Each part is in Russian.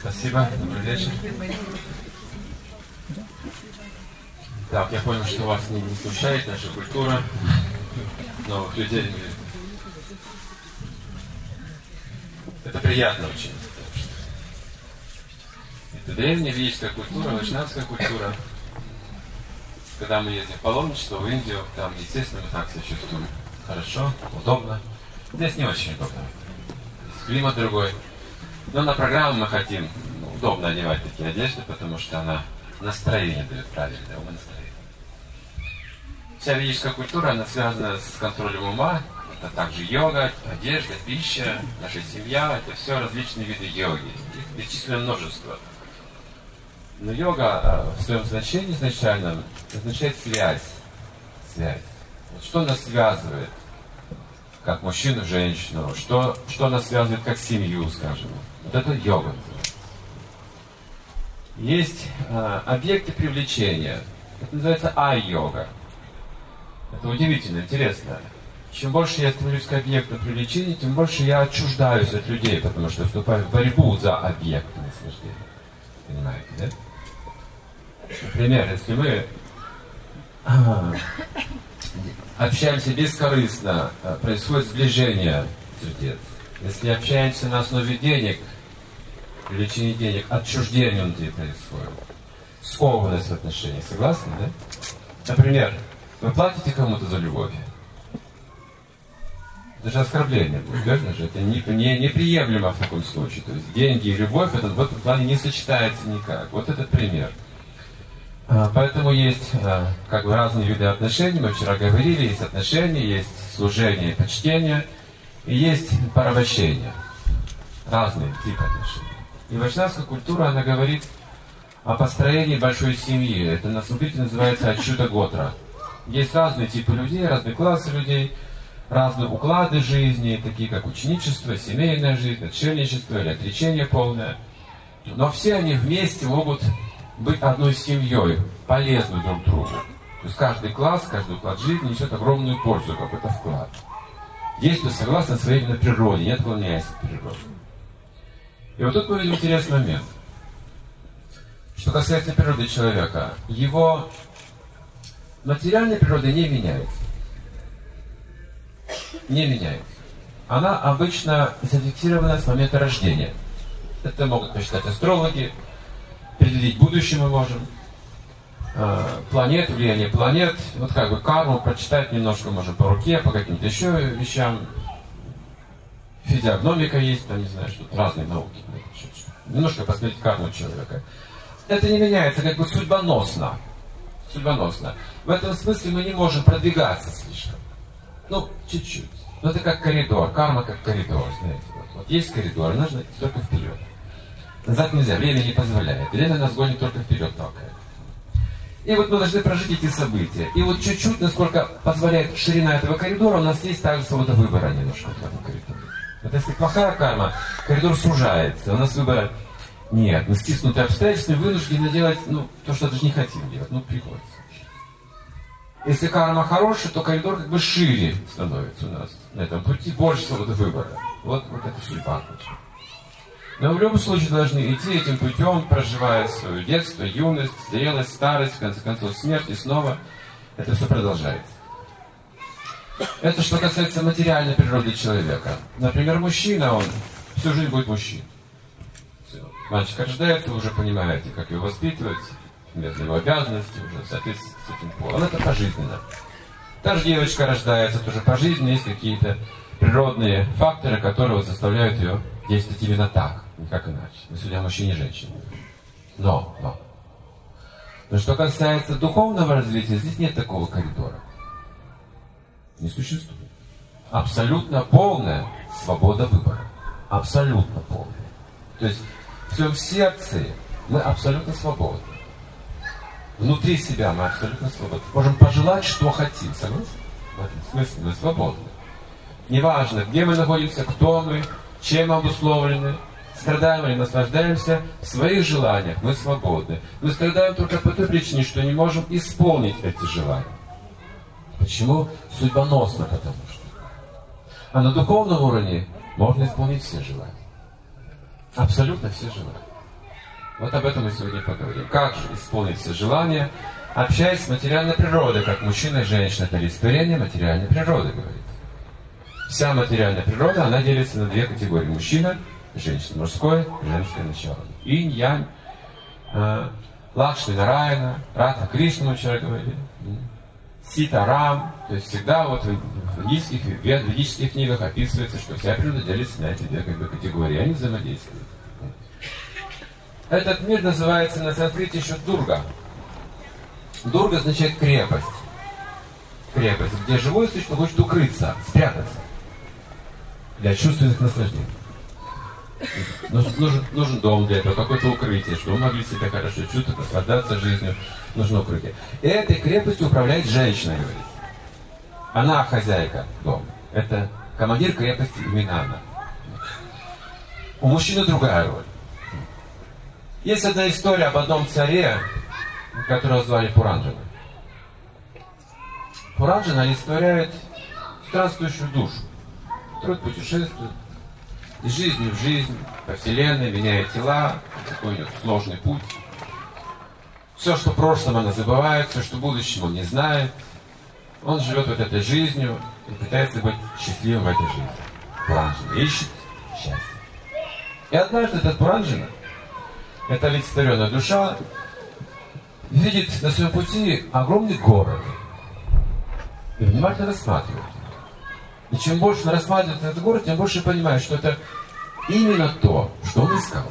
Спасибо, добрый вечер. Так, я понял, что вас не смущает наша культура новых людей. Это приятно очень. Это древняя ведическая культура, вайшнавская культура. Когда мы ездим в паломничество в Индию, там, естественно, мы так себя чувствуем хорошо, удобно. Здесь не очень удобно. Здесь климат другой. Но на программу мы хотим удобно одевать такие одежды, потому что она настроение дает правильное, умонастроение. Вся ведическая культура, она связана с контролем ума. Это также йога, одежда, пища, наша семья. Это все различные виды йоги. Их бесчисленное множество. Но йога в своем значении изначальном означает связь. Связь. Вот что нас связывает, как мужчину, женщину, что нас связывает как семью, скажем. Вот это йога. Есть объекты привлечения. Это называется ай-йога. Это удивительно, интересно. Чем больше я стремлюсь к объекту привлечения, тем больше я отчуждаюсь от людей, потому что вступаю в борьбу за объект наслаждения. Понимаете, да? Например, если мы общаемся бескорыстно, происходит сближение сердец. Если общаемся на основе денег, привлечение денег, отчуждение внутри происходит. Скованность в отношениях. Согласны, да? Например, вы платите кому-то за любовь. Это же оскорбление будет, верно же? Это неприемлемо в таком случае. То есть деньги и любовь это в этом плане не сочетается никак. Вот этот пример. Поэтому есть как бы разные виды отношений. Мы вчера говорили, есть отношения, есть служение и почтение, и есть порабощение. Разные типы отношений. И вайшнавская культура, она говорит о построении большой семьи. Это на санскрите называется ачюта готра. Есть разные типы людей, разные классы людей, разные уклады жизни, такие как ученичество, семейная жизнь, отшельничество или отречение полное. Но все они вместе могут быть одной семьей, полезны друг другу. То есть каждый класс, каждый уклад жизни несет огромную пользу, какой-то вклад. Действует согласно своей именно природе, не отклоняясь от природы. И вот тут мы видим интересный момент. Что касается природы человека, его материальная природа не меняется. Не меняется. Она обычно зафиксирована с момента рождения. Это могут посчитать астрологи. Определить будущее мы можем. Планет, влияние планет. Вот как бы карму прочитать немножко можем по руке, по каким-то еще вещам. Физиогномика есть, там не знаю, что разные науки. Немножко посмотреть карму человека. Это не меняется, как бы судьбоносно. Судьбоносно. В этом смысле мы не можем продвигаться слишком. Ну, чуть-чуть. Но это как коридор. Карма как коридор, знаете. Вот есть коридор, нужно идти только вперед. Назад нельзя, время не позволяет. Время нас гонит только вперед толкает. И вот мы должны прожить эти события. И вот чуть-чуть, насколько позволяет ширина этого коридора, у нас есть также свобода выбора немножко в этом коридоре. Вот если плохая карма, коридор сужается, у нас выбора нет. Мы стиснутые обстоятельствами вынуждены делать то, что даже не хотим делать. Приходится. Если карма хорошая, то коридор как бы шире становится у нас. На этом пути больше свободы выбора. Вот это судьба. Но в любом случае должны идти этим путем, проживая свое детство, юность, зрелость, старость, в конце концов смерть, и снова это все продолжается. Это что касается материальной природы человека. Например, мужчина, он всю жизнь будет мужчиной. Мальчик рождается, вы уже понимаете, как его воспитывать, его обязанности уже в соответствии с этим полом. Это пожизненно. Та же девочка рождается, тоже пожизненно, есть какие-то природные факторы, которые заставляют ее действовать именно так, никак иначе. Мы сегодня о мужчине и женщине. Но что касается духовного развития, здесь нет такого коридора. Не существует. Абсолютно полная свобода выбора. Абсолютно полная. То есть в своем сердце мы абсолютно свободны. Внутри себя мы абсолютно свободны. Можем пожелать, что хотим. Согласны? В этом смысле мы свободны. Неважно, где мы находимся, кто мы, чем обусловлены, страдаем или наслаждаемся, в своих желаниях мы свободны. Мы страдаем только по той причине, что не можем исполнить эти желания. Почему? Судьбоносно, потому что. А на духовном уровне можно исполнить все желания. Абсолютно все желания. Вот об этом мы сегодня поговорим. Как же исполнить все желания, общаясь с материальной природой, как мужчина и женщина. Это олицетворение материальной природы, говорит. Вся материальная природа, она делится на две категории. Мужчина и женщина. Мужское и женское начало. Инь, янь, Лакшми, Нараяна, Радха, Кришна, вчера говорили. Сита, Рам. То есть всегда вот в ведических книгах описывается, что вся природа делится на эти две категории. Они взаимодействуют. Этот мир называется на санскрите еще Дурга. Дурга означает крепость. Крепость, где живое существо хочет укрыться, спрятаться для чувственных наслаждений. Нужен дом для этого, какое-то укрытие, чтобы мы могли себя хорошо чувствовать, наслаждаться жизнью. Нужно укрытие. И этой крепостью управляет женщина, говорится. Она хозяйка дома. Это командир крепости, именно она. У мужчины другая роль. Есть одна история об одном царе, которого звали Пуранджана. Пуранджана олицетворяет странствующую душу, который путешествует из жизни в жизнь, по вселенной, меняя тела, такой у него сложный путь. Все, что в прошлом, она забывает, все, что в будущем, он не знает. Он живет вот этой жизнью и пытается быть счастливым в этой жизни. Пуранджана ищет счастье. И однажды этот Пуранджана, эта олицетворенная душа, видит на своем пути огромный город и внимательно рассматривает. И чем больше он рассматривает этот город, тем больше понимает, что это именно то, что он искал.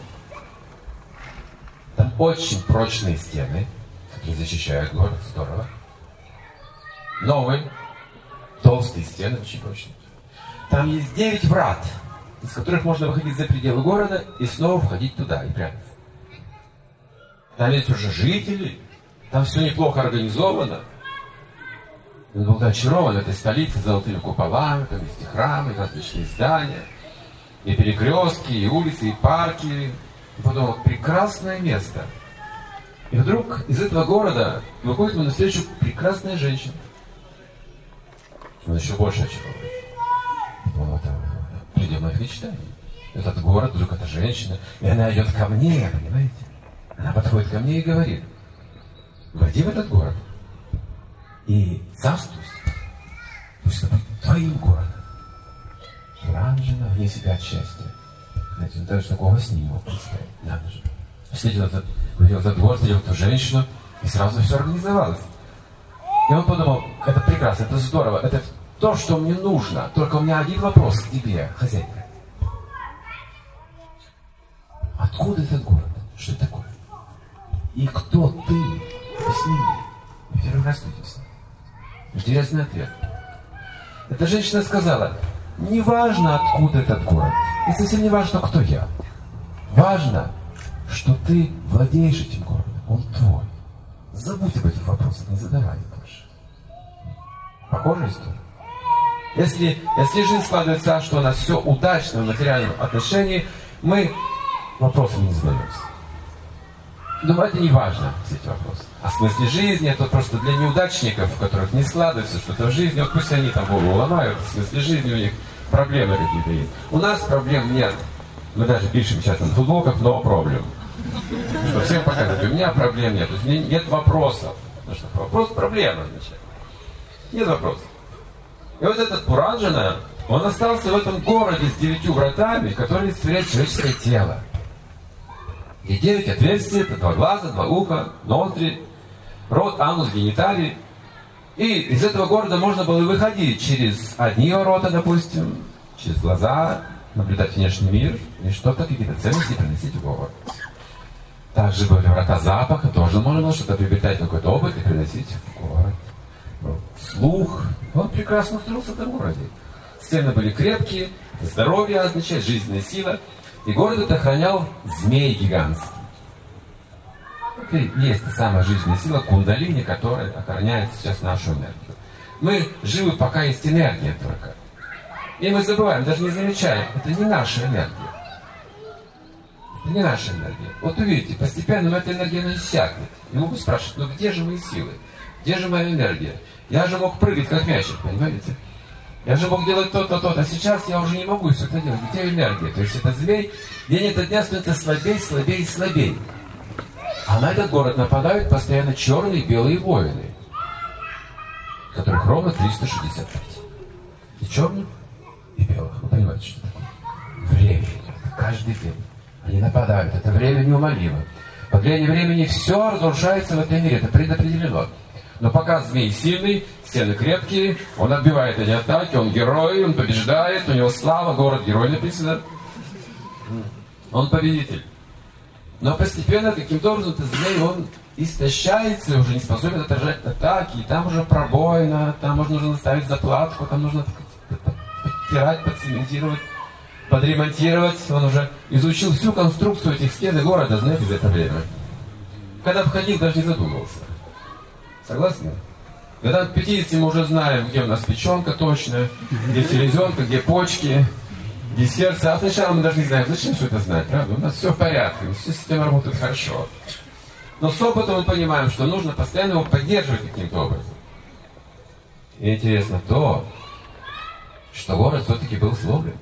Там очень прочные стены, которые защищают город, здорово. Новые, толстые стены, очень прочные. Там есть 9 врат, из которых можно выходить за пределы города и снова входить туда и прятаться. Там есть уже жители, там все неплохо организовано. Он был очарован этой столицей с золотыми куполами, там есть и храмы, и различные здания, и перекрестки, и улицы, и парки. И подумал, прекрасное место. И вдруг из этого города выходит ему навстречу прекрасная женщина. Он еще больше очаровывается. Вот это предел моих мечтаний. Этот город, вдруг эта женщина, и она идет ко мне, понимаете? Она подходит ко мне и говорит, войди в этот город и царствуй, пусть это будет твоим городом. Пуранджана вне себя от счастья. Знаете, он даже такого с ним мог представить. Надо же. Встретил этот город, встретил эту женщину, и сразу все организовалось. И он подумал, это прекрасно, это здорово, это то, что мне нужно. Только у меня один вопрос к тебе, хозяйка. Откуда этот город? Что это такое? И кто ты? Объясни мне. Первый раз виделся. Интересный ответ. Эта женщина сказала, не важно, откуда этот город. И совсем не важно, кто я. Важно, что ты владеешь этим городом. Он твой. Забудь об этих вопросах, не задавай их больше. Похожая история. Если жизнь складывается так, что у нас все удачно в материальном отношении, мы вопросами не задаемся. Думаю, это не важно, все эти вопросы. А в смысле жизни, это просто для неудачников, у которых не складывается что-то в жизни, вот пусть они там голову ломают, в смысле жизни у них проблемы какие-то есть. У нас проблем нет. Мы даже пишем сейчас на футболках «no problem». Что всем показывают, у меня проблем нет. То есть у меня нет вопросов. Потому что вопрос проблема означает. Нет вопросов. И вот этот Пуранджана, он остался в этом городе с 9 вратами, которые олицетворяют человеческое тело. И 9 отверстий, это 2 глаза, 2 уха, ноздри, рот, анус, гениталии. И из этого города можно было выходить через одни ворота, допустим, через глаза, наблюдать внешний мир и что-то, какие-то ценности приносить в город. Также были врата запаха, тоже можно было что-то приобретать, какой-то опыт и приносить в город. Слух. Он прекрасно устроился в этом городе. Стены были крепкие, здоровье означает, жизненная сила. И город это охранял змей гигантский. Это и есть та самая жизненная сила кундалини, которая охраняет сейчас нашу энергию. Мы живы, пока есть энергия только. И мы забываем, даже не замечаем, это не наша энергия. Это не наша энергия. Вот увидите, постепенно эта энергия иссякнет. И могу спрашивать, ну где же мои силы? Где же моя энергия? Я же мог прыгать как мячик, понимаете? Я же мог делать то-то, то-то. А сейчас я уже не могу все это делать. Где энергия? То есть это змей день ото дня становится слабее, слабее и слабее. А на этот город нападают постоянно черные и белые воины, которых ровно 365. И черных, и белых. Вы понимаете, что такое? Время идет, каждый день. Они нападают, это время неумолимо. По длине времени все разрушается в этом мире, это предопределено. Но пока змей сильный, стены крепкие, он отбивает эти атаки, он герой, он побеждает, у него слава, город-герой написано. Он победитель. Но постепенно, каким-то образом, этот змей, он истощается, уже не способен отражать атаки, и там уже пробоина, там нужно ставить заплатку, там нужно подтирать, подцементировать, подремонтировать. Он уже изучил всю конструкцию этих стен и города, знаете, за это время. Когда входил, даже не задумывался. Согласны? Когда к 50 мы уже знаем, где у нас печенка точно, где селезенка, где почки, где сердце. А сначала мы даже не знаем, зачем все это знать, правда? У нас все в порядке, все системы работают хорошо. Но с опытом мы понимаем, что нужно постоянно его поддерживать каким-то образом. И интересно то, что город все-таки был сломлен.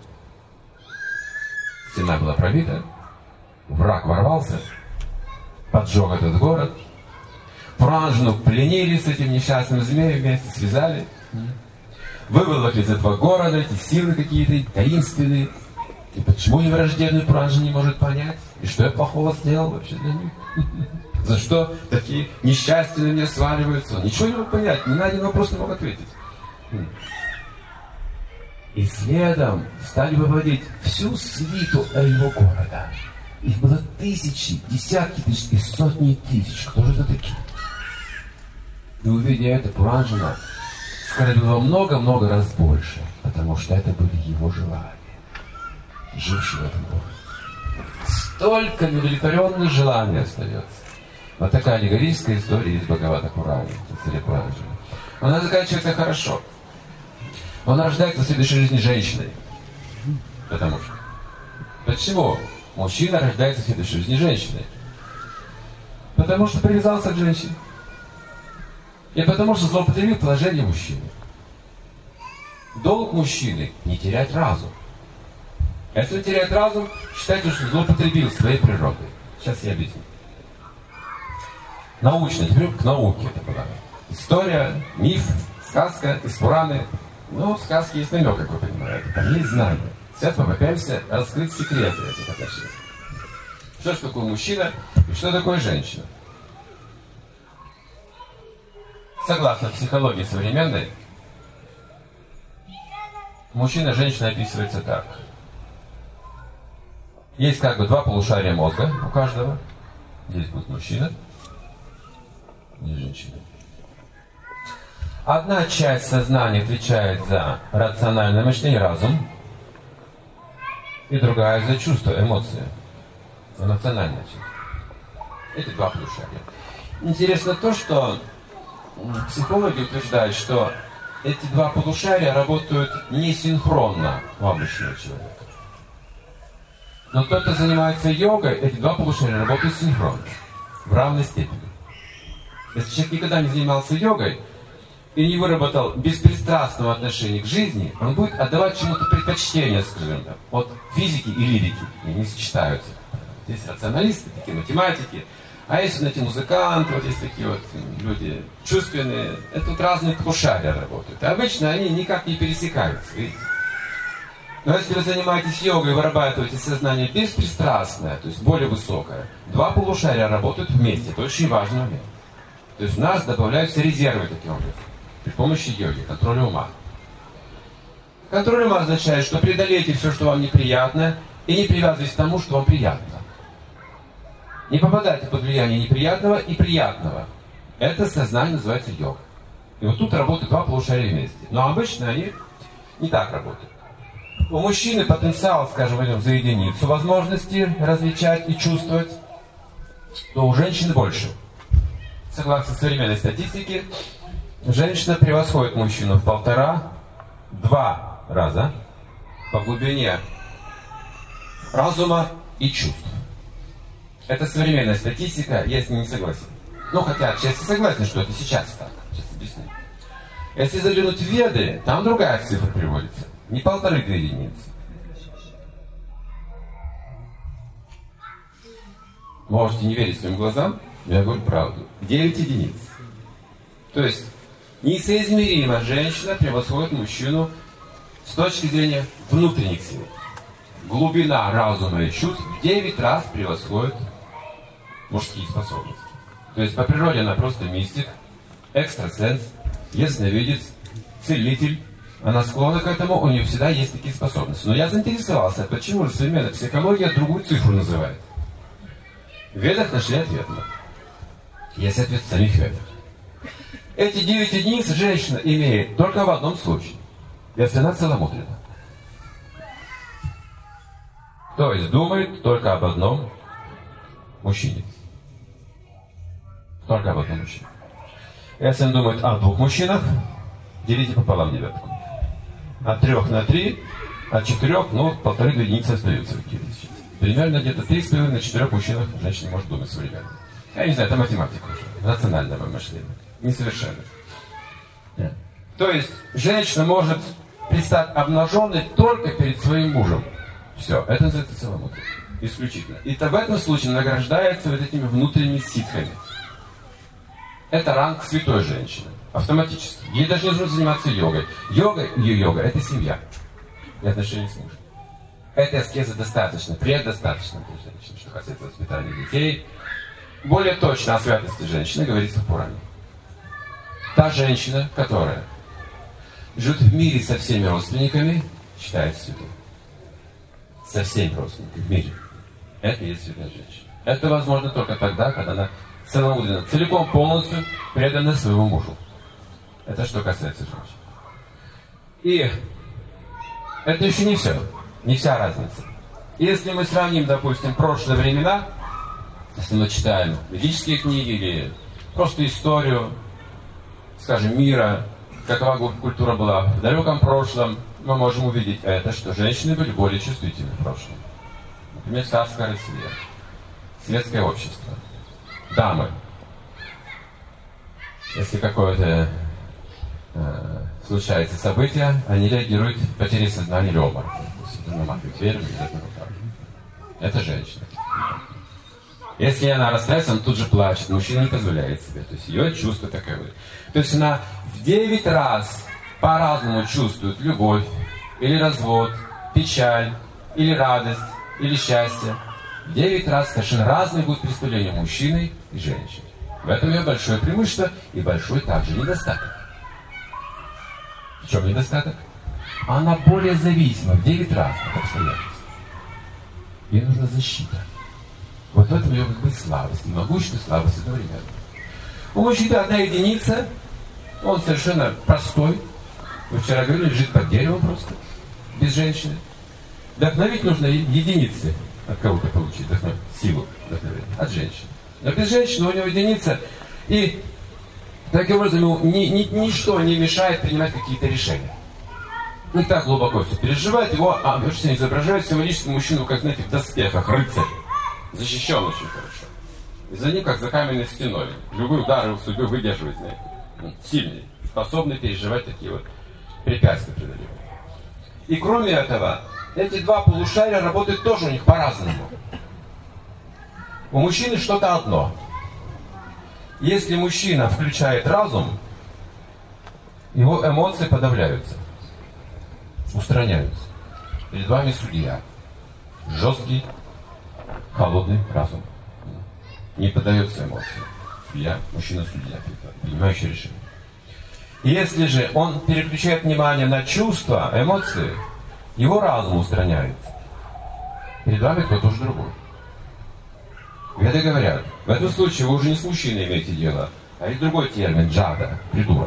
Стена была пробита, враг ворвался, поджег этот город, Франжну пленили с этим несчастным змеем вместе, связали, выволокли из этого города эти силы какие-то таинственные. И почему неврожденный Франжен не может понять? И что я плохого сделал вообще для них? За что такие несчастья на меня сваливаются? Он ничего не мог понять, ни на один вопрос не мог ответить. И следом стали выводить всю свиту его города. Их было тысячи, десятки тысяч и сотни тысяч. Кто же это такие? И увидя это, Франжена скорбило много-много раз больше, потому что это были его желания, жившие в этом городе. Столько неудовлетворенных желаний остается. Вот такая аллегорическая история из Бхагавата Пураны, о царе Франжене. Она заканчивается хорошо. Он рождается в следующей жизни женщиной. Потому что. Почему мужчина рождается в следующей жизни женщиной? Потому что привязался к женщине. И потому что злоупотребил положение мужчины. Долг мужчины — не терять разум. Если он теряет разум, считайте, что злоупотребил своей природой. Сейчас я объясню. Научно, теперь к науке это была. История, миф, сказка из Пураны. Ну, в сказке есть намек, как вы понимаете. Там есть знания. Сейчас мы попытаемся раскрыть секреты этих отношений. Что же такое мужчина и что такое женщина? Согласно психологии современной, мужчина и женщина описывается так. Есть как бы два полушария мозга у каждого. Здесь будет мужчина и женщина. Одна часть сознания отвечает за рациональное мышление, разум, и другая за чувства, эмоции, эмоциональная часть. Эти два полушария. Интересно то, что психологи утверждают, что эти два полушария работают несинхронно у обычного человека. Но тот, кто занимается йогой, эти два полушария работают синхронно, в равной степени. Если человек никогда не занимался йогой и не выработал беспристрастного отношения к жизни, он будет отдавать чему-то предпочтение, скажем так, от физики и лирики. Они не сочетаются. Здесь рационалисты, такие математики, а есть, знаете, музыканты, вот есть такие вот люди чувственные. Это тут разные полушария работают. И обычно они никак не пересекаются, видите? Но если вы занимаетесь йогой и вырабатываете сознание беспристрастное, то есть более высокое, два полушария работают вместе. Это очень важный момент. То есть в нас добавляются резервы таким образом. При помощи йоги, контроля ума. Контроль ума означает, что преодолейте все, что вам неприятно, и не привязывайтесь к тому, что вам приятно. Не попадайте под влияние неприятного и приятного. Это сознание называется йога. И вот тут работают два полушария вместе. Но обычно они не так работают. У мужчины потенциал, скажем, идем за единицу возможности различать и чувствовать, то у женщины больше. Согласно современной статистике, женщина превосходит мужчину в 1,5-2 раза по глубине разума и чувств. Это современная статистика, я с ней не согласен. Ну, хотя отчасти согласен, что это сейчас так. Сейчас объясню. Если заглянуть в Веды, там другая цифра приводится. Не 1,5 единицы. Можете не верить своим глазам. Я говорю правду. 9 единиц. То есть несоизмеримо женщина превосходит мужчину с точки зрения внутренних сил. Глубина разума и чувств в 9 раз превосходит мужские способности. То есть по природе она просто мистик, экстрасенс, ясновидец, целитель. Она склонна к этому, у нее всегда есть такие способности. Но я заинтересовался, почему же современная психология другую цифру называет. В Ведах нашли ответ. Есть ответ в самих Ведах. Эти 9 единиц женщина имеет только в одном случае. Если она целомудрена. То есть думает только об одном мужчине. Только об одном мужчине. Если он думает о 2 мужчинах, делите пополам девятку. От 3 на 3, от 4, ну, 1,5 единицы остаются какие-то сейчас. Примерно где-то 3,5 на 4 мужчинах женщина может думать современно. Я не знаю, это математика уже. Рациональное мышление. Несовершенное. Yeah. То есть, женщина может предстать обнаженной только перед своим мужем. Все, это называется целомудрие. Исключительно. И в этом случае награждается вот этими внутренними ситхами. Это ранг святой женщины. Автоматически. Ей даже не нужно заниматься йогой. Ее йога – это семья. И отношения с мужем. Этой аскезы достаточно, предостаточно для женщины, что касается воспитания детей. Более точно о святости женщины говорится в Пуране. Та женщина, которая живет в мире со всеми родственниками, считается святой. Со всеми родственниками в мире. Это и есть святая женщина. Это возможно только тогда, когда она целомудренно, целиком, полностью предана своему мужу. Это что касается женщин. И это еще не все. Не вся разница. Если мы сравним, допустим, прошлые времена, если мы читаем ведические книги или просто историю, скажем, мира, какова культура была в далеком прошлом, мы можем увидеть это, что женщины были более чувствительны в прошлом. Например, царская Россия, светское общество, дамы. Если какое-то случается событие, они реагируют потерей сознания или обморок. Это женщина. Если она расстраивается, она тут же плачет. Мужчина не позволяет себе. То есть ее чувства таковы. То есть она в 9 раз по-разному чувствует любовь, или развод, печаль, или радость, или счастье. В 9 раз совершенно разные будут представления мужчины и женщины. В этом ее большое преимущество и большой также недостаток. В чем недостаток? Она более зависима в 9 раз от обстоятельств. Ей нужна защита. Вот в этом ее как бы слабость. И могущество, и слабость одновременно. У мужчины 1 единица, он совершенно простой. Вы вчера говорили, лежит под деревом просто, без женщины. Вдохновить нужно единицы от кого-то получить, силу вдохновения, от женщины. Но без женщины у него единица, и таким образом ему ничто не мешает принимать какие-то решения. Не так глубоко все переживает, его изображает символически мужчину, как, знаете, в доспехах, рыцарь. Защищен очень хорошо. И за ним, как за каменной стеной. Любые удары судьбы выдерживает, знаете. Сильный, способный переживать такие вот препятствия преодолевать. И кроме этого, эти 2 полушария работают тоже у них по-разному. У мужчины что-то одно. Если мужчина включает разум, его эмоции подавляются, устраняются. Перед вами судья. Жесткий, холодный разум. Не поддается эмоциям. Судья, мужчина-судья, принимающий решение. Если же он переключает внимание на чувства, эмоции, его разум устраняется. Перед вами кто-то уже другой. Веды говорят, в этом случае вы уже не с мужчиной имеете дело, а есть другой термин, джада, придурок.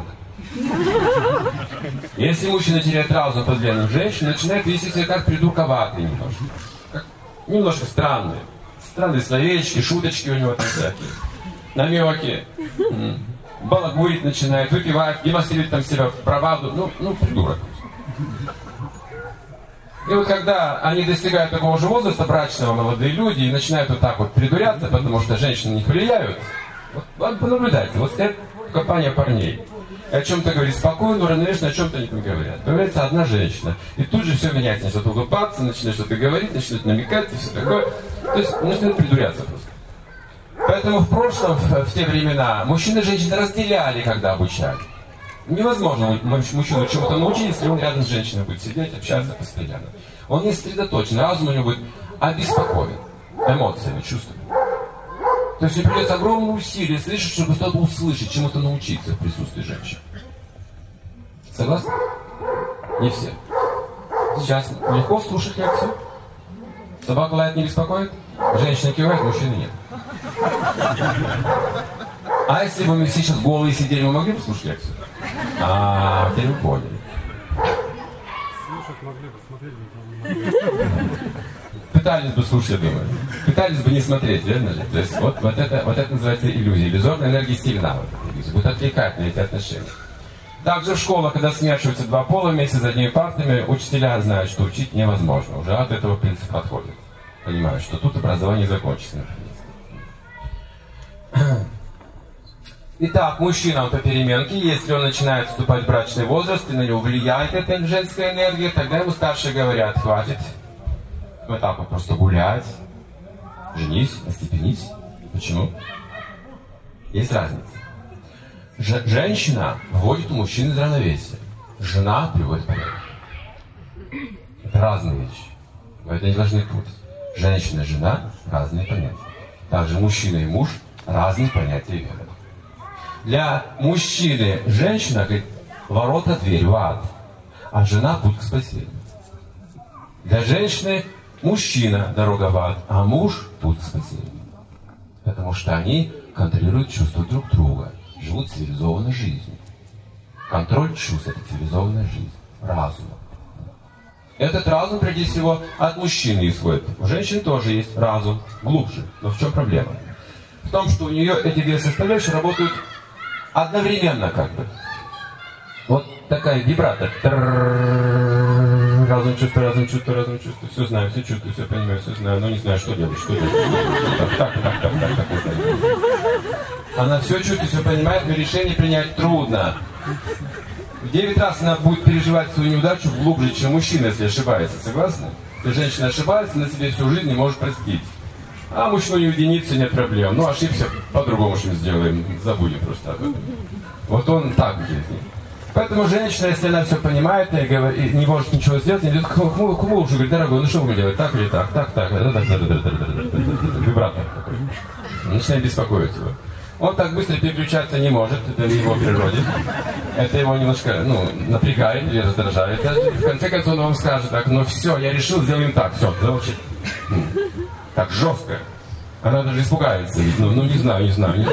Если мужчина теряет разум под влиянием женщины, начинает вести себя как придурковатый немножко. Немножко странные. Странные словечки, шуточки у него там всякие. Намеки. Балагурить начинает, выпивать, демонстрирует там себя правду. Ну, придурок. И вот когда они достигают такого же возраста, брачного, молодые люди, и начинают вот так вот придуряться, потому что женщины на них влияют, вот понаблюдайте, вот стоит компания парней. О чем-то говорит спокойно, уравновешенно, о чем-то они там говорят. Появляется одна женщина, и тут же все меняется, начинает улыбаться, начинает что-то говорить, начинает намекать и все такое. То есть начинает придуряться просто. Поэтому в прошлом, в те времена, мужчины и женщины разделяли, когда обучали. Невозможно мужчину чему-то научить, если он рядом с женщиной будет сидеть, общаться постоянно. Он не сосредоточен, разум у него будет обеспокоен эмоциями, чувствами. То есть ему придется огромное усилие слышать, чтобы что-то услышать, чему-то научиться в присутствии женщин. Согласны? Не все. Сейчас легко слушать лекцию. Собака лает, не беспокоит. Женщина кивает, мужчины нет. А если бы мы сейчас голые сидели, мы могли бы слушать лекцию? Теперь вы поняли. Слушать могли бы, смотреть бы. Пытались бы слушать, я думаю. Пытались бы не смотреть, верно же? То есть вот это называется иллюзия. Иллюзорная энергия сильна в этой иллюзии. Будет отвлекать на эти отношения. Также в школах, когда смешиваются два пола вместе за одними партами, учителя знают, что учить невозможно. Уже от этого принципа отходят. Понимают, что тут образование закончится. Итак, мужчина по переменке, если он начинает вступать в брачный возраст, и на него влияет эта женская энергия, тогда ему старшие говорят: хватит, вот так вот просто гулять, женись, остепенись. Почему? Есть разница. Женщина вводит у мужчины из равновесия. Жена приводит в порядок. Это разные вещи. Вы это не должны путать. Женщина и жена – разные понятия. Также мужчина и муж – разные понятия веры. Для мужчины женщина, говорит, ворота, дверь в ад, а жена – путь к спасению. Для женщины мужчина – дорога в ад, а муж – путь к спасению. Потому что они контролируют чувства друг друга, живут цивилизованной жизнью. Контроль чувств – это цивилизованная жизнь, разум. Этот разум, прежде всего, от мужчины исходит. У женщин тоже есть разум, глубже. Но в чем проблема? В том, что у нее эти две составляющие работают одновременно как бы. Вот такая вибрато. Разум чувствую, разум чувствую, разум чувствую. Все знаю, все чувствую, все понимаю, все знаю, но не знаю, что делать, что делать. Так, не знаю. Она все чувствует, все понимает, но решение принять трудно. В 9 раз она будет переживать свою неудачу глубже, чем мужчина, если ошибается. Согласны? Если женщина ошибается, она себе всю жизнь не может простить. А мужчина не уединится, нет проблем. Ну, ошибся, по-другому что-нибудь сделаем. Забудем просто об этом. Вот он так в жизни. Поэтому женщина, если она все понимает и не может ничего сделать, не идет к мужу, говорит: дорогой, ну что вы делаете? Так или так? Так. Вибратор такой. Начинает беспокоить его. Он так быстро переключаться не может, это не его природе. Это его немножко, напрягает или раздражает. В конце концов он вам скажет так: ну все, я решил, сделаем так, все. Так жестко. Она даже испугается. Не знаю.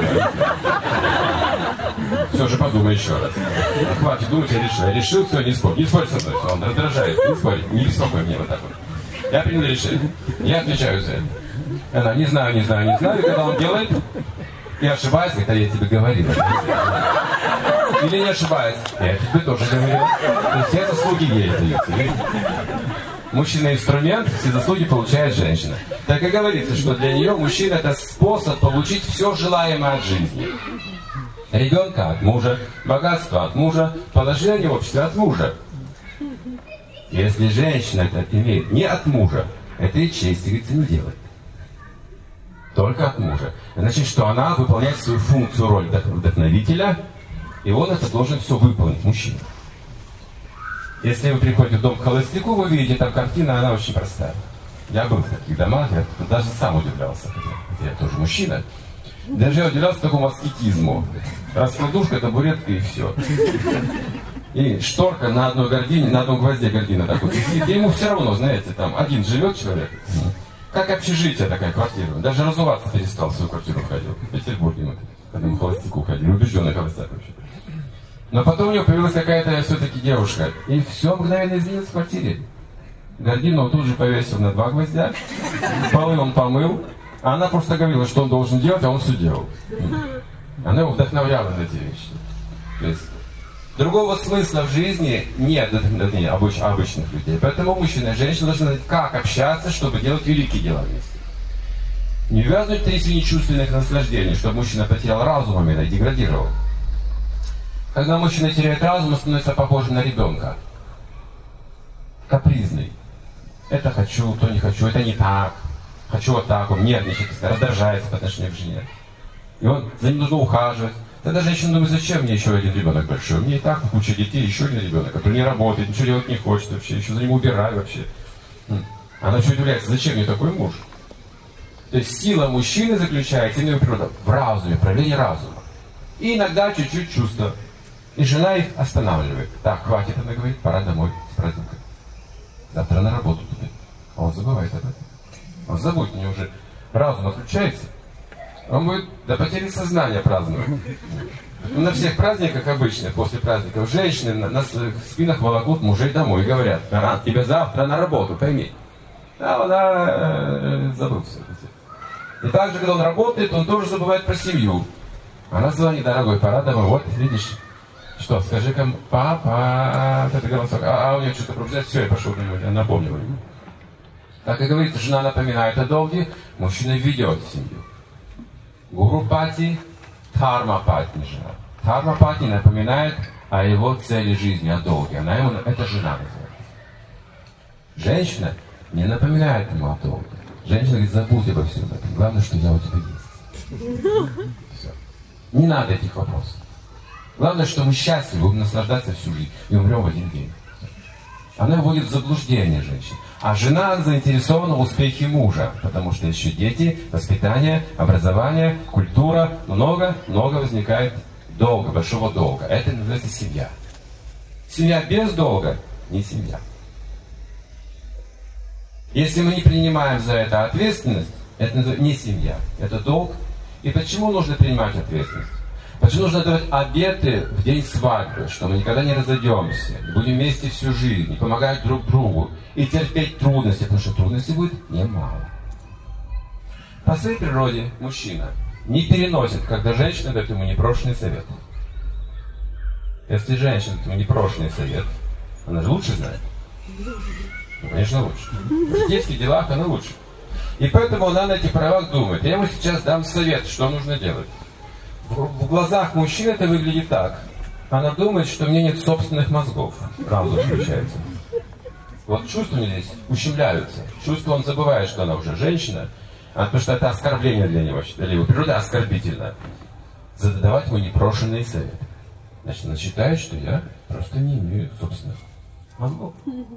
Все же подумай еще раз. Хватит думать, я решил, все, не спорь. Не спорь со мной, он раздражается, не спорь, не беспокой меня вот так вот. Я принял решение. Я отвечаю за это. Она: не знаю. И когда он делает, и ошибается, это я тебе говорил. Или не ошибается, я тебе тоже говорил. То есть все заслуги ей даются. Мужчина инструмент, все заслуги получает женщина. Так и говорится, что для нее мужчина — это способ получить все желаемое от жизни. Ребенка от мужа, богатство от мужа, положение в обществе от мужа. Если женщина это имеет не от мужа, этой чести, говорится, не делает. Только от мужа. Значит, что она выполняет свою функцию, роль вдохновителя, и он это должен все выполнить, мужчина. Если вы приходите в дом к холостяку, вы видите, там картина, она очень простая. Я был в таких домах, я даже сам удивлялся, хотя я тоже мужчина. Даже я удивлялся такому аскетизму. Раскладушка, табуретка и все. И шторка на одной гордине, на одном гвозде гордина так вот висит. И ему все равно, знаете, там один живет человек. Как общежитие такая квартира. Даже разуваться перестал, в свою квартиру ходил. В Петербурге мы, когда мы к холостяку ходили, убежденный холостяк вообще. Но потом у него появилась какая-то все-таки девушка. И все мгновенно изменилось в квартире. Гордину он тут же повесил на 2 гвоздя. Полы он помыл. А она просто говорила, что он должен делать, а он все делал. Она его вдохновляла на эти вещи. То есть другого смысла в жизни нет для обычных людей. Поэтому мужчина и женщина должны знать, как общаться, чтобы делать великие дела вместе. Не ввязывать в трясине чувственных наслаждений, чтобы мужчина потерял разум и деградировал. Когда мужчина теряет разум, он становится похожим на ребенка. Капризный. Это хочу, то не хочу, это не так. Хочу вот так, он нервничает, раздражается по отношению к жене. И он за ним нужно ухаживать. Тогда женщина думает, зачем мне еще один ребенок большой? У меня и так куча детей, еще один ребенок, который не работает, ничего делать не хочет вообще, еще за ним убираю вообще. Она еще удивляется, зачем мне такой муж? То есть сила мужчины заключается именно в разуме, проявлении разума. И иногда чуть-чуть чувства. И жена их останавливает. Так, хватит, она говорит, пора домой с праздником. Завтра на работу туда. А он забывает об этом. Он забудет, мне уже разум отключается. Он будет до потери сознания праздновать. На всех праздниках обычных, после праздников, женщины на своих спинах волокут мужей домой и говорят: «Наран, тебе завтра на работу, пойми». А она забыл все. И также, когда он работает, он тоже забывает про семью. Она звонит: дорогой, пора домой. Вот, видишь, что, скажи-ка, папа, это голосок. А у нее что-то пробуждается, все, я пошел домой, я напомнил ему. Как и говорится, жена напоминает о долге, мужчина ведет семью. Гуру Пати, Дхарма Пати жена. Дхарма Пати напоминает о его цели жизни, о долге. Она ему, это жена называется. Женщина не напоминает ему о долге. Женщина говорит: забудь обо всем этом. Главное, что я у тебя есть. Все. Не надо этих вопросов. Главное, что мы счастливы, будем наслаждаться всю жизнь и умрем в один день. Она вводит в заблуждение женщин. А жена заинтересована в успехе мужа, потому что еще дети, воспитание, образование, культура, много возникает долга, большого долга. Это называется семья. Семья без долга не семья. Если мы не принимаем за это ответственность, это не семья, это долг. И почему нужно принимать ответственность? Почему нужно давать обеты в день свадьбы, что мы никогда не разойдемся, и будем вместе всю жизнь, и помогать друг другу, и терпеть трудности, потому что трудностей будет немало. По своей природе мужчина не переносит, когда женщина дает ему непрошенный совет. Если женщина дает ему непрошенный совет, она же лучше знает. Ну, конечно, лучше. В житейских делах она лучше. И поэтому она на этих правах думает: я ему сейчас дам совет, что нужно делать. В глазах мужчины это выглядит так. Она думает, что у меня нет собственных мозгов. Разум включается. Вот чувства у нее здесь ущемляются. Чувства он забывает, что она уже женщина, потому что это оскорбление для него. Для его природы оскорбительно. Задавать ему непрошенные советы. Значит, она считает, что я просто не имею собственных мозгов.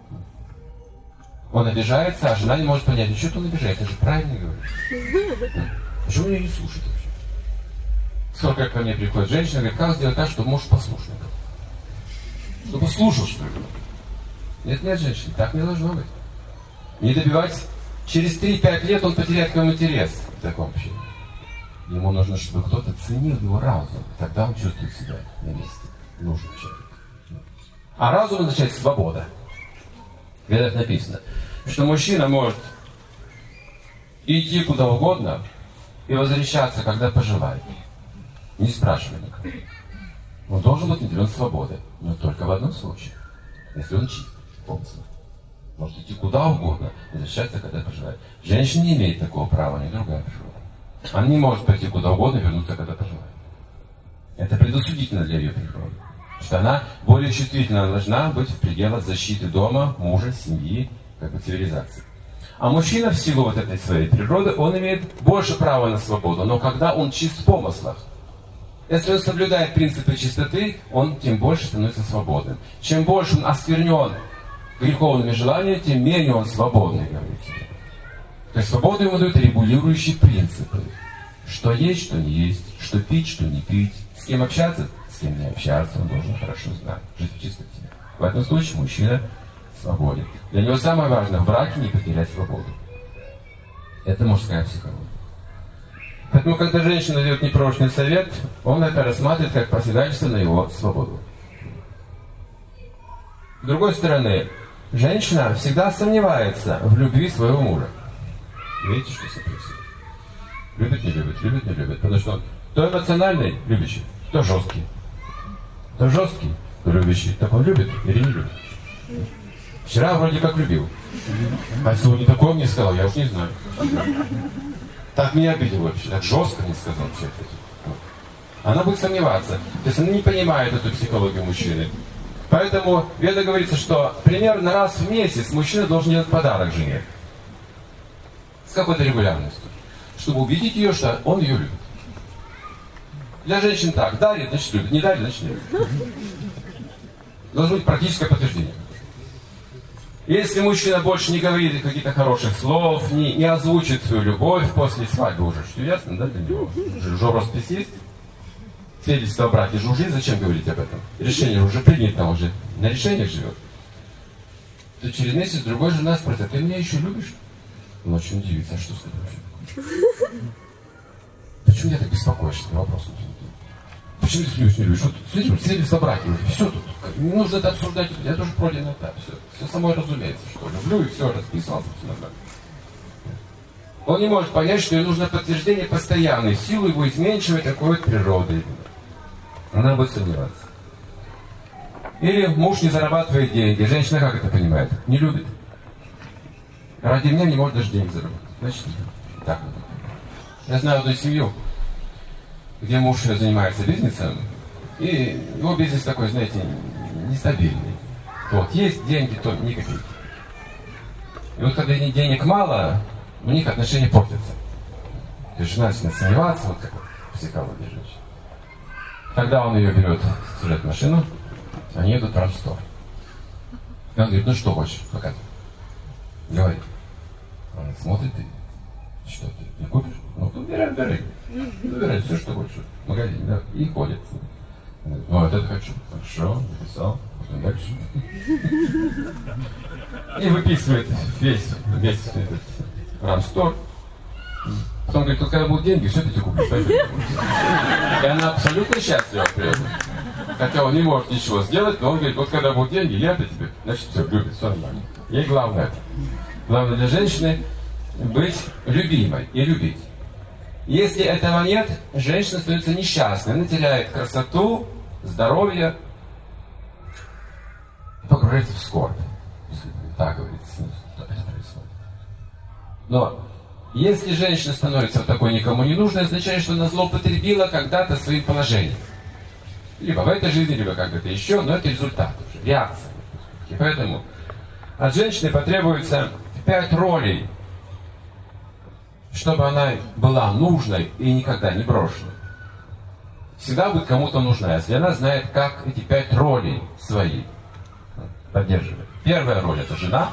Он обижается, а жена не может понять: ну что он обижается, я же правильно говорю. Почему меня не слушает вообще? Сколько ко мне приходит женщина, говорит: как сделать так, чтобы муж послушный был? Чтобы слушал, что ли? Нет, женщина, так не должно быть. Не добивать. Через 3-5 лет он потеряет к вам интерес в таком общении. Ему нужно, чтобы кто-то ценил его разум. Тогда он чувствует себя на месте. Нужен человек. А разум означает свобода. Где так написано, что мужчина может идти куда угодно и возвращаться, когда пожелает. Не спрашивай никого. Он должен быть наделен свободой, но только в одном случае. Если он чист, полностью. Может идти куда угодно и возвращаться, когда пожелает. Женщина не имеет такого права, ни другая природа. Она не может пойти куда угодно и вернуться, когда пожелает. Это предосудительно для ее природы. Потому что она более чувствительна, должна быть в пределах защиты дома, мужа, семьи, как бы цивилизации. А мужчина в силу вот этой своей природы, он имеет больше права на свободу, но когда он чист в помыслах. Если он соблюдает принципы чистоты, он тем больше становится свободным. Чем больше он осквернен греховными желаниями, тем менее он свободный, говорится. То есть свободу ему дают регулирующие принципы. Что есть, что не есть, что пить, что не пить, с кем общаться, с кем не общаться, он должен хорошо знать, жить в чистоте. В этом случае мужчина свободен. Для него самое важное в браке не потерять свободу. Это мужская психология. Поэтому, когда женщина дает непрошенный совет, он это рассматривает как посягательство на его свободу. С другой стороны, женщина всегда сомневается в любви своего мужа. Видите, что происходит? Любит, не любит, любит, не любит. Потому что он то эмоциональный, любящий, то жесткий. То жесткий, то любящий. Так он любит или не любит? Вчера вроде как любил. А сегодня такое мне сказал, я уж не знаю. Так меня обидел вообще, так жестко мне сказал все это. Она будет сомневаться. То есть она не понимает эту психологию мужчины. Поэтому в Ведах говорится, что примерно раз в месяц мужчина должен делать подарок жене. С какой-то регулярностью. Чтобы убедить ее, что он ее любит. Для женщин так. Дарит, значит любит. Не дарит, значит не любит. Должно быть практическое подтверждение. Если мужчина больше не говорит каких-то хороших слов, не озвучит свою любовь после свадьбы уже, что ясно, да, для него? Уже роспись есть. Свидетельство о браке же уже, зачем говорить об этом? Решение уже принято, он же на решениях живет. То через месяц другой жена спросит: ты меня еще любишь? Он очень удивится: а что с тобой вообще? Почему я так беспокоишься этим вопросом? Почему ты не любишь? Вот смотри, свидетельство о браке уже. Все тут. Не нужно это обсуждать. Я тоже пройден этап. Все само разумеется, что люблю, и все, расписался, все нормально. Он не может понять, что ей нужно подтверждение постоянной силы его изменчивой такой вот природы. Она будет сомневаться. Или муж не зарабатывает деньги. Женщина как это понимает? Не любит. Ради меня не может даже денег заработать. Значит, так. Я знаю одну семью, где муж занимается бизнесом, и его бизнес такой, знаете, нестабильный. Вот, есть деньги, то ни копейки. И вот когда денег мало, у них отношения портятся. То есть жена начинает сомневаться, вот как психология женщины. Тогда он ее берет, сажает в машину, они едут в рамстор. И он говорит: ну что хочешь, показывай. Говорит. Он смотрит: и что ты не купишь? Ну, выбирай все, что хочешь. В магазине, да, и ходит. Ну, вот это хочу. Хорошо, записал. Потом дальше. И выписывает весь этот рамстор. Потом говорит: вот когда будут деньги, все ты купишь. И она абсолютно счастлива при этом. Хотя он не может ничего сделать, но он говорит: вот когда будут деньги, я-то тебе, значит, все, любит, все нормально. Ей главное это. Главное для женщины быть любимой и любить. Если этого нет, женщина становится несчастной. Она теряет красоту, здоровье, и погружается в скорбь. Так говорится, это происходит. Но если женщина становится вот такой никому не нужной, означает, что она злоупотребила когда-то своим положением. Либо в этой жизни, либо как-то еще, но это результат уже, реакция. И поэтому от женщины потребуется 5 ролей, чтобы она была нужной и никогда не брошенной. Всегда будет кому-то нужна, если она знает, как эти 5 ролей свои поддерживать. Первая роль — это жена.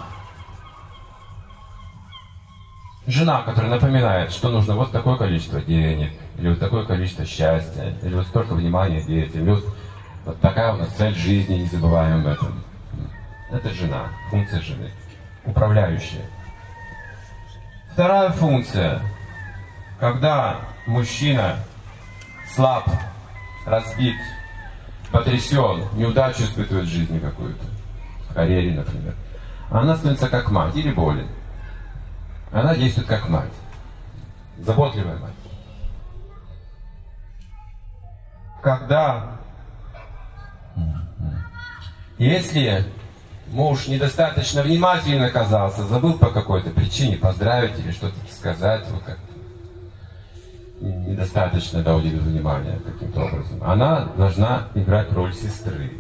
Жена, которая напоминает, что нужно вот такое количество денег, или вот такое количество счастья, или вот столько внимания детям, или вот такая у нас цель жизни, не забываем об этом. Это жена, функция жены, управляющая. Вторая функция, когда мужчина слаб, разбит, потрясен, неудачу испытывает в жизни какую-то, в карьере, например, она становится как мать или болен. Она действует как мать, заботливая мать. Когда, если муж недостаточно внимателен оказался, забыл по какой-то причине поздравить или что-то сказать, вот как-то недостаточно уделил внимания каким-то образом, она должна играть роль сестры.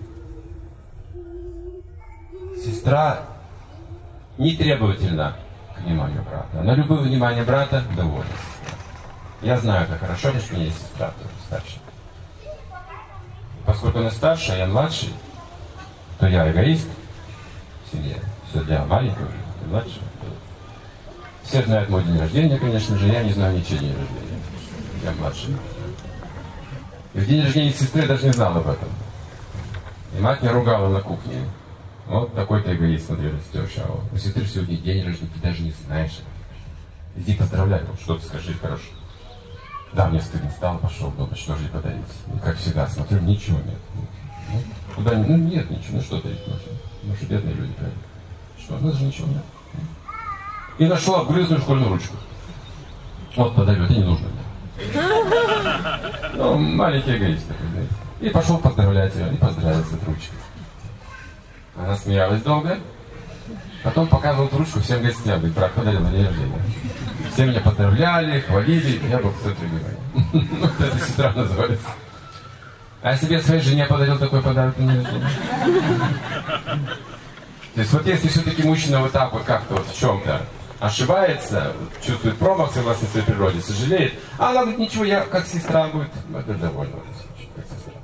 Сестра не требовательна к вниманию брата. На любое внимание брата довольна сестра. Я знаю это хорошо, потому что у меня есть сестра тоже старшая. Поскольку она старшая, я младший, то я эгоист в семье. Все для маленького, для младшего. Все знают мой день рождения, конечно же, я не знаю ничего день рождения. Я младший. И в день рождения сестры даже не знал об этом. И мать меня ругала на кухне. Вот такой-то эгоист, смотри, растешь. А у сестры сегодня день рождения, ты даже не знаешь. Иди поздравляй, вот что-то скажи хорошо. Да, мне стыдно стало, пошел дома, что же ей подарить. И как всегда, смотрю, ничего нет. Ну, куда нет, нет ничего, ну что ты можно? Мы же бедные люди, правильно? Что, у нас же ничего нет. И нашел обгрызную школьную ручку. Вот подарю, это не нужно мне. Ну, маленький эгоист такой, знаете. И пошел поздравлять ее, и поздравил с этой ручкой. Она смеялась долго, потом показывала эту ручку всем гостям, говорит: брат подарил на день рождения. Все меня поздравляли, хвалили, я был в центре внимания. Вот это сестра называется. А я себе своей жене подарил такой подарок на день рождения. То есть вот если все-таки мужчина вот так вот как-то вот в чем-то ошибается, чувствует промах согласно своей природе, сожалеет. А она говорит, ничего, я как сестра будет. Это довольно. Как сестра.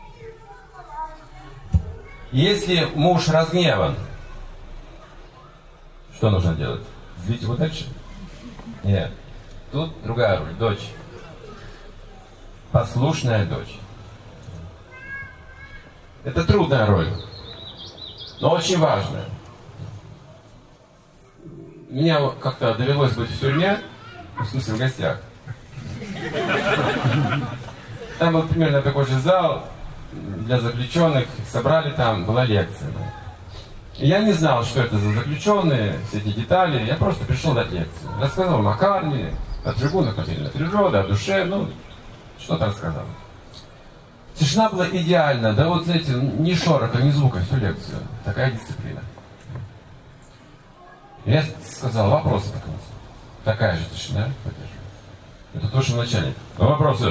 Если муж разгневан, что нужно делать? Злить его дальше? Нет. Тут другая роль. Дочь. Послушная дочь. Это трудная роль, но очень важная. Мне как-то довелось быть в тюрьме, в смысле в гостях. Там был примерно такой же зал для заключенных, собрали там, была лекция. Я не знал, что это за заключенные, все эти детали, я просто пришел дать лекцию. Рассказал о карме, о трибунах материальной природы, о душе, ну, что-то рассказал. Тишина была идеальна, да вот знаете, ни шороха, ни звука, всю лекцию. Такая дисциплина. Я сказал, вопросы по концу. Такая же тишина поддерживается. Это то, что начальник. Но вопросы.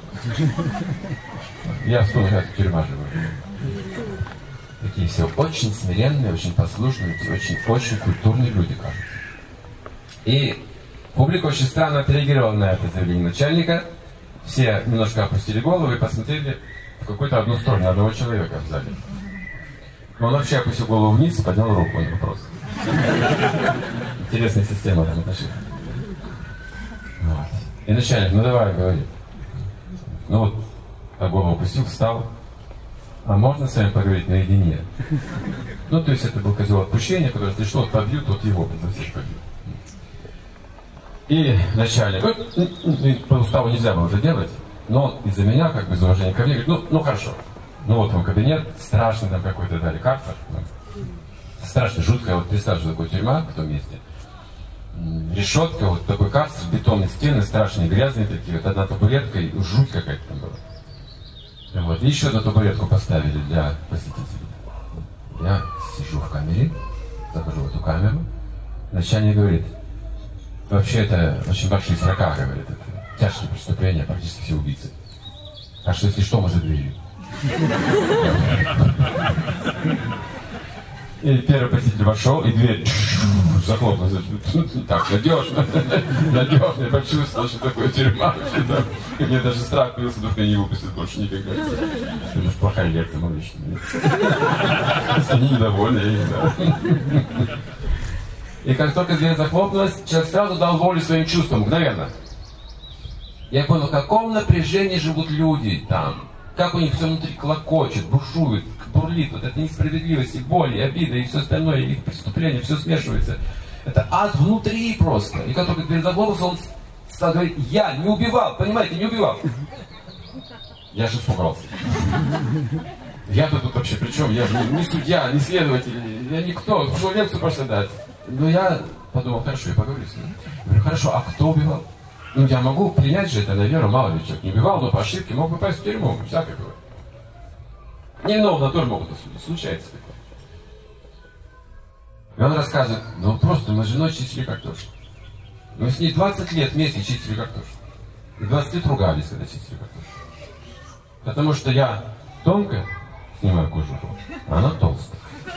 Я вспомнил, как тюрьма живу. Такие все очень смиренные, очень послушные, очень культурные люди, кажется. И публика очень странно отреагировала на это заявление начальника. Все немножко опустили голову и посмотрели в какую-то одну сторону, одного человека в зале. Но он вообще опустил голову вниз и поднял руку на вопрос. Интересная система там отношений. Вот. И начальник, ну давай, говори. Ну вот, так голову опустил, встал. А можно с вами поговорить наедине? Ну, то есть это был козел отпущения, который, если что, побьют, тот его за всех побьют. И начальник, по уставу нельзя было это делать, но он из-за меня, как бы из уважения ко мне, говорит, ну хорошо. Ну вот вам кабинет, страшный там какой-то дали карцер. Страшно, жуткая, вот представьте, что такое тюрьма в том месте. Решетка, вот такой карцер, бетонные стены, страшные, грязные такие, вот одна табуретка, и жуть какая-то там была. Вот. И еще одну табуретку поставили для посетителей. Я сижу в камере, захожу в эту камеру, начальник говорит, вообще это очень большие срока, говорит, это тяжкие преступления, практически все убийцы. А что, если что, мы за дверью? И первый посетитель вошел, и дверь захлопнулась. Так, надежно. Я почувствовал, что такое тюрьма. И мне даже страх появился, вдруг меня не выпустят больше никогда. Это может плохая лекция, но лично. Они недовольны, я не знаю. И как только дверь захлопнулась, человек сразу дал волю своим чувствам, мгновенно. Я понял, в каком напряжении живут люди там. Как у них все внутри клокочет, бушует, бурлит. Вот эта несправедливость, и боль, и обида, и все остальное, и их преступления, все смешивается. Это ад внутри просто. И как только дверь захлопнулся, он стал говорить, я не убивал, понимаете, не убивал. Я же испугался. Я-то тут вообще, причем я же не судья, не следователь, я никто, пришел лекцию просто дать. Но я подумал, хорошо, я поговорю с ним. Я говорю, хорошо, а кто убивал? Ну, я могу принять же это на веру, мало ли человек не убивал, но по ошибке мог попасть в тюрьму, всякое бывает. Невиновно тоже могут осудить, случается такое. И он рассказывает, ну просто мы с женой чистили картошку. Мы с ней 20 лет вместе чистили картошку. И 20 лет ругались, когда чистили картошку. Потому что я тонко снимаю кожуху, а она толстая.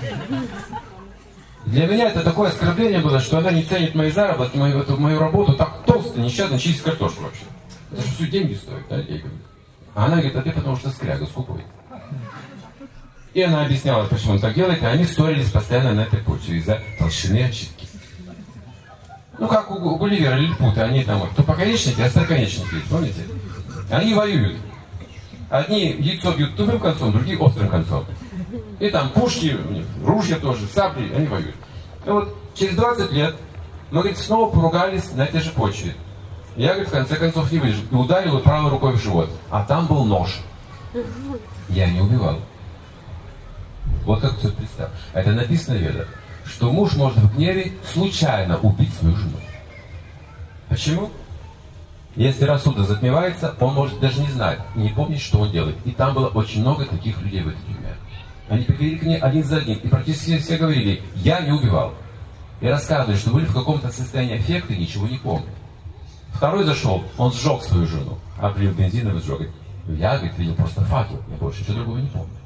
Для меня это такое оскорбление было, что она не ценит мои заработки, мою работу так толсто, нещадно чистить картошку вообще. Это же все деньги стоит, да, я говорю. А она говорит, а ты потому что скряга, скупой. И она объясняла, почему он так делает, и они ссорились постоянно на этой почве из-за толщины очистки. Ну, как у Гулливера и Лилипута, они там тупоконечники, остроконечники, помните? Они воюют. Одни яйцо бьют тупым концом, другие острым концом. И там пушки, ружья тоже, сабли, они воюют. И вот через 20 лет мы, говорит, снова поругались на этой же почве. Я, говорит, в конце концов не выдержал и ударил его правой рукой в живот. А там был нож. Я не убивал. Вот как все представь. Это написано в Ведах, что муж может в гневе случайно убить свою жену. Почему? Если рассудок затмевается, он может даже не знать, не помнить, что он делает. И там было очень много таких людей в этой тюрьме. Они приходили к ней один за одним, и практически все говорили, я не убивал. И рассказывали, что были в каком-то состоянии аффекта и ничего не помнят. Второй зашел, он сжег свою жену, облил бензином и сжег. Я, говорит, видел просто факел, я больше ничего другого не помню.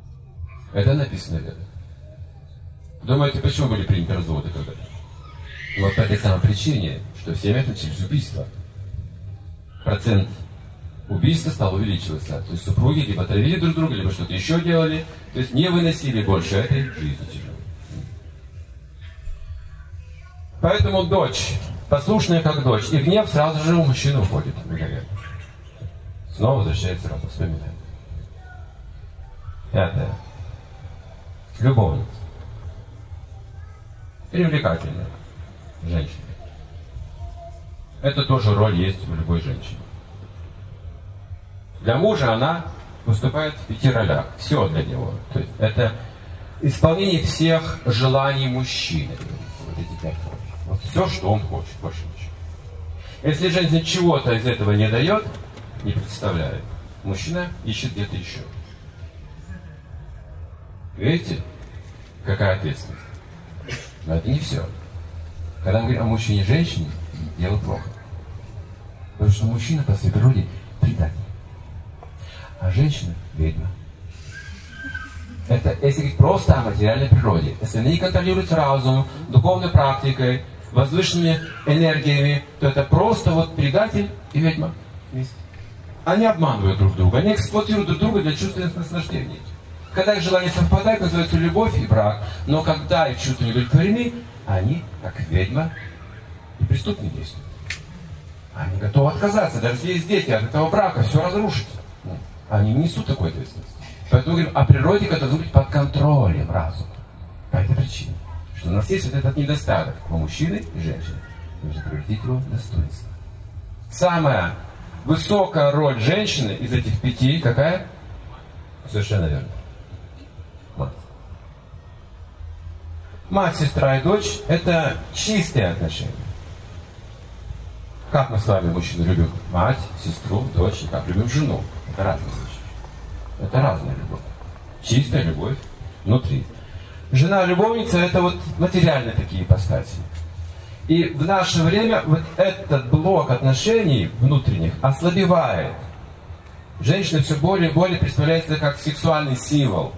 Это написано в Ведах. Думаете, почему были приняты разводы когда-то? Вот по этой самой причине, что в семьях начались убийства. Процент убийства стал увеличиваться. То есть супруги либо травили друг друга, либо что-то еще делали. То есть не выносили больше этой жизни тяжелой. Поэтому дочь, послушная как дочь, и гнев сразу же у мужчины уходит. Снова возвращается сразу, вспоминает. Пятое. Любовница. Привлекательная женщина. Это тоже роль есть у любой женщины. Для мужа она выступает в 5 ролях. Все для него. То есть это исполнение всех желаний мужчины. Вот эти 5 ролей. Вот все, что он хочет, больше ничего. Если женщина чего-то из этого не дает, не представляет, мужчина ищет где-то еще. Видите, какая ответственность? Но это не все. Когда мы говорим о мужчине и женщине, дело плохо. Потому что мужчина по своей природе предатель, а женщина ведьма. Это, если говорить просто о материальной природе, если они не контролируют разумом, духовной практикой, возвышенными энергиями, то это просто вот предатель и ведьма. Они обманывают друг друга, они эксплуатируют друг друга для чувственных наслаждений. Когда их желания совпадают, называется любовь и брак. Но когда их чувства не удовлетворены, они, как ведьма, и преступник действуют. Они готовы отказаться, даже если есть дети, от этого брака все разрушится. Они не несут такой ответственности. Поэтому говорим о природе, которая должна быть под контролем разума. По этой причине. Что у нас есть вот этот недостаток у мужчины и женщины. Нужно превратить его в достоинство. Самая высокая роль женщины из этих 5 какая? Совершенно верно. Мать. Мать, сестра и дочь – это чистые отношения. Как мы с вами, мужчины, любим мать, сестру, дочь, и как любим жену? Это разные вещи. Это разная любовь. Чистая любовь внутри. Жена-любовница – это вот материальные такие ипостаси. И в наше время вот этот блок отношений внутренних ослабевает. Женщина все более и более представляется как сексуальный символ.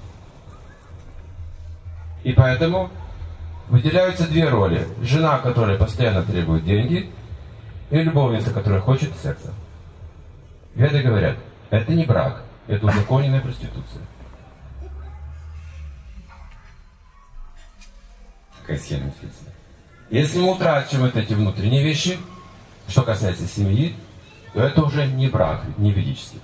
И поэтому выделяются 2 роли. Жена, которая постоянно требует деньги, и любовница, которая хочет секса. Веды говорят, это не брак, это узаконенная проституция. Такая схема интересная. Если мы утрачиваем вот эти внутренние вещи, что касается семьи, то это уже не брак, не ведический.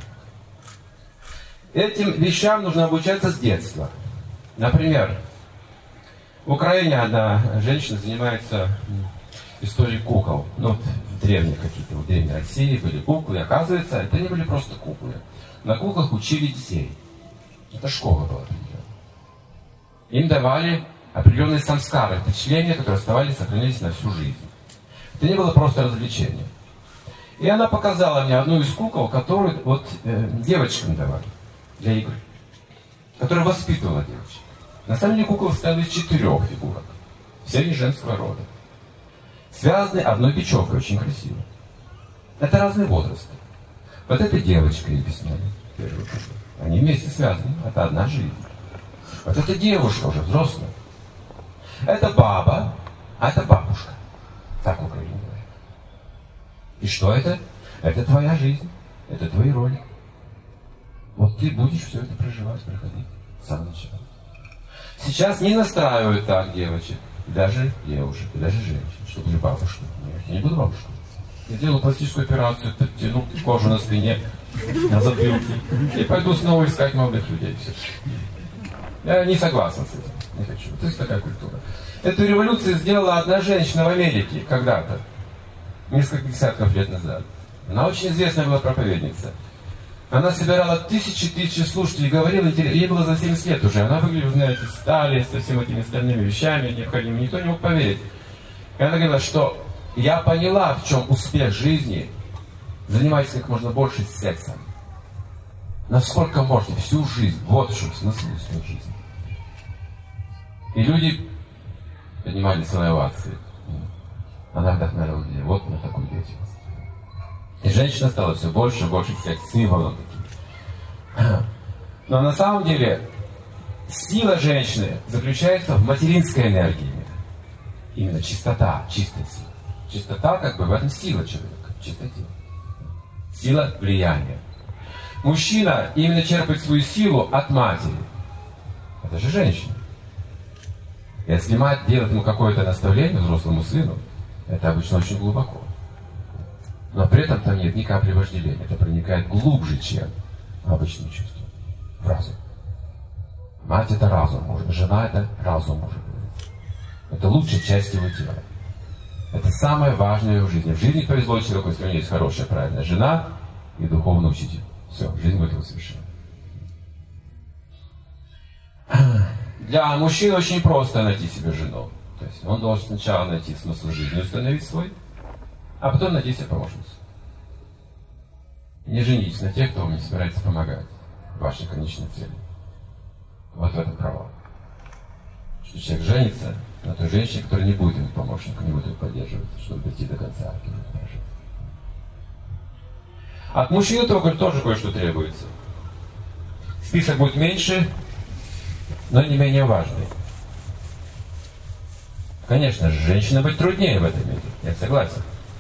Этим вещам нужно обучаться с детства. Например, в Украине одна женщина занимается историей кукол. Ну, вот в древних какие-то, в древней России были куклы, и оказывается, это не были просто куклы. На куклах учили детей. Это школа была. Им давали определенные самскары, впечатления, которые оставались, сохранились на всю жизнь. Это не было просто развлечение. И она показала мне одну из кукол, которую вот девочкам давали для игр, которая воспитывала девочек. На самом деле кукла состояла из 4 фигурок, все они женского рода, связаны одной бечевкой, очень красиво. Это разные возрасты. Вот эта девочка, ей объясняли, они вместе связаны, это одна жизнь. Вот эта девушка уже взрослая, это баба, а это бабушка. Так в Украине говорят. И что это? Это твоя жизнь, это твои роли. Вот ты будешь все это проживать, проходить с самого начала. Сейчас не настраивают так девочек, даже девушек, и даже женщин, чтобы были бабушки. Нет, я не буду бабушкой. Я делаю пластическую операцию, подтяну кожу на спине, на затылке, и пойду снова искать молодых людей. Все. Я не согласен с этим. Не хочу. То есть такая культура. Эту революцию сделала одна женщина в Америке когда-то, несколько десятков лет назад. Она очень известная была проповедница. Она собирала тысячи слушателей, говорила, ей было за 70 лет уже. Она выглядела, знаете, стали со всеми этими остальными вещами необходимыми. Никто не мог поверить. И она говорила, что я поняла, в чем успех жизни. Занимайтесь как можно больше сексом. Насколько можно, всю жизнь. Вот в чем смысл успех жизни. И люди поднимали свои овации. Она вдохновляла людей. Вот на такую деятельность. И женщина стала все больше и больше секс-символом. Но на самом деле сила женщины заключается в материнской энергии. Именно чистота, чистая сила. Чистота, как бы в этом сила человека, в чистоте. Сила влияния. Мужчина именно черпает свою силу от матери. Это же женщина. Если мать делает ему какое-то наставление взрослому сыну, это обычно очень глубоко. Но при этом там нет ни капли вожделения. Это проникает глубже, чем обычные чувства. В разум. Мать — это разум, жена — это разум, может быть. Это лучшая часть его тела. Это самое важное в жизни. В жизни повезло человеку, если у него есть хорошая, правильная жена и духовный учитель. Все, жизнь будет его совершена. Для мужчин очень просто найти себе жену. То есть он должен сначала найти смысл жизни, установить свой, а потом найти себе помощницу. Не женитесь на тех, кто вам не собирается помогать вашей конечной цели. Вот в этом провал. Что человек женится на той женщине, которая не будет ему помощником, не будет его поддерживать, чтобы дойти до конца. От мужчины тоже кое-что требуется. Список будет меньше, но не менее важный. Конечно же, женщина быть труднее в этом мире, я согласен.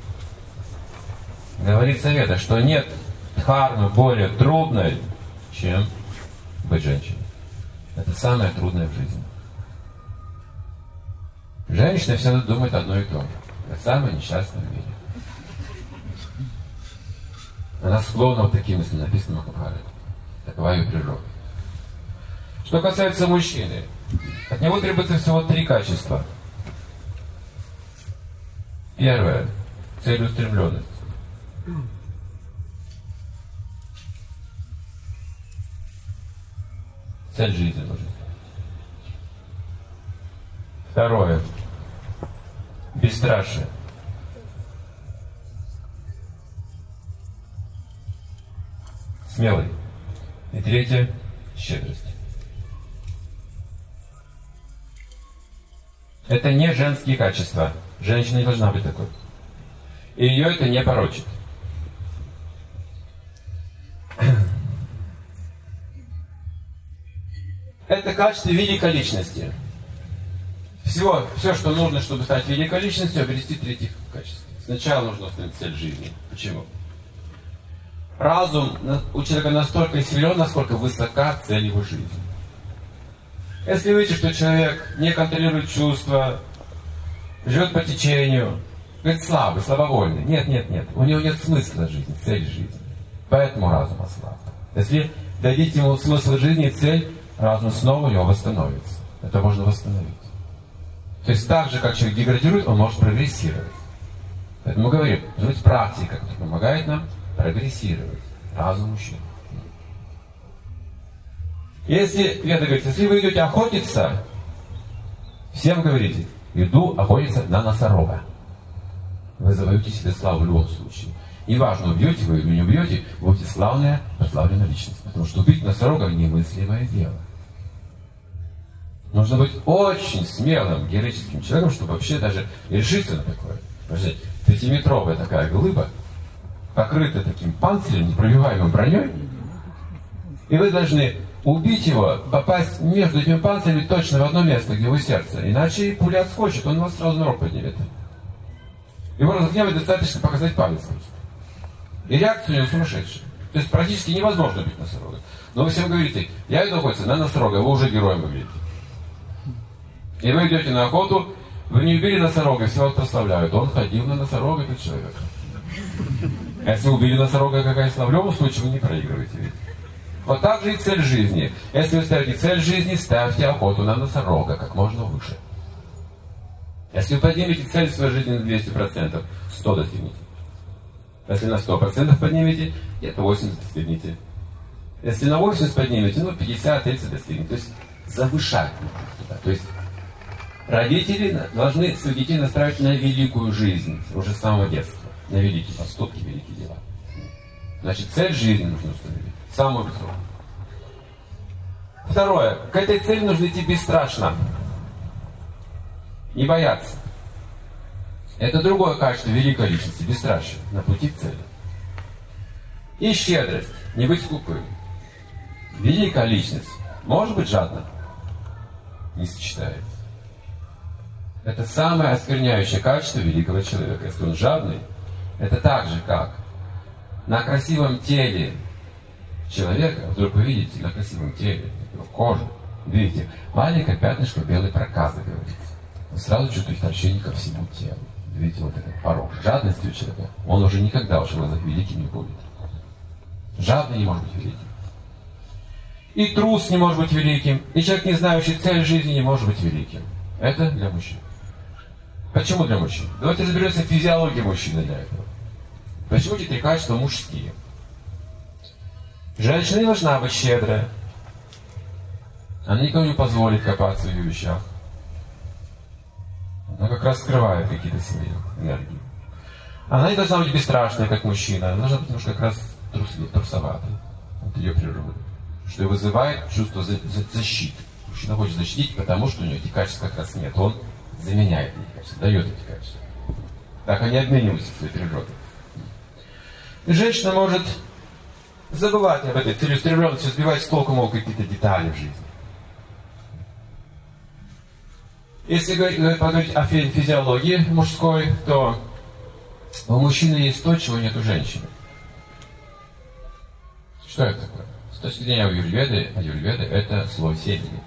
Говорит Совета, что нет дхармы более трудной, чем быть женщиной. Это самое трудное в жизни. Женщина всегда думает одно и то же. Это самое несчастное в мире. Она склонна вот таким мыслям, написано в Махабхарате. Такова ее природа. Что касается мужчины, от него требуется всего 3 качества. Первое — целеустремленность. Цель жизни нужна. Второе — бесстрашие. Смелый. И третье — щедрость. Это не женские качества. Женщина не должна быть такой. И ее это не порочит. Это качество великой личности. Все, что нужно, чтобы стать великой личностью, обрести 3 качества. Сначала нужно установить цель жизни. Почему? Разум у человека настолько силен, насколько высока цель его жизни. Если вы видите, что человек не контролирует чувства, живет по течению, говорит, слабый, слабовольный. Нет. У него нет смысла жизни, цели жизни. Поэтому разум ослаб. Если дадите ему смысл жизни и цель, разум снова у него восстановится. Это можно восстановить. То есть так же, как человек деградирует, он может прогрессировать. Поэтому мы говорим, должна быть практика, которая помогает нам прогрессировать. Разум мужчин. Если, Веда говорит, если вы идете охотиться, всем говорите, иду охотиться на носорога. Вы завоюете себе славу в любом случае. Неважно, убьете вы или не убьете, вы будете славная, прославленная личность. Потому что убить носорога — немыслимое дело. Нужно быть очень смелым, героическим человеком, чтобы вообще даже решиться на такое. Подождите, 5-метровая такая глыба, покрыта таким панцирем, непробиваемой броней, и вы должны убить его, попасть между этими панцирями точно в одно место, где его сердце. Иначе пуля отскочит, он вас сразу на рог поднимет. Его разгневать достаточно показать палец просто. И реакция у него сумасшедшая. То есть практически невозможно убить носорога. Но вы всем говорите, я иду охотиться на носорога, вы уже героем выглядите. И вы идете на охоту, вы не убили носорога, все вас прославляют. Он ходил на носорога, этот человек. А если убили носорога, какая слава? В любом случае вы не проигрываете. Ведь. Вот так же и цель жизни. Если вы ставите цель жизни, ставьте охоту на носорога как можно выше. Если вы поднимете цель своей жизни на 200%, 100 достигнете. Если на 100% поднимете, где-то 80 достигнете. Если на 80 поднимете, 50-30 достигнете. То есть завышать нужно. То есть родители должны своих детей настраивать на великую жизнь уже с самого детства. На великие поступки, великие дела. Значит, цель жизни нужно установить. Самую высокую. Второе. К этой цели нужно идти бесстрашно. Не бояться. Это другое качество великой личности. Бесстрашие на пути к цели. И щедрость. Не быть скупым. Великая личность может быть жадна. Не сочетается. Это самое оскверняющее качество великого человека. Если он жадный, это так же, как на красивом теле человека, вдруг вы видите на красивом теле, кожу, видите, маленькое пятнышко белой проказы, говорится. Вы сразу чувствуете торчение ко всему телу. Видите, вот этот порог жадности у человека, он уже никогда в глазах великим не будет. Жадный не может быть великим. И трус не может быть великим, и человек, не знающий цель жизни, не может быть великим. Это для мужчин. Почему для мужчин? Давайте разберемся в физиологии мужчины для этого. Почему эти три качества мужские? Женщина не должна быть щедрая. Она никому не позволит копаться в ее вещах. Она как раз скрывает какие-то свои энергии. Она не должна быть бесстрашной, как мужчина. Она должна быть немножко как раз трусоватой. Это ее природа. Что и вызывает чувство защиты. Мужчина хочет защитить, потому что у него эти качества как раз нет. Он заменяет эти качества, дает эти качества. Так они обмениваются своей природой. И женщина может забывать об этой целеустремленности, сбивать с толку, мол, какие-то детали в жизни. Если поговорить о физиологии мужской, то у мужчины есть то, чего нет у женщины. Что это такое? С точки зрения аюрведы это слой семени.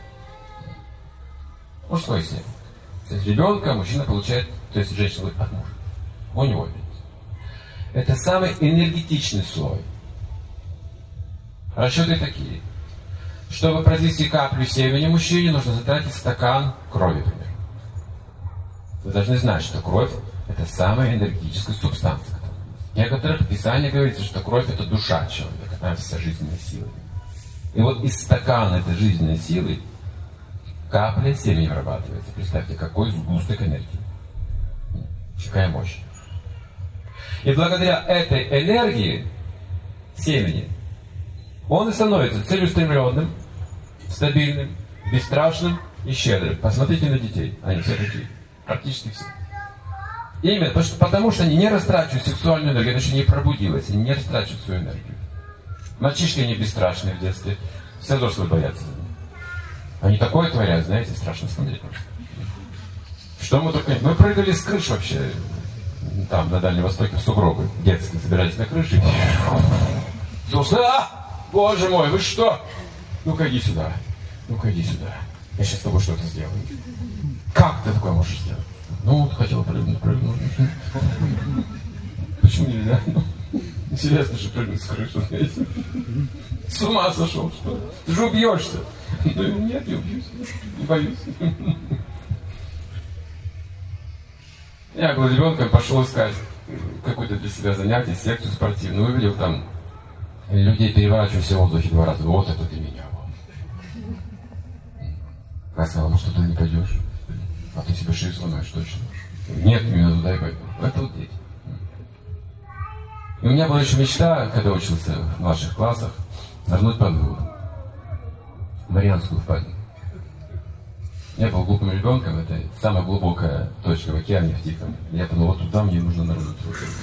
Мужской семя. То есть ребенка мужчина получает, то есть женщина будет от мужа. У него есть. Это самый энергетичный слой. Расчеты такие. Чтобы произвести каплю семени мужчине, нужно затратить стакан крови, примерно. Вы должны знать, что кровь – это самая энергетическая субстанция. В некоторых писаниях говорится, что кровь – это душа человека, там вся жизненная сила. И вот из стакана этой жизненной силы капля семени вырабатывается. Представьте, какой сгусток энергии. Какая мощь. И благодаря этой энергии семени он и становится целеустремленным, стабильным, бесстрашным и щедрым. Посмотрите на детей. Они все такие. Практически все. Именно потому что они не растрачивают сексуальную энергию, она еще не пробудилась, они не растрачивают свою энергию. Мальчишки, они бесстрашные в детстве. Все взрослые боятся. Они такое творят, знаете, страшно смотреть просто. Что мы только... Мы прыгали с крыш вообще. Там, на Дальнем Востоке, в сугробы. Детские собирались на крыше. Взрослые, боже мой, вы что? Ну-ка иди сюда. Ну-ка иди сюда. Я сейчас с тобой что-то сделаю. Как ты такое можешь сделать? Ну, вот хотел прыгнуть. Почему нельзя? Ну, интересно же прыгнуть с крыши, знаете. С ума сошел, что ли? Ты же убьешься. Ну, нет, не убьюсь. Не боюсь. Я был ребенком, пошел искать какое-то для себя занятие, секцию спортивную. Увидел там людей, переворачивающихся в воздухе 2 раза. Вот это для меня. Я сказал, ну что ты не пойдешь? А ты себе шею сломаешь точно. Нет, именно туда и пойду. Это вот дети. И у меня была еще мечта, когда учился в младших классах, нырнуть под воду. В Марианскую впадину. Я был глупым ребенком, это самая глубокая точка в океане, в Тихом. Я подумал, вот туда мне нужно нырнуть.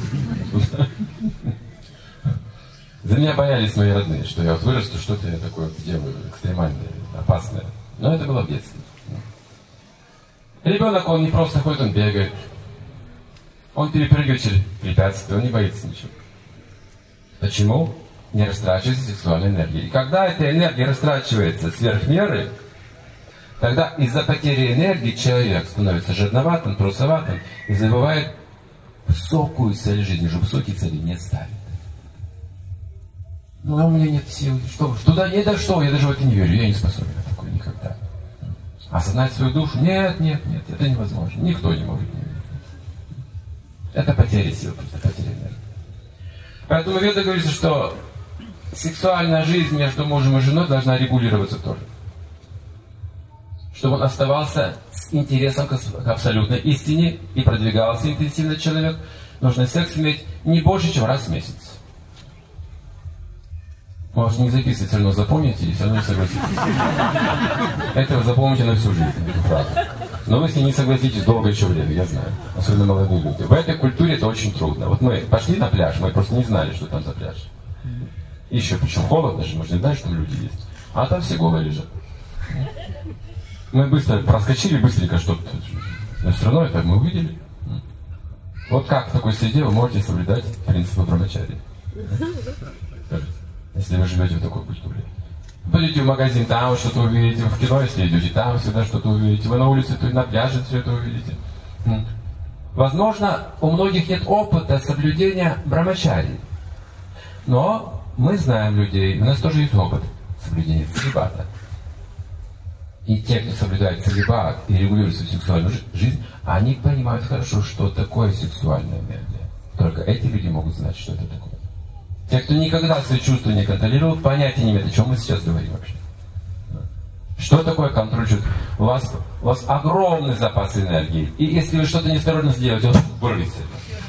За меня боялись мои родные, что я вот вырасту, что-то я такое сделаю экстремальное, опасное. Но это было в детстве. Ребенок, он не просто ходит, он бегает. Он перепрыгивает через препятствия, он не боится ничего. Почему? Не растрачивается сексуальная энергия. И когда эта энергия растрачивается сверх меры, тогда из-за потери энергии человек становится жадноватым, трусоватым и забывает высокую цель жизни, уже высокие цели не ставит. Ну, а у меня нет сил. Что? Туда не дошло, я даже в это не верю, я не способен на такое никогда. Осознать свою душу? Нет, это невозможно. Никто не может не верить. Это потеря сил, просто потеря энергии. Поэтому Веда говорится, что сексуальная жизнь между мужем и женой должна регулироваться тоже. Чтобы он оставался с интересом к абсолютной истине и продвигался интенсивно человек, нужно секс иметь не больше, чем раз в месяц. Можете не записывать, все равно запомните и все равно не согласитесь. Это вы запомните на всю жизнь, эту фразу. Но вы с ней не согласитесь долго еще время, я знаю. Особенно молодые люди. В этой культуре это очень трудно. Вот мы пошли на пляж, мы просто не знали, что там за пляж. Еще причем холодно же, мы же не знали, что там люди есть. А там все голые лежат. Мы быстро проскочили, быстренько, чтобы Но все равно это мы увидели. Вот как в такой среде вы можете соблюдать принципы брамачарьи? Скажите, если вы живете в такой культуре. Пойдете в магазин, там вы что-то увидите, в кино, если идете, там всегда что-то увидите, вы на улице, то на пляже все это увидите. Возможно, у многих нет опыта соблюдения брамачарьи. Но мы знаем людей, у нас тоже есть опыт соблюдения целибата. И те, кто соблюдает целибат и регулирует свою сексуальную жизнь, они понимают хорошо, что такое сексуальная энергия. Только эти люди могут знать, что это такое. Те, кто никогда свои чувства не контролировал, понятия не имеют, о чем мы сейчас говорим вообще. Что такое контроль чувств? У вас огромный запас энергии. И если вы что-то неосторожно сделаете, он вырвется.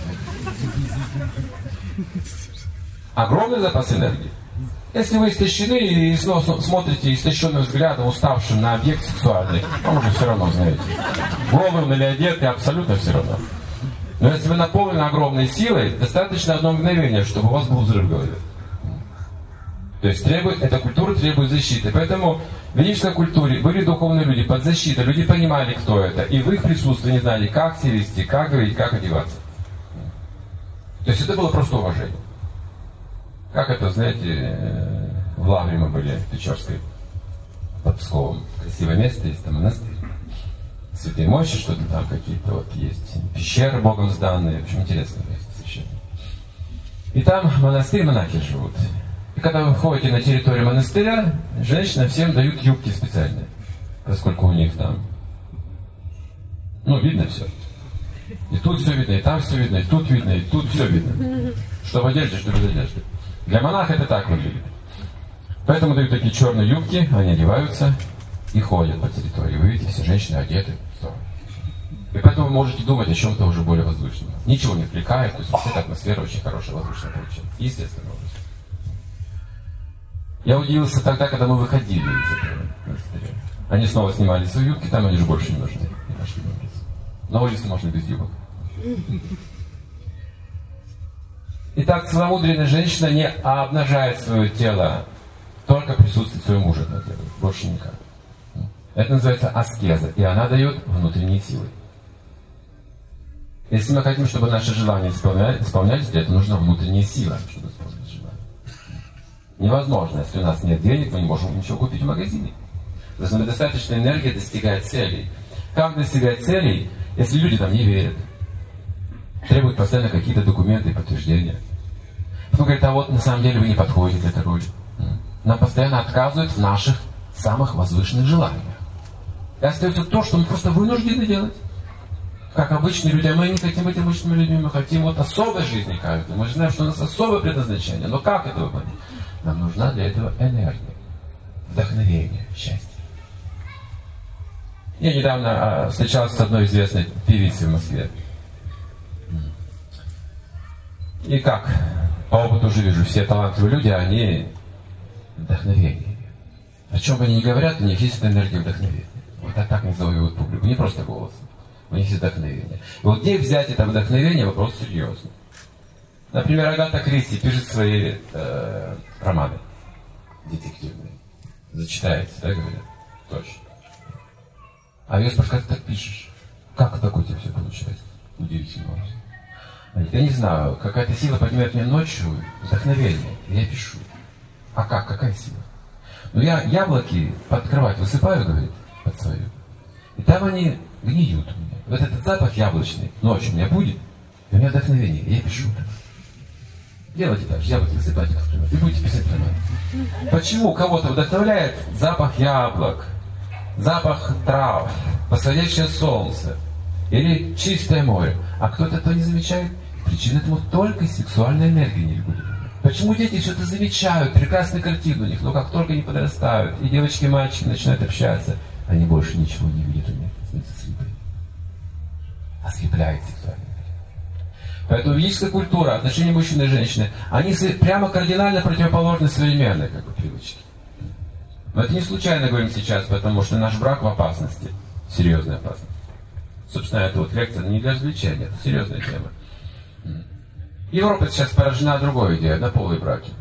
Огромный запас энергии. Если вы истощены и снова смотрите истощенным взглядом, уставшим на объект сексуальный, вам уже все равно, знаете. Голым или одетый, абсолютно все равно. Но если вы наполнены огромной силой, достаточно одно мгновение, чтобы у вас был взрыв в голове. То есть эта культура требует защиты. Поэтому в ведической культуре были духовные люди под защитой. Люди понимали, кто это. И в их присутствии не знали, как себя вести, как говорить, как одеваться. То есть это было просто уважение. Как это, знаете, в Лавре мы были, в Печорской, под Псковом. Красивое место, есть там монастырь. Святые мощи, что-то там какие-то вот есть. Пещеры Богом сданные. В общем, интересное место совершенно. И там монастырь, монахи живут. И когда вы входите на территорию монастыря, женщинам всем дают юбки специальные. Поскольку у них там, видно все. И тут все видно, и там все видно, и тут видно, и тут все видно. Что в одежде, что без одежды. Для монаха это так выглядит. Поэтому дают такие черные юбки, они одеваются и ходят по территории. Вы видите, все женщины одеты. И поэтому вы можете думать о чем-то уже более возвышенном. Ничего не отвлекает, то есть эта атмосфера очень хорошая, возвышенная получается. Естественно. Я удивился тогда, когда мы выходили из этого монастыря. Они снова снимали свои юбки, там они же больше не нужны. На улице можно без юбок. Итак, целомудренная женщина не обнажает свое тело, только присутствие своего мужа это делает, больше никак. Это называется аскеза, и она дает внутренние силы. Если мы хотим, чтобы наши желания исполнялись, для этого нужна внутренняя сила, чтобы исполнить желание. Невозможно, если у нас нет денег, мы не можем ничего купить в магазине. Должна быть достаточная энергия достигать целей. Как достигать целей, если люди там не верят? Требуют постоянно какие-то документы и подтверждения. Потом говорят, а вот на самом деле вы не подходите для этой роли. Нам постоянно отказывают в наших самых возвышенных желаниях. И остается то, что мы просто вынуждены делать. Как обычные люди, а мы не хотим быть обычными людьми, мы хотим вот особой жизни каждого. Мы же знаем, что у нас особое предназначение. Но как это выполнить? Нам нужна для этого энергия, вдохновение, счастье. Я недавно встречался с одной известной певицей в Москве. И как? По опыту уже вижу, все талантливые люди, они вдохновение. О чем они не говорят, у них есть эта энергия вдохновения. Вот так они завоевывают публику. Не просто голос. У них есть вдохновение. И вот где взять это вдохновение, вопрос серьезный. Например, Агата Кристи пишет свои романы детективные. Зачитается, да, говорят? Точно. А ее спрашивают, как ты так пишешь? Как так у тебя все получается? Удивительно. Я не знаю, какая-то сила поднимает меня ночью, вдохновение, и я пишу. А как? Какая сила? Я яблоки под кровать высыпаю, говорит, под свою. И там они гниют у меня. Вот этот запах яблочный ночью у меня будет, и у меня вдохновение, и я пишу. Делайте так же, яблоки высыпайте, и будете писать роман. Почему кого-то вдохновляет запах яблок, запах трав, восходящее солнце или чистое море, а кто-то этого не замечает? Причина этому только сексуальная энергия не регулируемая. Почему дети все это замечают, прекрасные картины у них, но как только они подрастают, и девочки и мальчики начинают общаться, они больше ничего не видят у них, становятся слепые. Ослепляет сексуальная энергия. Поэтому ведическая культура, отношения мужчины и женщины, они прямо кардинально предположны современной привычке. Но это не случайно говорим сейчас, потому что наш брак в опасности, серьезной опасности. Собственно, эта вот лекция не для развлечения, это серьезная тема. Европа сейчас поражена другой идеей, однополые браки.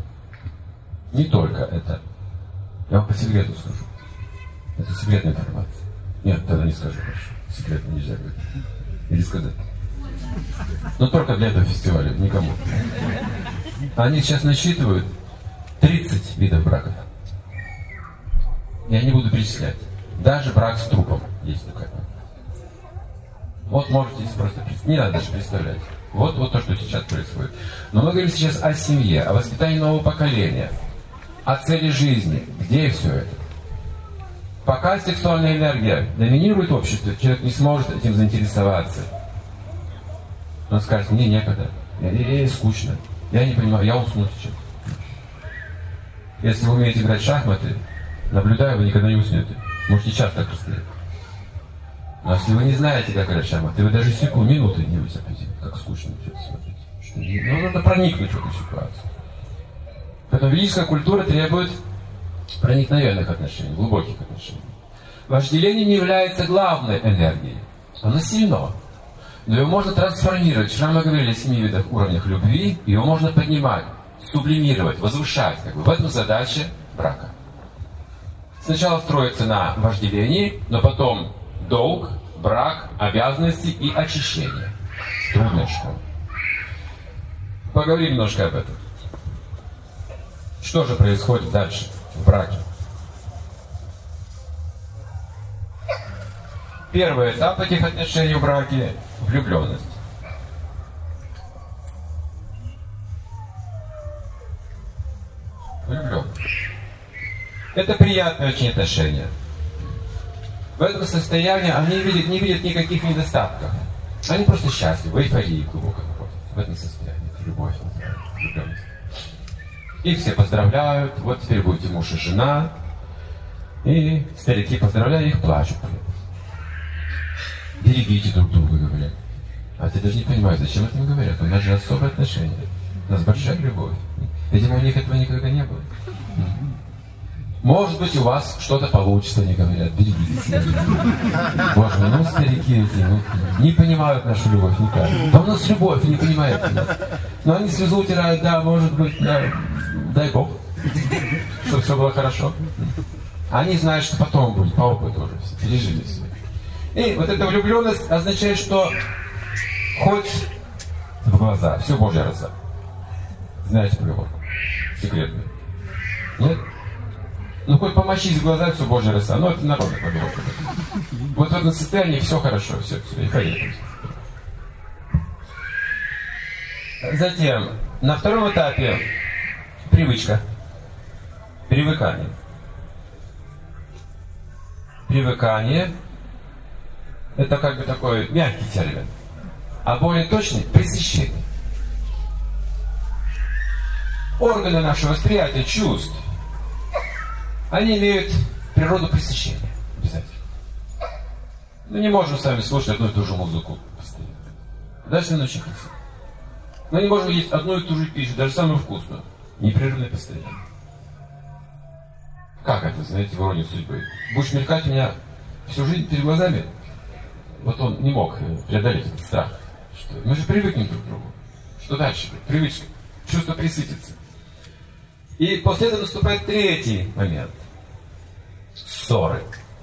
Не только это. Я вам по секрету скажу. Это секретная информация. Нет, тогда не скажу, хорошо. Секретно нельзя говорить. Или сказать. Но только для этого фестиваля, никому. Они сейчас насчитывают 30 видов браков. Я не буду перечислять. Даже брак с трупом есть такой. Вот можете просто представить. Не надо даже представлять. Вот то, что сейчас происходит. Но мы говорим сейчас о семье, о воспитании нового поколения, о цели жизни. Где все это? Пока сексуальная энергия доминирует в обществе, человек не сможет этим заинтересоваться. Он скажет: мне некогда, мне скучно, я не понимаю, я усну сейчас. Если вы умеете играть в шахматы, наблюдая, вы никогда не уснете. Можете час так расстрелять. Но если вы не знаете, как играть в шахматы, вы даже минуты не вытерпите, как скучно что-то смотреть. Ну, надо проникнуть в эту ситуацию. Поэтому ведическая культура требует проникновенных отношений, глубоких отношений. Вожделение не является главной энергией. Оно сильно. Но его можно трансформировать. Вчера мы говорили о 7 видах уровнях любви. Его можно поднимать, сублимировать, возвышать. В этом задача брака. Сначала строится на вожделении, но потом долг, брак, обязанности и очищение. Трудная школа. Поговорим немножко об этом. Что же происходит дальше в браке? Первый этап этих отношений в браке – влюбленность. Влюбленность. Это приятные очень отношения. В этом состоянии они не видят никаких недостатков. Они просто счастливы, в эйфории глубоко находятся. В этом состоянии. Это любовь называется, влюбленность. Их все поздравляют. Вот теперь будете муж и жена. И старики поздравляют, их плачут. Берегите друг друга, говорят. А ты даже не понимаешь, зачем это им говорят. У нас же особые отношения. У нас большая любовь. Видимо, у них этого никогда не было. Может быть, у вас что-то получится, они говорят. Берегите себя. Боже мой, старики эти, не понимают нашу любовь никак. Да у нас любовь, не понимают. Но они слезу утирают, да, может быть, да, дай Бог, чтобы все было хорошо. Они знают, что потом будет, по опыту уже все, пережили все. И вот эта влюбленность означает, что хоть в глаза, все Божья роса. Знаете поговорку? Секретную. Нет? Ну, хоть помощись в глаза, все Божья роса. Ну, это народная поговорка. Вот в этом состоянии все хорошо, все, эйфория. Затем, на втором этапе привычка. Привыкание. Привыкание – это как бы такой мягкий термин. А более точный – пресыщение. Органы нашего восприятия, чувств, они имеют природу пресыщения. Обязательно. Мы не можем с вами слушать одну и ту же музыку постоянно. Даже на очень красиво. Мы не можем есть одну и ту же пищу, даже самую вкусную. Непрерывно и постоянно. Как это, знаете, в иронии судьбы? Будешь мелькать у меня всю жизнь перед глазами? Вот он не мог преодолеть этот страх. Что мы же привыкнем друг к другу. Что дальше? Привычка. Чувство присытиться. И после этого наступает третий момент. Ссоры.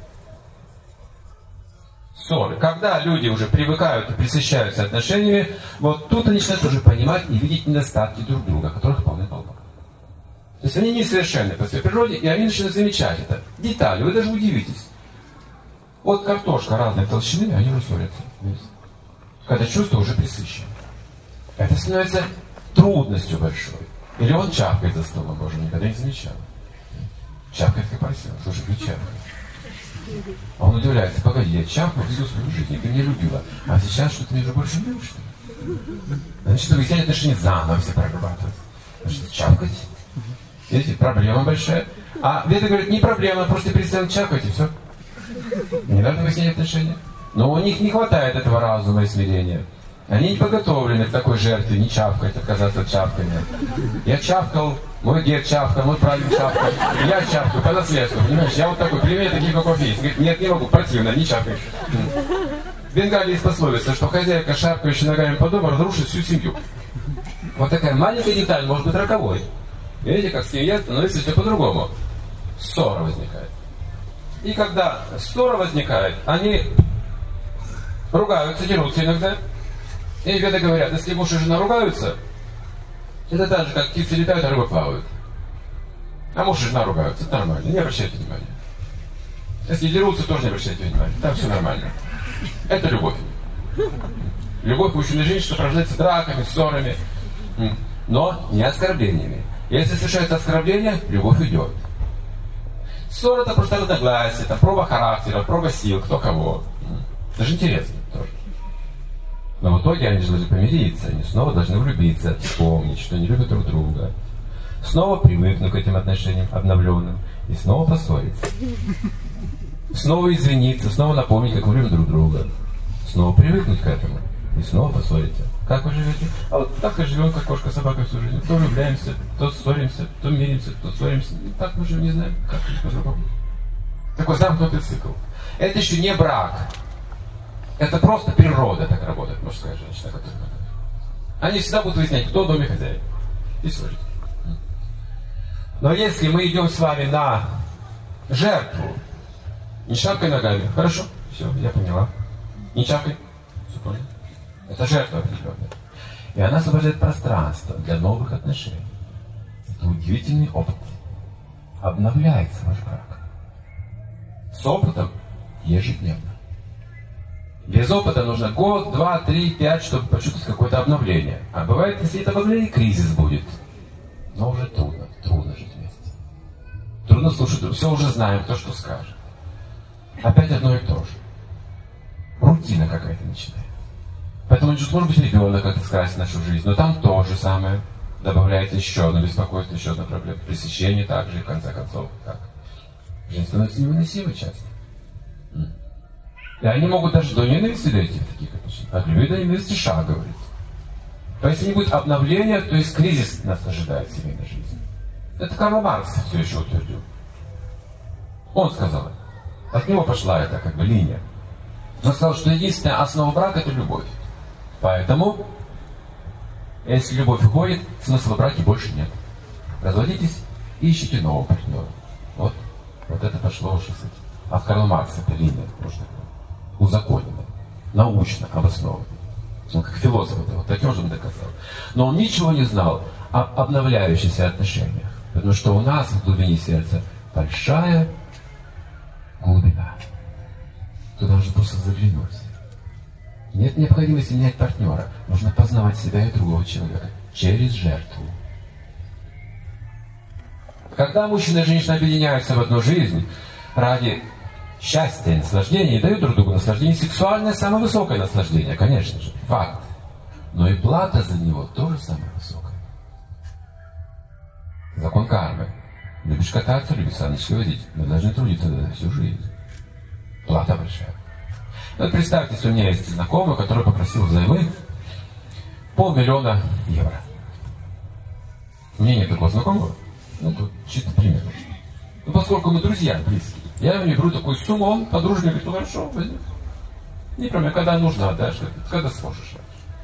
Ссоры. Когда люди уже привыкают и присыщаются отношениями, вот тут они начинают уже понимать и видеть недостатки друг друга, которых полны-полно. То есть они несовершенны по своей природе, и они начинают замечать это. Детали, вы даже удивитесь. Вот картошка разной толщины, они уже ссорятся. Когда чувство уже присыщено. Это становится трудностью большой. Или он чавкает за столом, Боже, никогда не замечал. Чавкает как поросенок, слушай, ты чавкаешь. А он удивляется: погоди, я чавкаю всю свою жизнь, ты меня любила, а сейчас что-то меня уже больше не любишь, что ли? Значит, выяснять отношения заново все прорабатывать. Значит, чавкать. Видите, проблема большая. А Веда говорит, не проблема, просто перестань чавкать и все. Не надо выяснять отношения. Но у них не хватает этого разума и смирения. Они не подготовлены к такой жертве, не чавкать, отказаться от чавкания. Я чавкал, мой дед чавкал, мой прадед чавкал, я чавкаю по наследству, понимаешь? Я вот такой, при мне такие, как кофе есть. Говорит, нет, не могу, противно, не чавкаешь. В Бенгалии есть пословица, что хозяйка, шаркающая ногами по дому, разрушит всю семью. Вот такая маленькая деталь может быть роковой. Видите, как семья становится все по-другому. Ссора возникает. И когда ссора возникает, они ругаются, дерутся иногда. И веды говорят, если муж и жена ругаются, это так же, как птицы летают, а рыбы плавают. А муж и жена ругаются, это нормально, не обращайте внимания. Если дерутся, тоже не обращайте внимания, там все нормально. Это любовь. Любовь мужчин и женщин сопровождается драками, ссорами, но не оскорблениями. Если совершается оскорбление, любовь идет. Ссора — это просто разногласия, это проба характера, проба сил, кто кого. Даже интересно тоже. Но в итоге они же должны помириться, они снова должны влюбиться, вспомнить, что они любят друг друга. Снова привыкнуть к этим отношениям обновленным и снова поссориться. Снова извиниться, снова напомнить, как мы любим друг друга. Снова привыкнуть к этому и снова поссориться. Как вы живете? А вот так и живем, как кошка-собака всю жизнь. То влюбляемся, то ссоримся, то миримся, то ссоримся. И так мы же не знаем, как жить по-другому. Такой замкнутый цикл. Это еще не брак. Это просто природа так работает, мужская и женщина. Они всегда будут выяснять, кто в доме хозяин. И ссорить. Но если мы идем с вами на жертву, не шапкой ногами, хорошо, все, я поняла. Не шапкой, все понял. Это жертва определенная. И она освобождает пространство для новых отношений. Это удивительный опыт. Обновляется ваш брак. С опытом ежедневно. Без опыта нужно год, 2, 3, 5, чтобы почувствовать какое-то обновление. А бывает, если это обновление, кризис будет. Но уже трудно жить вместе. Трудно слушать друг. Все уже знаем, кто что скажет. Опять одно и то же. Рутина какая-то начинается. Поэтому может быть ребенок как-то скрасит нашу жизнь. Но там то же самое. Добавляется еще одно беспокойство, еще одна проблема. Пресыщение также, и в конце концов. Так. Жизнь становится невыносимой часто. И они могут даже до ненависти дойти в таких отношениях. От любви до ненависти шаг, говорится. То есть, если не будет обновления, то есть кризис нас ожидает в семейной жизни. Это Карл Маркс все еще утвердил. Он сказал, от него пошла эта как бы линия. Он сказал, что единственная основа брака — это любовь. Поэтому, если любовь уходит, смысла в браке больше нет. Разводитесь и ищите нового партнера. Вот это пошло уже с этим. А в Карла Маркса эта линия, может, узаконенная, научно обоснованная. Он как философ это вот таким же доказал. Но он ничего не знал об обновляющихся отношениях. Потому что у нас в глубине сердца большая глубина. Туда нужно просто заглянуть. Нет необходимости менять партнера. Нужно познавать себя и другого человека через жертву. Когда мужчина и женщина объединяются в одну жизнь ради счастья и наслаждения, и дают друг другу наслаждение, сексуальное самое высокое наслаждение, конечно же, факт. Но и плата за него тоже самая высокая. Закон кармы. Любишь кататься, любишь саночки водить, мы должны трудиться всю жизнь. Плата большая. Вот представьте, если у меня есть знакомый, который попросил взаймы 500 000 евро. У меня нет такого знакомого. Тут чисто пример. Поскольку мы друзья близкие, я ему не беру такую сумму, он подружный говорит, хорошо, возьми. Не проблема, когда нужно отдашь, когда сможешь.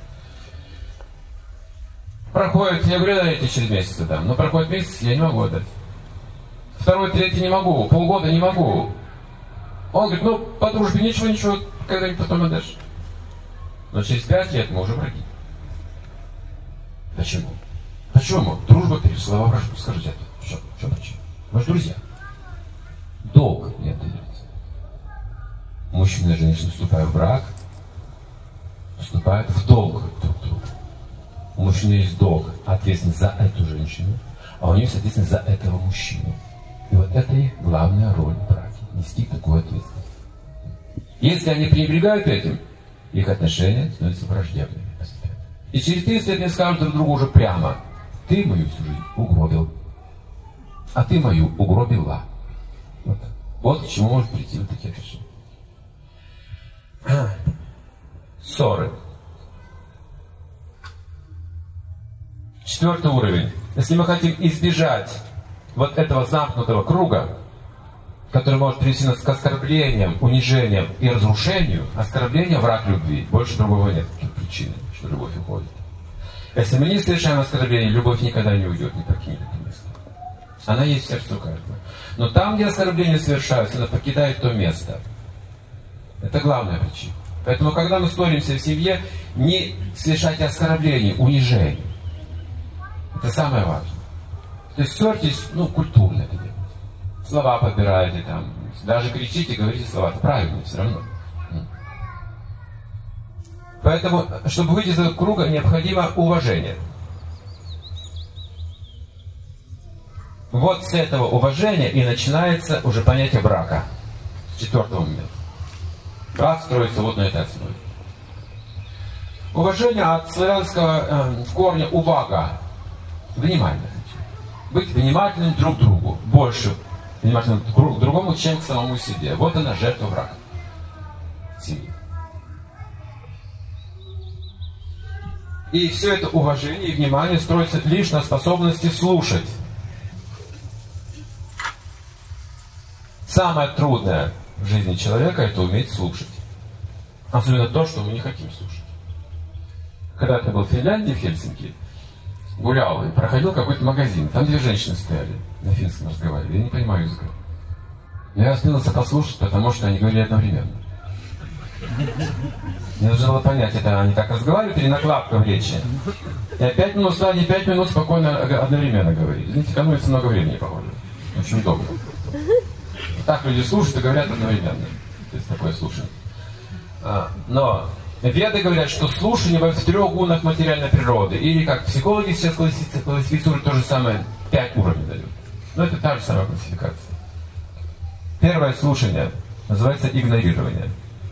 Проходит, я говорю, дайте через месяц дам. Но проходит месяц, я не могу отдать. 2-й, 3-й не могу, полгода не могу. Он говорит, по дружбе ничего, когда-нибудь потом отдашь. Но через 5 лет мы уже враги. Почему? Почему? Дружба перешла во вражду. Скажите, что почему? Мы же друзья. Долг не отдается. Мужчина и женщина, вступая в брак, вступают в долг друг другу. У мужчины есть долг, ответственность за эту женщину, а у нее есть ответственность за этого мужчину. И вот это их главная роль в браке. Нести такую ответственность. Если они пренебрегают этим, их отношения становятся враждебными. И через 30 лет они скажут друг другу уже прямо: ты мою всю жизнь угробил, а ты мою угробила. Вот к чему может прийти вот такие отношения. Ссоры. 4-й уровень. Если мы хотим избежать вот этого замкнутого круга, который может привести нас к оскорблениям, унижениям и разрушению, оскорбление — враг любви. Больше другого нет причины, что любовь уходит. Если мы не совершаем оскорбление, любовь никогда не уйдет, не покинет это место. Она есть в сердце у каждого. Но там, где оскорбления совершаются, она покидает то место. Это главная причина. Поэтому, когда мы ссоримся в семье, не совершайте оскорблений, унижений. Это самое важное. То есть ссорьтесь, культурно это делать. Слова подбираете там, даже кричите, говорите слова, это правильно все равно. Поэтому, чтобы выйти из этого круга, необходимо уважение. Вот с этого уважения и начинается уже понятие брака. С 4-го момента. Брак строится вот на этой основе. Уважение от славянского корня увага. Внимание. Быть внимательным друг к другу. Больше внимательным к другому, чем к самому себе. Вот она жертва брака. Семьи. И все это уважение и внимание строится лишь на способности слушать. Самое трудное в жизни человека — это уметь слушать. Особенно то, что мы не хотим слушать. Когда я был в Финляндии, в Хельсинки, гулял и проходил какой-то магазин. Там 2 женщины стояли, на финском разговаривали. Я не понимаю языка. Но я остановился послушать, потому что они говорили одновременно. Мне нужно было понять, это они так разговаривают или накладка в речи. Я 5 минут стал, не 5 минут спокойно одновременно говорить. Извините, экономится много времени, похоже. Очень удобно. Так люди слушают и говорят одновременно. То есть такое слушание. Но веды говорят, что слушание бывает в 3 гунах материальной природы. Или, как психологи сейчас классифицируют, то же самое, 5 уровней дают. Но это та же самая классификация. Первое слушание называется игнорирование.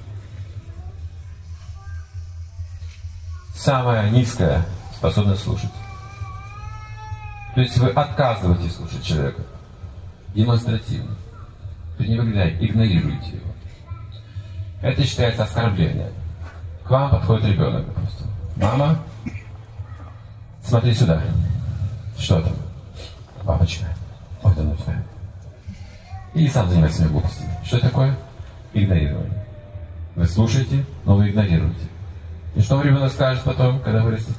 Самая низкая способность слушать. То есть вы отказываетесь слушать человека демонстративно. Пренебрегайте, игнорируете его. Это считается оскорбление. К вам подходит ребенок, допустим. Мама, смотри сюда. Что там? Папочка. Вот оно все. И сам занимается своими глупостями. Что такое? Игнорирование. Вы слушаете, но вы игнорируете. И что ребенок скажет потом, когда вырастет?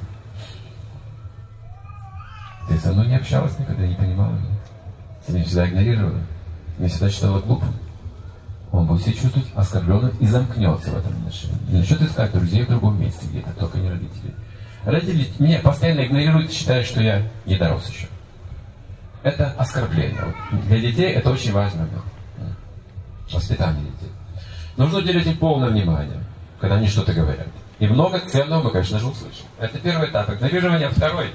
Ты со мной не общалась никогда, не понимала меня. Ты меня всегда игнорировала. Меня всегда считала глупым. Он будет себя чувствовать оскорбленным и замкнется в этом отношении. И начнет искать друзей в другом месте где-то, только не родителей. Родители меня постоянно игнорируют и считают, что я не дорос еще. Это оскорбление. Вот для детей это очень важно. Воспитание детей. Нужно уделять им полное внимание, когда они что-то говорят. И много ценного мы, конечно же, услышим. Это первый этап игнорирования. Второй.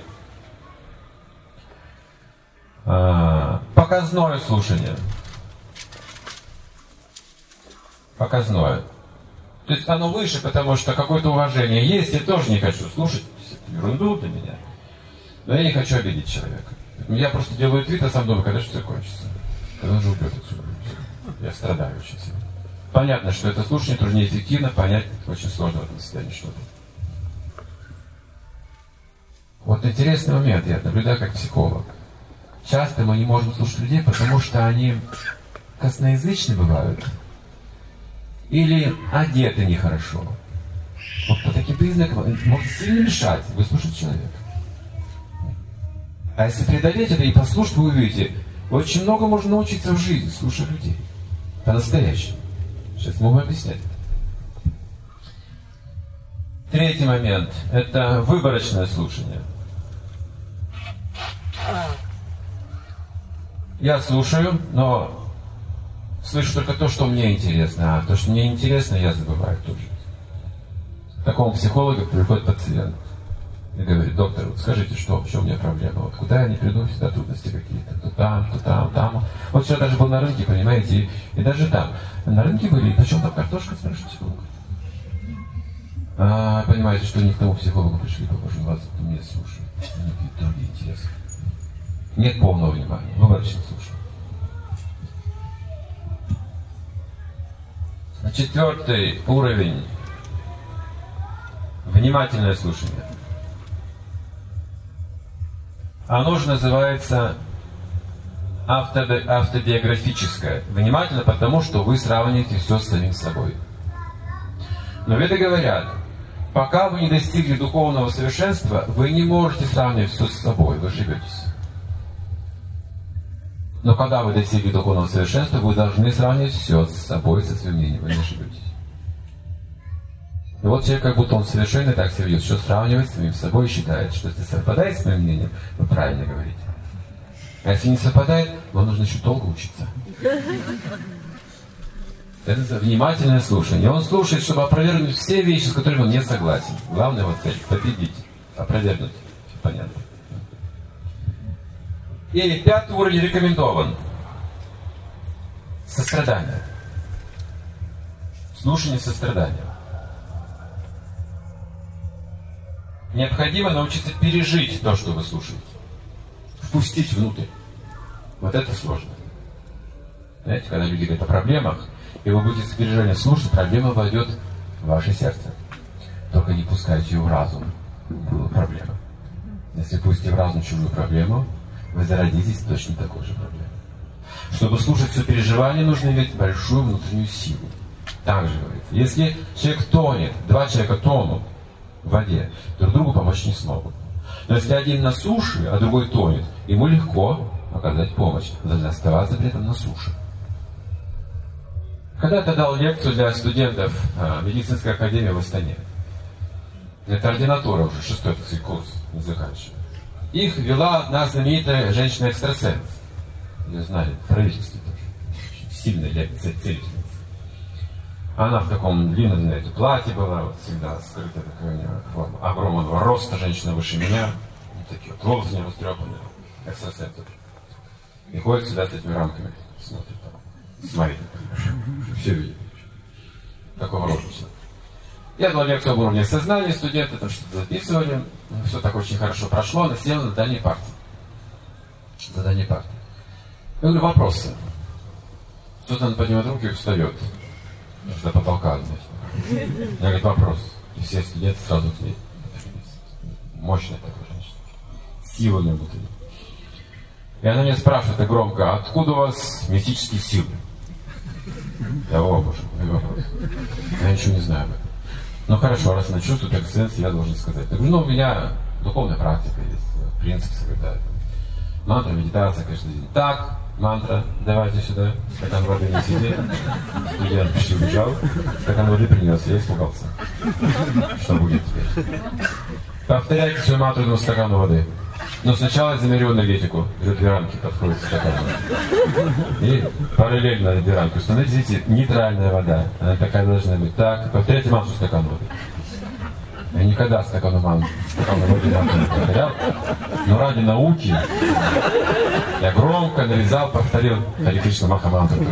Показное слушание. Показное. То есть оно выше, потому что какое-то уважение есть. Я тоже не хочу слушать ерунду для меня. Но я не хочу обидеть человека. Я просто делаю вид, а сам думаю, когда же все кончится. Когда он же уйдет отсюда. Я страдаю очень сильно. Понятно, что это слушание тоже неэффективно, понять очень сложно в этом состоянии что-то. Вот интересный момент, я наблюдаю как психолог. Часто мы не можем слушать людей, потому что они косноязычны бывают. Или одеты нехорошо. Вот по таким признакам может сильно мешать выслушать человека. А если преодолеть это и послушать, вы увидите, очень много можно научиться в жизни, слушая людей. По-настоящему. Сейчас могу объяснять. Третий момент – это выборочное слушание. Я слушаю, но слышу только то, что мне интересно, а то, что мне интересно, я забываю тут же. К такому психологу приходит пациент и говорит: доктор, вот скажите, что, в чем у меня проблема? Вот куда я не приду, всегда трудности какие-то. То там, то там, там. Вот вчера даже был на рынке, понимаете, и даже там. На рынке были, почему там картошка, спрашивает психолог? Понимаете, что не к тому психологу пришли, похоже, вас мне слушают. Какие-то другие интересы. Нет полного внимания, выборочно слушаю. Четвертый уровень. Внимательное слушание. Оно же называется автобиографическое. Внимательно потому, что вы сравниваете все с самим собой. Но веды говорят, пока вы не достигли духовного совершенства, вы не можете сравнивать все с собой, вы ошибетесь. Но когда вы достигли духовного совершенства, вы должны сравнивать все с собой, со своим мнением. Вы не ошибетесь. И вот человек, как будто он совершенно так себя ведет, что сравнивает с самим собой и считает, что если совпадает с моим мнением, вы правильно говорите. А если не совпадает, вам нужно еще долго учиться. Это внимательное слушание. Он слушает, чтобы опровергнуть все вещи, с которыми он не согласен. Главная его цель – победить, опровергнуть. Понятно. И 5-й уровень рекомендован. Сострадание. Слушание сострадания. Необходимо научиться пережить то, что вы слушаете. Впустить внутрь. Вот это сложно. Знаете, когда люди говорят о проблемах, и вы будете с переживанием слушать, проблема войдет в ваше сердце. Только не пускайте ее в разум. Была проблема. Если пустите в разум чужую проблему, вы зародитесь точно такой же проблемой. Чтобы слушать сопереживание, нужно иметь большую внутреннюю силу. Так же говорится. Если человек тонет, 2 человека тонут в воде, друг другу помочь не смогут. Но если один на суше, а другой тонет, ему легко оказать помощь. Должны оставаться при этом на суше. Когда-то дал лекцию для студентов медицинской академии в Астане. Это ординатура уже, 6-й курс не заканчиваю. Их вела одна знаменитая женщина-экстрасенс. Ее знали в правительстве тоже. Очень сильная целительница. Она в таком длинном, знаете, платье была, вот всегда скрытая такая у нее форма. Огромного роста, женщина выше меня. Вот такие вот волосы не растрепанные. Экстрасенс. И ходит сюда с этими рамками. Смотрит там. Смотрит. Все видят. Такого рода. Я дал лекцию об уровне сознания, студенты там что-то записывали. Все так очень хорошо прошло, она села на дальней парте. За дальней партой. Я говорю, вопросы. Кто-то он поднимает руки и встает. До потолка, значит. Я говорю, вопрос. И все студенты сразу к ней. Мощная такая женщина. Сила у нее внутри. И она меня спрашивает громко, откуда у вас мистические силы? Я, о боже, мой вопрос. Я ничего не знаю об этом. Ну хорошо, раз она чувствует эксценс, я должен сказать. Я говорю, ну у меня духовная практика есть, принцип соблюдаю. Мантра, медитация каждый день. Так, мантра, давайте сюда, стакан воды несите. Студент почти убежал, стакан воды принес, я испугался. Что будет теперь? Повторяйте свою мантру на стакану воды. Но сначала я замерю энергетику. 2 рамки подходит к стакану. И параллельно 2 рамки установите, видите, нейтральная вода. Она такая должна быть. Так, повторяйте мантру стакан воды. Я никогда стакану воды не повторял. Но ради науки я громко нарезал, повторил Харе Кришна Маха мантру.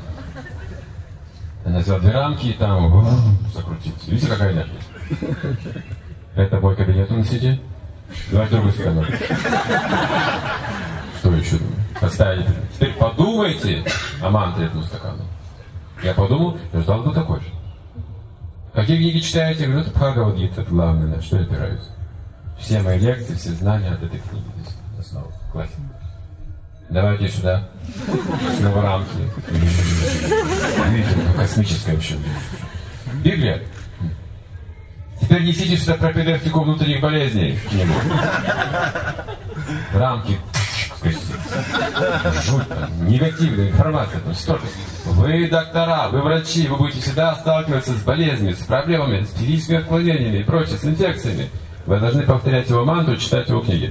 Я взял 2 рамки и там закрутился. Видите, какая энергия? Это мой кабинет, унесите. Давайте другую сторону. Что еще думаю? Поставили. Теперь подумайте о мантре этому стакану. Я подумал, я ждал бы такой же. Какие книги читаете? Я говорю, это Бхагавад-гита, это главное, на что я опираюсь. Все мои лекции, все знания от этой книги. Здесь основа. Классика. Давайте сюда. Снова рамки. Видите, космическая вообще. Библия. Теперь несите сюда пропедевтику внутренних болезней. Книгу. Рамки. Жуть там. Негативная информация. Там столько. Вы доктора, вы врачи, вы будете всегда сталкиваться с болезнями, с проблемами, с физическими отклонениями и прочее, с инфекциями. Вы должны повторять его мантру, читать его книги.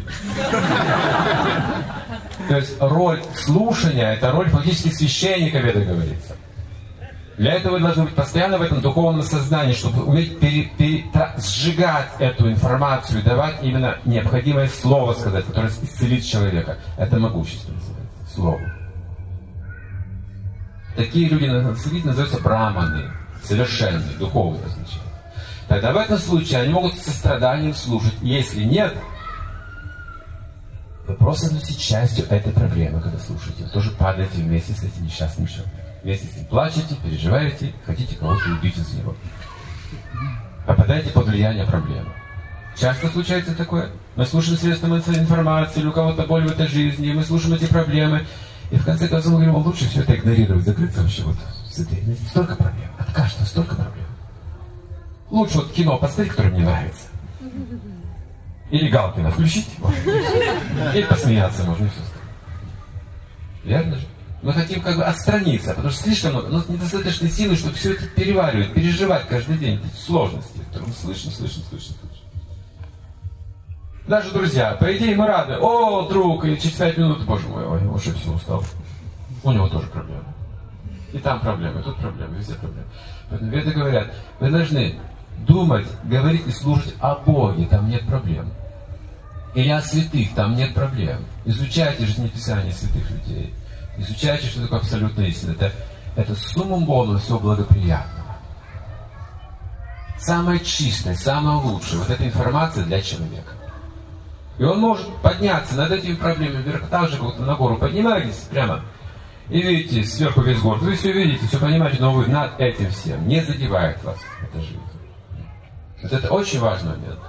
То есть роль слушания, это роль фактически священника, веда говорится. Для этого вы должны быть постоянно в этом духовном сознании, чтобы уметь сжигать эту информацию и давать именно необходимое слово сказать, которое исцелит человека. Это могущество называется, слово. Такие люди называются браманы, совершенные, духовные означают. Тогда в этом случае они могут с состраданием слушать. Если нет, вы просто становитесь частью этой проблемы, когда слушаете. Вы тоже падаете вместе с этим несчастным человеком. Вместе с ним плачете, переживаете, хотите кого-то убить из него. Попадаете под влияние проблемы. Часто случается такое. Мы слушаем средства информации, или у кого-то боль в этой жизни, мы слушаем эти проблемы. И в конце концов мы говорим, лучше все это игнорировать, закрыться вообще вот с этой. Столько проблем. От каждого столько проблем. Лучше вот кино посмотреть, которое мне нравится. Или Галкина включить. Или посмеяться можно, и все остальное. Верно же? Мы хотим как бы отстраниться, потому что слишком много, но недостаточно силы, чтобы все это переваривать, переживать каждый день, эти сложности, которые мы слышим. Даже друзья, по идее мы рады. О, друг, и через 5 минут, боже мой, ой, уже все устал. У него тоже проблемы. И там проблемы, и тут проблемы, везде проблемы. Поэтому веды говорят, вы должны думать, говорить и слушать о Боге, там нет проблем. Или о святых, там нет проблем. Изучайте жизнеписание святых людей. Изучайте, что такое абсолютная истина. Это суммум бонум всего благоприятного. Самое чистое, самое лучшее. Вот эта информация для человека. И он может подняться над этими проблемами вверх, так же, как на гору поднимаетесь прямо, и видите сверху весь город. Вы все видите, все понимаете, но вы над этим всем. Не задевает вас эта жизнь. Вот это очень важный момент.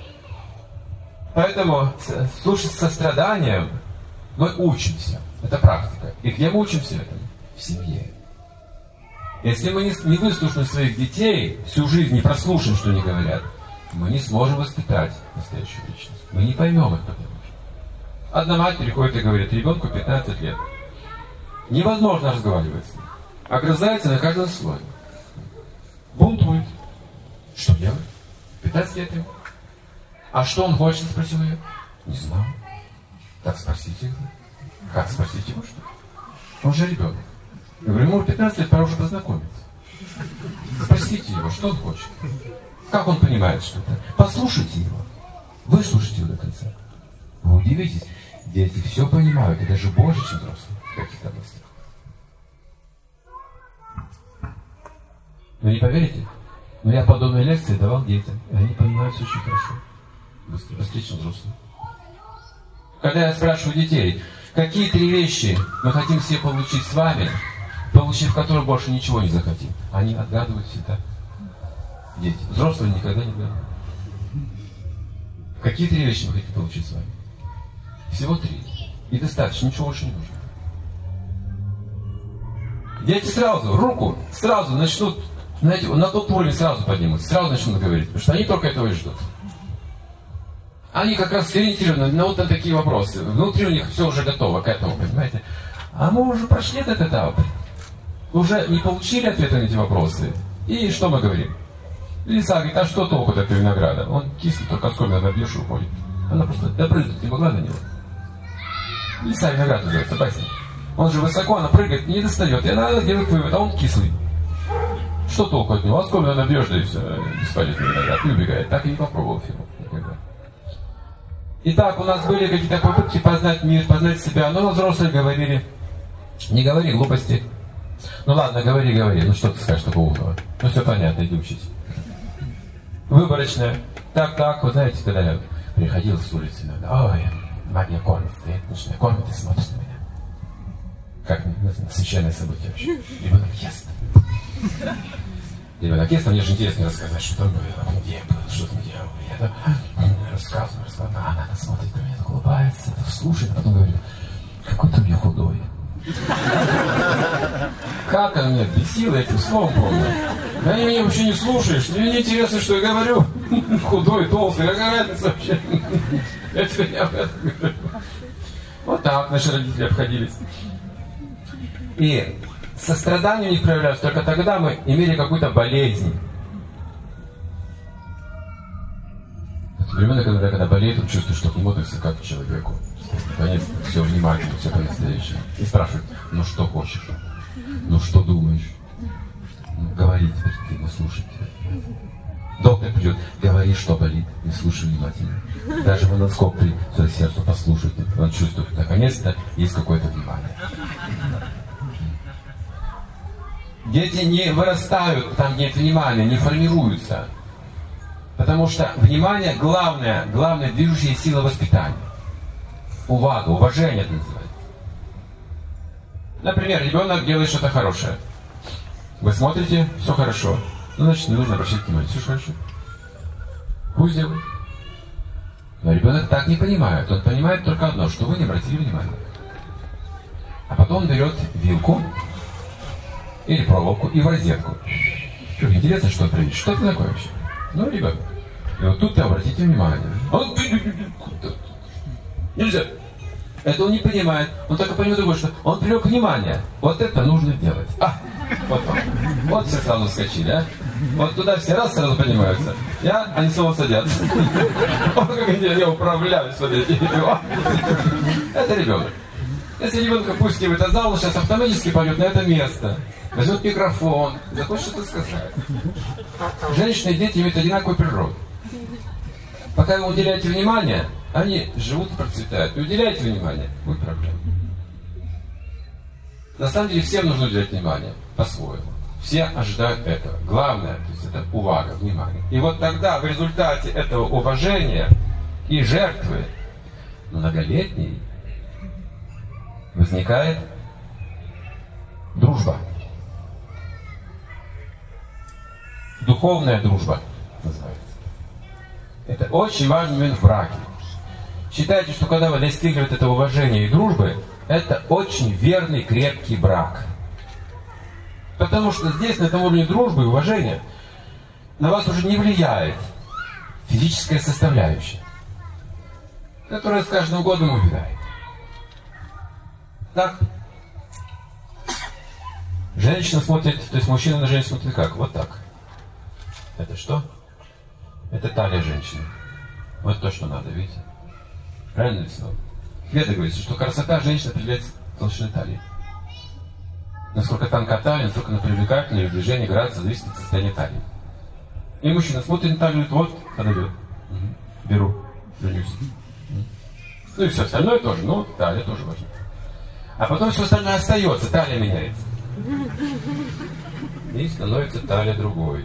Поэтому слушать с состраданием мы учимся. Это практика. И где мы учимся этому? В семье. Если мы не выслушаем своих детей, всю жизнь не прослушаем, что они говорят, мы не сможем воспитать настоящую личность. Мы не поймем их потому что. Одна мать приходит и говорит, ребенку 15 лет. Невозможно разговаривать с ним. Огрызается на каждом слове. Бунтует. Что делать? 15 лет ему. А что он хочет, спросил ее? Не знаю. Так спросите его. Как спросить его, что? Он же ребенок. Я говорю, ему 15 лет, пора уже познакомиться. Спросите его, что он хочет. Как он понимает что-то. Послушайте его. Выслушайте его до конца. Вы удивитесь, дети все понимают, и даже больше, чем взрослые в каких-то областях. Вы не поверите? Но я подобные лекции давал детям, и они понимают все очень хорошо. Быстрее, чем взрослые. Когда я спрашиваю детей, какие 3 вещи мы хотим все получить с вами, получив которые больше ничего не захотим, они отгадывают всегда. Дети. Взрослые никогда не отгадывают. Какие 3 вещи мы хотим получить с вами? Всего 3. И достаточно, ничего больше не нужно. Дети сразу, руку, сразу начнут, знаете, на тот уровень сразу поднимутся, сразу начнут говорить, потому что они только этого и ждут. Они как раз ориентированы на вот на такие вопросы. Внутри у них все уже готово к этому, понимаете? А мы уже прошли этот этап. Уже не получили ответа на эти вопросы. И что мы говорим? Лиса говорит, а что толку от этого винограда? Он кислый, только оскомина набьешь и уходит. Она просто допрыгнуть не могла на него. Лиса виноград называется, басня. Он же высоко, она прыгает, не достает. И она делает вывод, а он кислый. Что толку от него? Оскомина набьешь, да и все, бесполезный виноград. И убегает. Так и не попробовал его никогда. Итак, у нас были какие-то попытки познать мир, познать себя. Но взрослые говорили, не говори глупости. Ну ладно, говори. Ну что ты скажешь такого умного? Ну все понятно, иди учись. Выборочная. Так, вы знаете, когда я приходил с улицы иногда, ой, мать меня кормит, начинает кормит и смотрит на меня. Как на священное событие вообще. Ребенок ест. Ребенок ест, а мне же интересно рассказать, что там было, где было, что там делал. Я рассказываю, она смотрит на меня, так улыбается, так слушает, а потом говорит, какой ты у меня худой. Как она меня бесила этим словом, помню. Да они меня вообще не слушаешь, мне не интересно, что я говорю. Худой, толстый, какая разница вообще? Я тебе не об этом говорю. Вот так наши родители обходились. И сострадание у них проявлялось только тогда мы имели какую-то болезнь. Времена, когда болеет, он чувствует, что к нему относится как к человеку. Наконец-то все внимательно, все по-настоящему. И спрашивает, ну что хочешь? Ну что думаешь? Ну, говори теперь ты, не слушай тебя. Доктор придет, говори, что болит, не слушай внимательно. Даже в наскок при сердцу послушайте. Он чувствует, наконец-то есть какое-то внимание. Дети не вырастают там, где нет внимания, не формируются. Потому что внимание главная движущая сила воспитания. Увага, уважение это называется. Например, ребенок делает что-то хорошее. Вы смотрите, все хорошо. Ну, значит, не нужно обращать внимание. Все хорошо. Пусть делает. Но ребенок так не понимает. Он понимает только одно, что вы не обратили внимания. А потом он берет вилку или проволоку и в розетку. Что, интересно, что отправить? Что это такое вообще? Ну, ребенок. И вот тут-то обратите внимание. Нельзя. Это он не понимает. Он только понимает другое, что он привлек внимание. Вот это нужно делать. Вот он. Вот все сразу вскочили, а? Вот туда все раз сразу поднимаются. Они снова садятся. Он как я управляю, смотрите. Это ребенок. Если ребенка пустить в этот зал, он сейчас автоматически пойдет на это место. Возьмет микрофон, захочет что-то сказать. Женщины и дети имеют одинаковую природу. Пока вы уделяете внимание, они живут и процветают. Не уделяете внимание, будет проблема. На самом деле всем нужно уделять внимание по-своему. Все ожидают этого. Главное, то есть это увага, внимание. И вот тогда в результате этого уважения и жертвы многолетней возникает дружба. Духовная дружба называется. Это очень важный момент в браке. Считайте, что когда вы достигли вот этого уважения и дружбы, это очень верный, крепкий брак. Потому что здесь, на этом уровне дружбы и уважения, на вас уже не влияет физическая составляющая, которая с каждым годом убивает. Так? Женщина смотрит, то есть мужчина на женщину смотрит как? Вот так. Это что? Это талия женщины. Вот то, что надо, видите? Правильно ли слово? Веда говорит, что красота женщины определяется толщиной талии. Насколько тонка талия, насколько она привлекательна, ее движение, грация зависит от состояния талии. И мужчина смотрит на талию, говорит, вот, подойдет. Беру, женюсь. Ну и все остальное тоже, ну, талия тоже важна. А потом все остальное остается, талия меняется. И становится талия другой.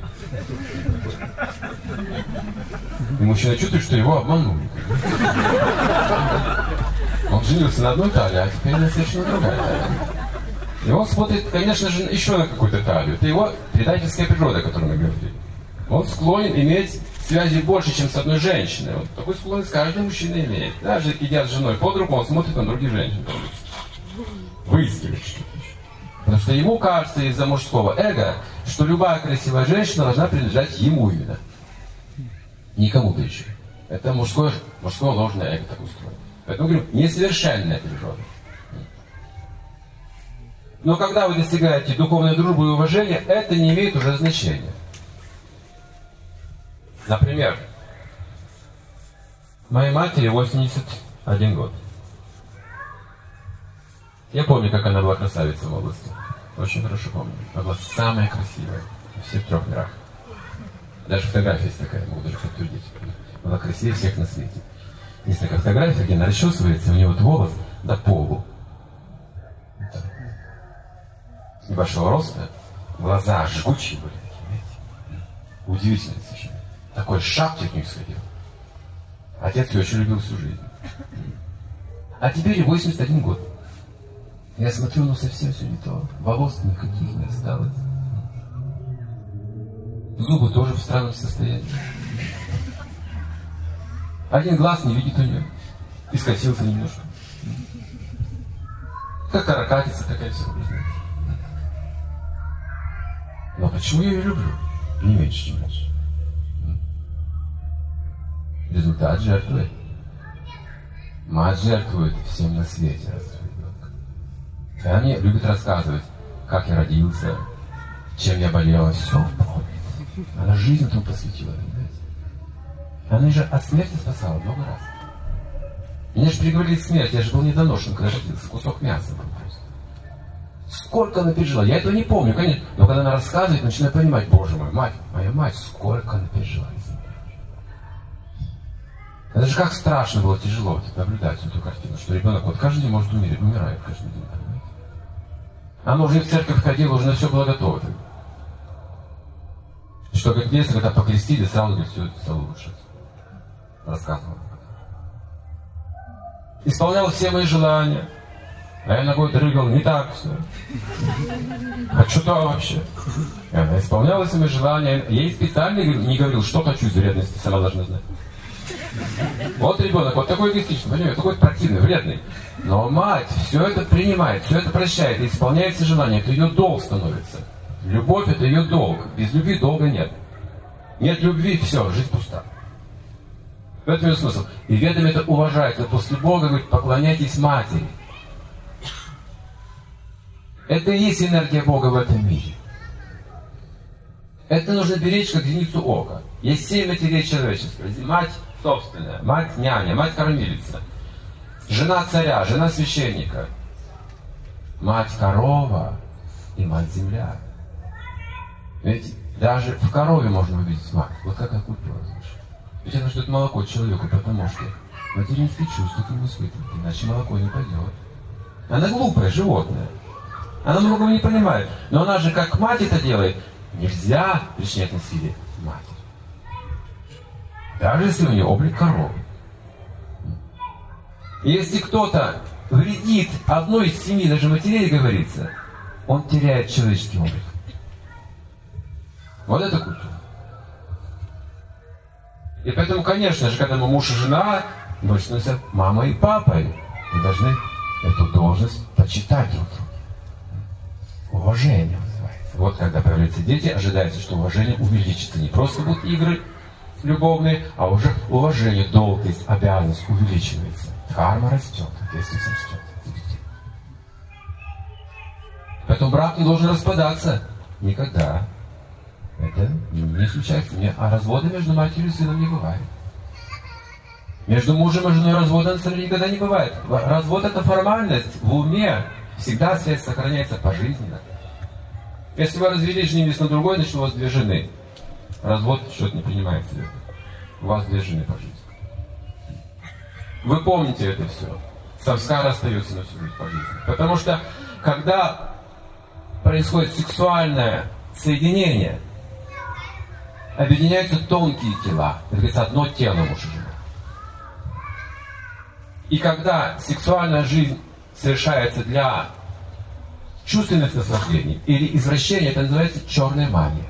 И мужчина чувствует, что его обманули. Он женился на одной талии, а теперь на совершенно другая талия. И он смотрит, конечно же, еще на какую-то талию. Это его предательская природа, о которой мы говорили. Он склонен иметь связи больше, чем с одной женщиной. Вот такой склонность каждый мужчина имеет. Даже идя с женой под руку, он смотрит на других женщин. Выискивает что-то. Потому что ему кажется из-за мужского эго, что любая красивая женщина должна принадлежать ему именно. Не кому-то еще. Это мужское ложное эго так устроено. Поэтому говорю, несовершенная природа. Но когда вы достигаете духовной дружбы и уважения, это не имеет уже значения. Например, моей матери 81 год. Я помню, как она была красавицей в молодости. Очень хорошо помню. Она была самая красивая во всех 3 мирах. Даже фотография есть такая, могу даже подтвердить. Она была красивее всех на свете. Есть такая фотография, где она расчесывается, у нее вот волос до полу. Небольшого роста, глаза жгучие были. Удивительно совершенно. Такой шапки от них сходил. Отец ее очень любил всю жизнь. А теперь 81 год. Я смотрю, ну совсем все не то. Волос никаких не осталось. Зубы тоже в странном состоянии. Один глаз не видит у нее. И скосился немножко. Как каракатица такая все, знаете. Но почему я ее люблю? Не меньше, чем раньше. Результат жертвы. Мать жертвует всем на свете. И она мне любит рассказывать, как я родился, чем я болела. Все помнит. Она жизнь этому посвятила, понимаете? Она же от смерти спасала много раз. Меня же приговорили к смерти, я же был недоношен, когда родился. Кусок мяса был просто. Сколько она пережила, я этого не помню, конечно. Но когда она рассказывает, начинаю понимать, боже мой, моя мать, сколько она пережила. Это же как страшно было, тяжело наблюдать эту картину, что ребенок вот каждый день может умереть, умирает каждый день, понимаете? Она уже в церковь ходила, уже на все было готово. Что, как детство, когда покрестили, сразу говорит, все это стало лучше. Рассказывала. Исполнял все мои желания. А я ногой дрыгал, не так все. А что там вообще? И она исполняла все мои желания. Я ей специально не говорил, что хочу из вредности, сама должна знать. Вот ребенок, вот такой эгоистичный, понимаете, такой противный, вредный. Но мать все это принимает, все это прощает, и исполняет все желания. Это ее долг становится. Любовь — это ее долг. Без любви долга нет. Нет любви — все, жизнь пуста. В этом и смысл. И ведами это уважается. После Бога говорит, поклоняйтесь матери. Это и есть энергия Бога в этом мире. Это нужно беречь как зеницу ока. Есть 7 матерей человечества. Мать собственная, мать няня, мать кормилица, жена царя, жена священника, мать корова и мать земля. Ведь даже в корове можно увидеть мать. Вот какая культура, слушай. Ведь она дает молоко человеку, потому что материнские чувства к нему испытывает, иначе молоко не пойдет. Она глупое животное. Она многого не понимает. Но она же как мать это делает. Нельзя причинять насилие матери. Даже если у нее облик коровы. Если кто-то вредит одной из 7 даже матерей, говорится, он теряет человеческий облик. Вот это культура. И поэтому, конечно же, когда мы муж и жена, мы становимся мамой и папой. Мы должны эту должность почитать друг друга. Уважение называется. Вот когда появляются дети, ожидается, что уважение увеличится. Не просто будут игры любовные, а уже уважение, долг, то есть обязанность увеличивается. Дхарма растет, ответственность растет. Поэтому брак не должен распадаться. Никогда. Это не случается. А развода между матерью и сыном не бывает. Между мужем и женой развода на самом деле никогда не бывает. Развод — это формальность в уме. Всегда связь сохраняется пожизненно. Если вы развелись, женились на другой, значит у вас 2 жены. Развод счет не принимается. У вас 2 жены по жизни. Вы помните это все. Самскара остается на всю жизнь по жизни. Потому что, когда происходит сексуальное соединение, объединяются тонкие тела. Это говорится, одно тело муж и жена. И когда сексуальная жизнь совершается для чувственных наслаждений или извращения, это называется черная мания.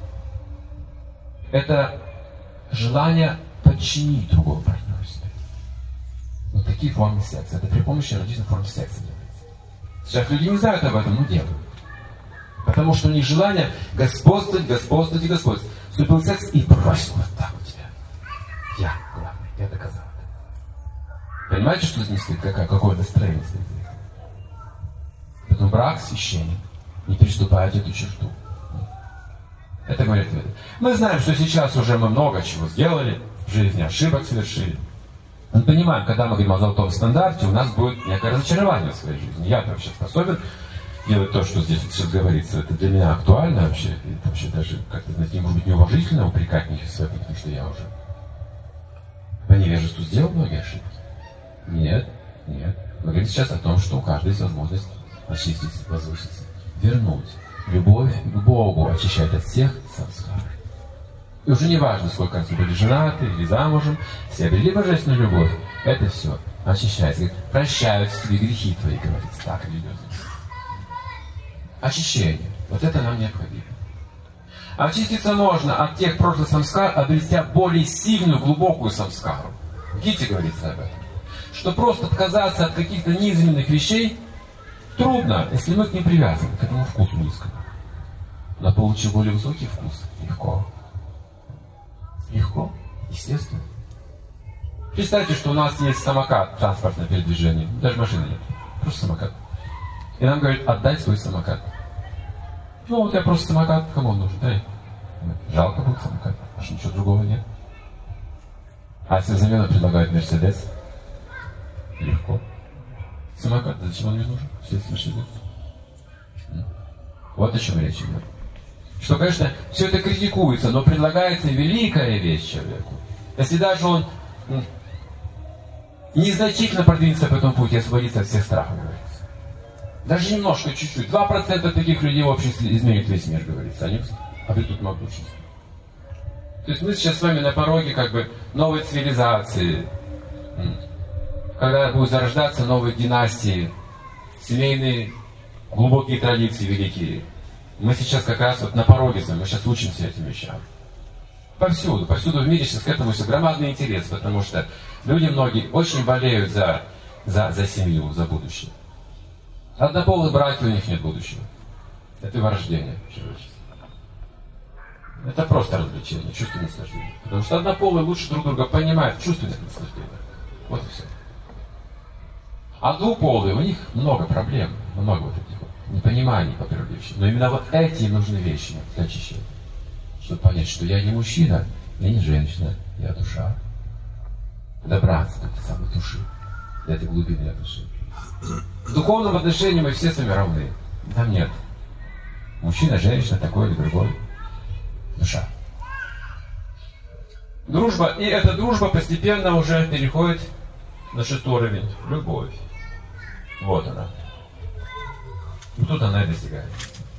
Это желание подчинить другого партнера себе. Вот такие формы секса. Это при помощи различных форм секса делается. Сейчас люди не знают об этом, но делают. Потому что у них желание господствовать, господствовать и господствовать. Вступил секс и бросил вот так у тебя. Я главный, я доказал это. Понимаете, что здесь стоит? Какое настроение стоит? Поэтому брак священен. Не переступайте эту черту. Это говорит Веда. Мы знаем, что сейчас уже мы много чего сделали в жизни, ошибок совершили. Мы понимаем, когда мы говорим о золотом стандарте, у нас будет некое разочарование в своей жизни. Я-то вообще способен делать то, что здесь сейчас говорится. Это для меня актуально вообще. Это вообще даже как-то, знаете, может быть, неуважительно упрекать mich в своем, потому что я уже по невежеству сделал многие ошибки. Нет. Мы говорим сейчас о том, что у каждого есть возможность очиститься, возвыситься, вернуть любовь к Богу, очищать от всех самскар. И уже не важно, сколько раз вы были женаты или замужем, все обрели божественную любовь, это все очищается. Говорит, прощаются тебе грехи твои, говорится, так религиозно. Очищение. Вот это нам необходимо. Очиститься можно от тех прошлых самскар, обретя более сильную, глубокую самскару. В Гите говорится об этом. Что просто отказаться от каких-то низменных вещей трудно, если мы к ним привязаны, к этому вкусу низкому. Но получив более высокий вкус, легко. Легко, естественно. Представьте, что у нас есть самокат, транспортное передвижение. Даже машины нет. Просто самокат. И нам говорят, отдай свой самокат. Ну, вот я просто самокат, кому он нужен? Дай. Жалко будет самокат, потому что ничего другого нет. А если взамен предлагают Мерседес? Легко. Самокат, зачем он мне нужен? Все Мерседес. Вот о чем речь идет. Что, конечно, все это критикуется, но предлагается великая вещь человеку. Если даже он незначительно продвинется по этому пути, освободится от всех страхов, говорится. Даже немножко, чуть-чуть. 2% таких людей в обществе изменят весь мир, говорится. Они обретут могущество. То есть мы сейчас с вами на пороге как бы новой цивилизации. Когда будут зарождаться новые династии, семейные глубокие традиции великие. Мы сейчас как раз вот на пороге с вами, мы сейчас учимся этим вещам. Повсюду в мире сейчас к этому все громадный интерес, потому что люди многие очень болеют за семью, за будущее. Однополые браки, у них нет будущего. Это вырождение человечества. Это просто развлечение, чувственное наслаждение. Потому что однополые лучше друг друга понимают в чувственных наслаждениях. Вот и все. А двуполые, у них много проблем, много вот этих вот непониманий по природе вещей. Но именно вот эти нужны вещи для очищения. Чтобы понять, что я не мужчина, я не женщина, я душа. Добраться до этой самой души, до этой глубины отношений. В духовном отношении мы все с вами равны. Там нет мужчина, женщина, такой или другой. Душа. Дружба. И эта дружба постепенно уже переходит на 6-й уровень. Любовь. Вот она. И тут она и достигает.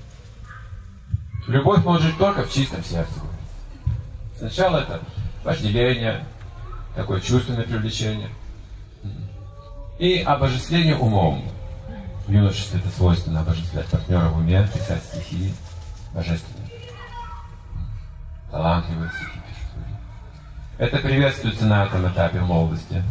Любовь может жить только в чистом сердце. Сначала это вожделение, такое чувственное привлечение. И обожествление умом. В юношестве это свойственно обожествлять партнера в уме, писать стихи божественные. Талантливые стихи пишут люди. Это приветствуется на этом этапе в молодости.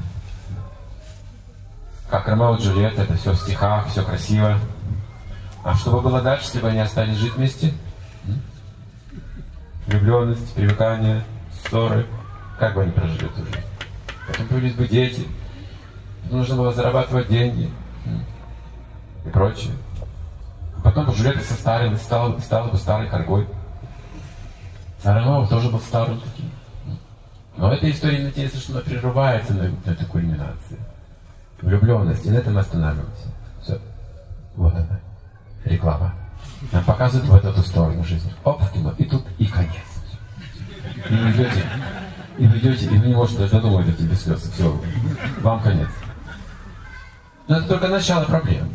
Как Ромео и Джульетта, это все в стихах, все красиво. А что бы было дальше, если бы они остались жить вместе? Влюбленность, привыкание, ссоры. Как бы они прожили эту жизнь? Потом появились бы дети. Нужно было зарабатывать деньги. И прочее. Потом бы Джульетта состарилась, стала бы старой коргой. А Ромео тоже был старым таким. Но эта история, надеется, что она прерывается на этой кульминации. Влюбленность. И на этом мы останавливаемся. Все. Вот она. Реклама. Нам показывают вот эту сторону жизни. Оп, в кино. И тут и конец. И вы идете, и вы не можете даже додумать эти без слез. Все. Вам конец. Но это только начало проблем.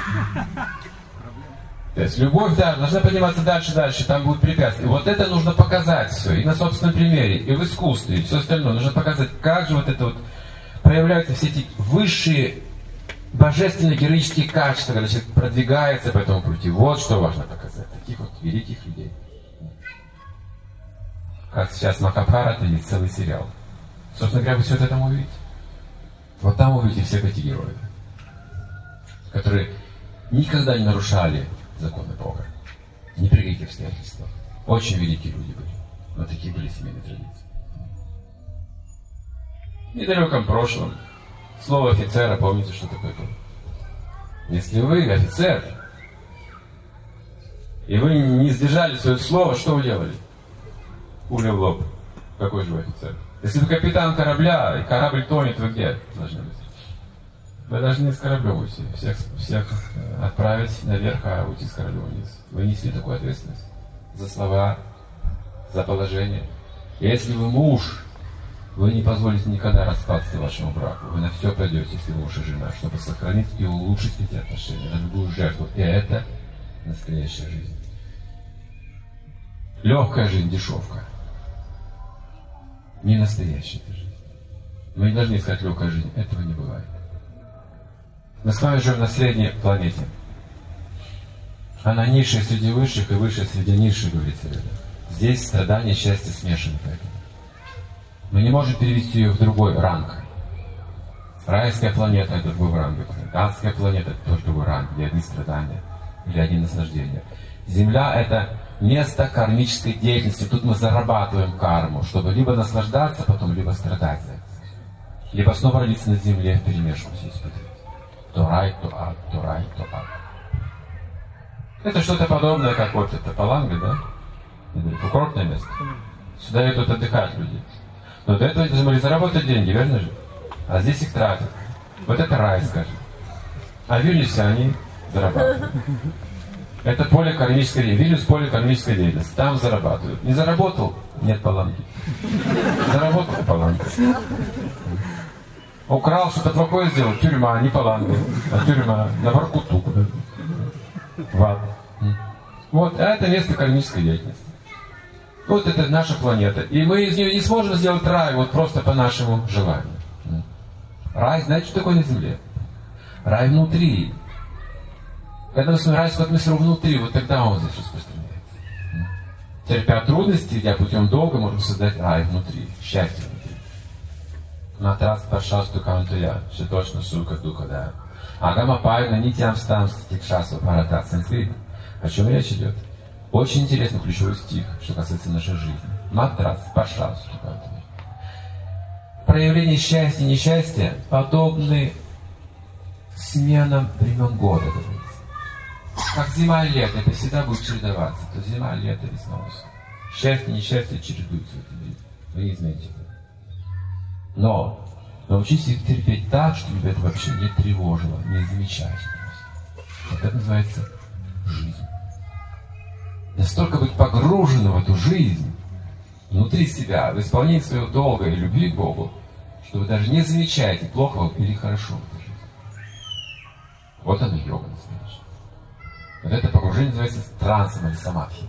То есть любовь, да, должна подниматься дальше, там будут препятствия. И вот это нужно показать все, и на собственном примере, и в искусстве, и все остальное. Нужно показать, как же вот это вот проявляются все эти высшие божественные героические качества, когда человек продвигается по этому пути. Вот что важно показать. Таких вот великих людей. Как сейчас Махабхарата есть целый сериал. Собственно говоря, вы все это там увидите. Вот там увидите всех этих героев, которые никогда не нарушали законы Бога. Ни при каких обстоятельствах. Очень великие люди были. Но такие были семейные традиции. В недалеком прошлом слово офицера, помните, что такое было? Если вы офицер, и вы не сдержали свое слово, что вы делали? Пуля в лоб. Какой же вы офицер? Если вы капитан корабля, и корабль тонет, вы где должны быть? Вы должны с кораблем уйти. Всех отправить наверх, а уйти с корабля вниз. Вы несли такую ответственность за слова, за положение. И если вы муж, вы не позволите никогда распасться вашему браку. Вы на все пойдете, если вы муж и жена, чтобы сохранить и улучшить эти отношения, на любую жертву. И это настоящая жизнь. Легкая жизнь, дешевка. Не настоящая жизнь. Мы не должны искать легкую жизнь. Этого не бывает. Мы с вами живем на средней планете. Она низшая среди высших и высшая среди низших, говорится. Здесь страдания и счастье смешаны. Поэтому мы не можем перевести ее в другой ранг. Райская планета — это другой ранг. Адская планета — это тоже другой ранг, где одни страдания или одни наслаждения. Земля — это место кармической деятельности. Тут мы зарабатываем карму, чтобы либо наслаждаться потом, либо страдать за это. Либо снова родиться на земле вперемешку все испытывать. То рай, то ад, то рай, то ад. Это что-то подобное, как вот это Паланга, да? Это курортное место. Сюда идут отдыхать люди. Но до этого должны были заработать деньги, верно же? А здесь их тратят. Вот это рай, скажем. А в Вильнюсе они зарабатывают. Это поле кармической деятельности. Вильнюс — поле кармической деятельности. Там зарабатывают. Не заработал — нет Паланги. Заработал — Паланга. Украл, что-то плохое сделал — тюрьма, не Паланга. А тюрьма на Воркуту куда-то. В ад. Вот, а это место кармической деятельности. Вот это наша планета. И мы из нее не сможем сделать рай вот просто по нашему желанию. Рай, знаете, что такое на земле? Рай внутри. Когда мы смотрим райскую атмосферу внутри, вот тогда он здесь распространяется. Терпя трудности, идя путем долга, можем создать рай внутри, счастье внутри. Натрас пашасту кантуя, шиточно шука духа, да. Агама пайна нитям стам стикшасу парата. Санскрит. О чем речь идет? Очень интересный ключевой стих, что касается нашей жизни. Матрас, пожалуйста. Проявление счастья и несчастья подобны сменам времен года, говорится. Как зима и лето, это всегда будет чередоваться. То зима, лето, весна, осень. Счастье и несчастье чередуются в этом мире. Вы не знаете этого. Но научись их терпеть так, чтобы тебя это вообще не тревожило, не замечать. Вот это называется жизнь. Настолько быть погруженным в эту жизнь, внутри себя, в исполнении своего долга и любви к Богу, что вы даже не замечаете, плохо вам или хорошо в этой жизни. Вот она йога настоящая. Вот это погружение называется трансом или самадхи.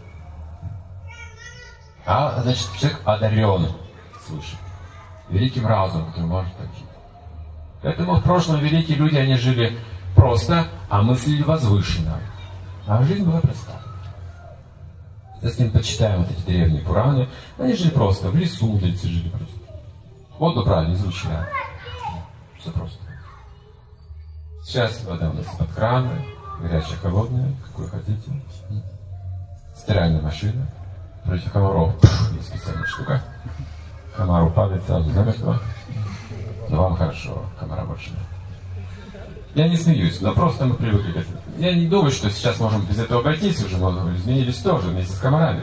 А значит, человек одарен свыше, великим разумом, который может так жить. Поэтому в прошлом великие люди, они жили просто, а мыслили возвышенно. А жизнь была проста. Если мы почитаем вот эти древние Пураны, они жили просто, в лесу мудрецы жили просто. Воду брали, изучали. Все просто. Сейчас вода у нас под краны, горячая, холодная, какую хотите. Стиральная машина. Против комаров есть специальная штука. Комар упадет сразу замертво. Но вам хорошо, комара больше нет. Я не смеюсь, но просто мы привыкли к этому. Я не думаю, что сейчас можем без этого обойтись, уже много изменились тоже вместе с комарами.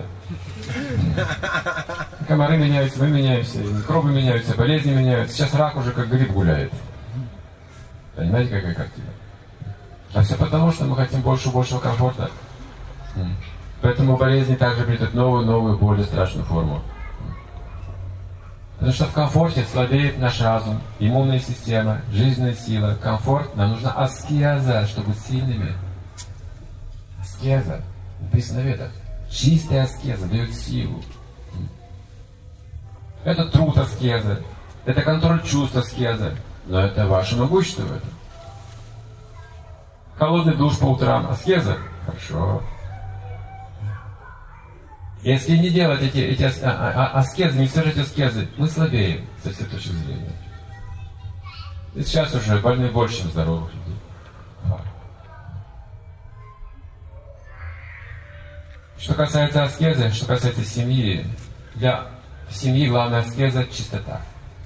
Комары меняются, мы меняемся, микробы меняются, болезни меняются. Сейчас рак уже как гриб гуляет. Понимаете, какая картина? А все потому, что мы хотим больше и большего комфорта. Поэтому болезни также обретут новую, более страшную форму. Потому что в комфорте слабеет наш разум, иммунная система, жизненная сила. Комфорт, нам нужна аскеза, чтобы быть сильными. Аскеза, написано в Ведах. Чистая аскеза дает силу. Это труд аскеза, это контроль чувств аскеза. Но это ваше могущество в этом. Холодный душ по утрам, аскеза? Хорошо. Если не делать эти аскезы, не совершать аскезы, мы слабеем со всех точек зрения. И сейчас уже больны больше, чем здоровых людей. Что касается аскезы, что касается семьи, для семьи главная аскеза – чистота.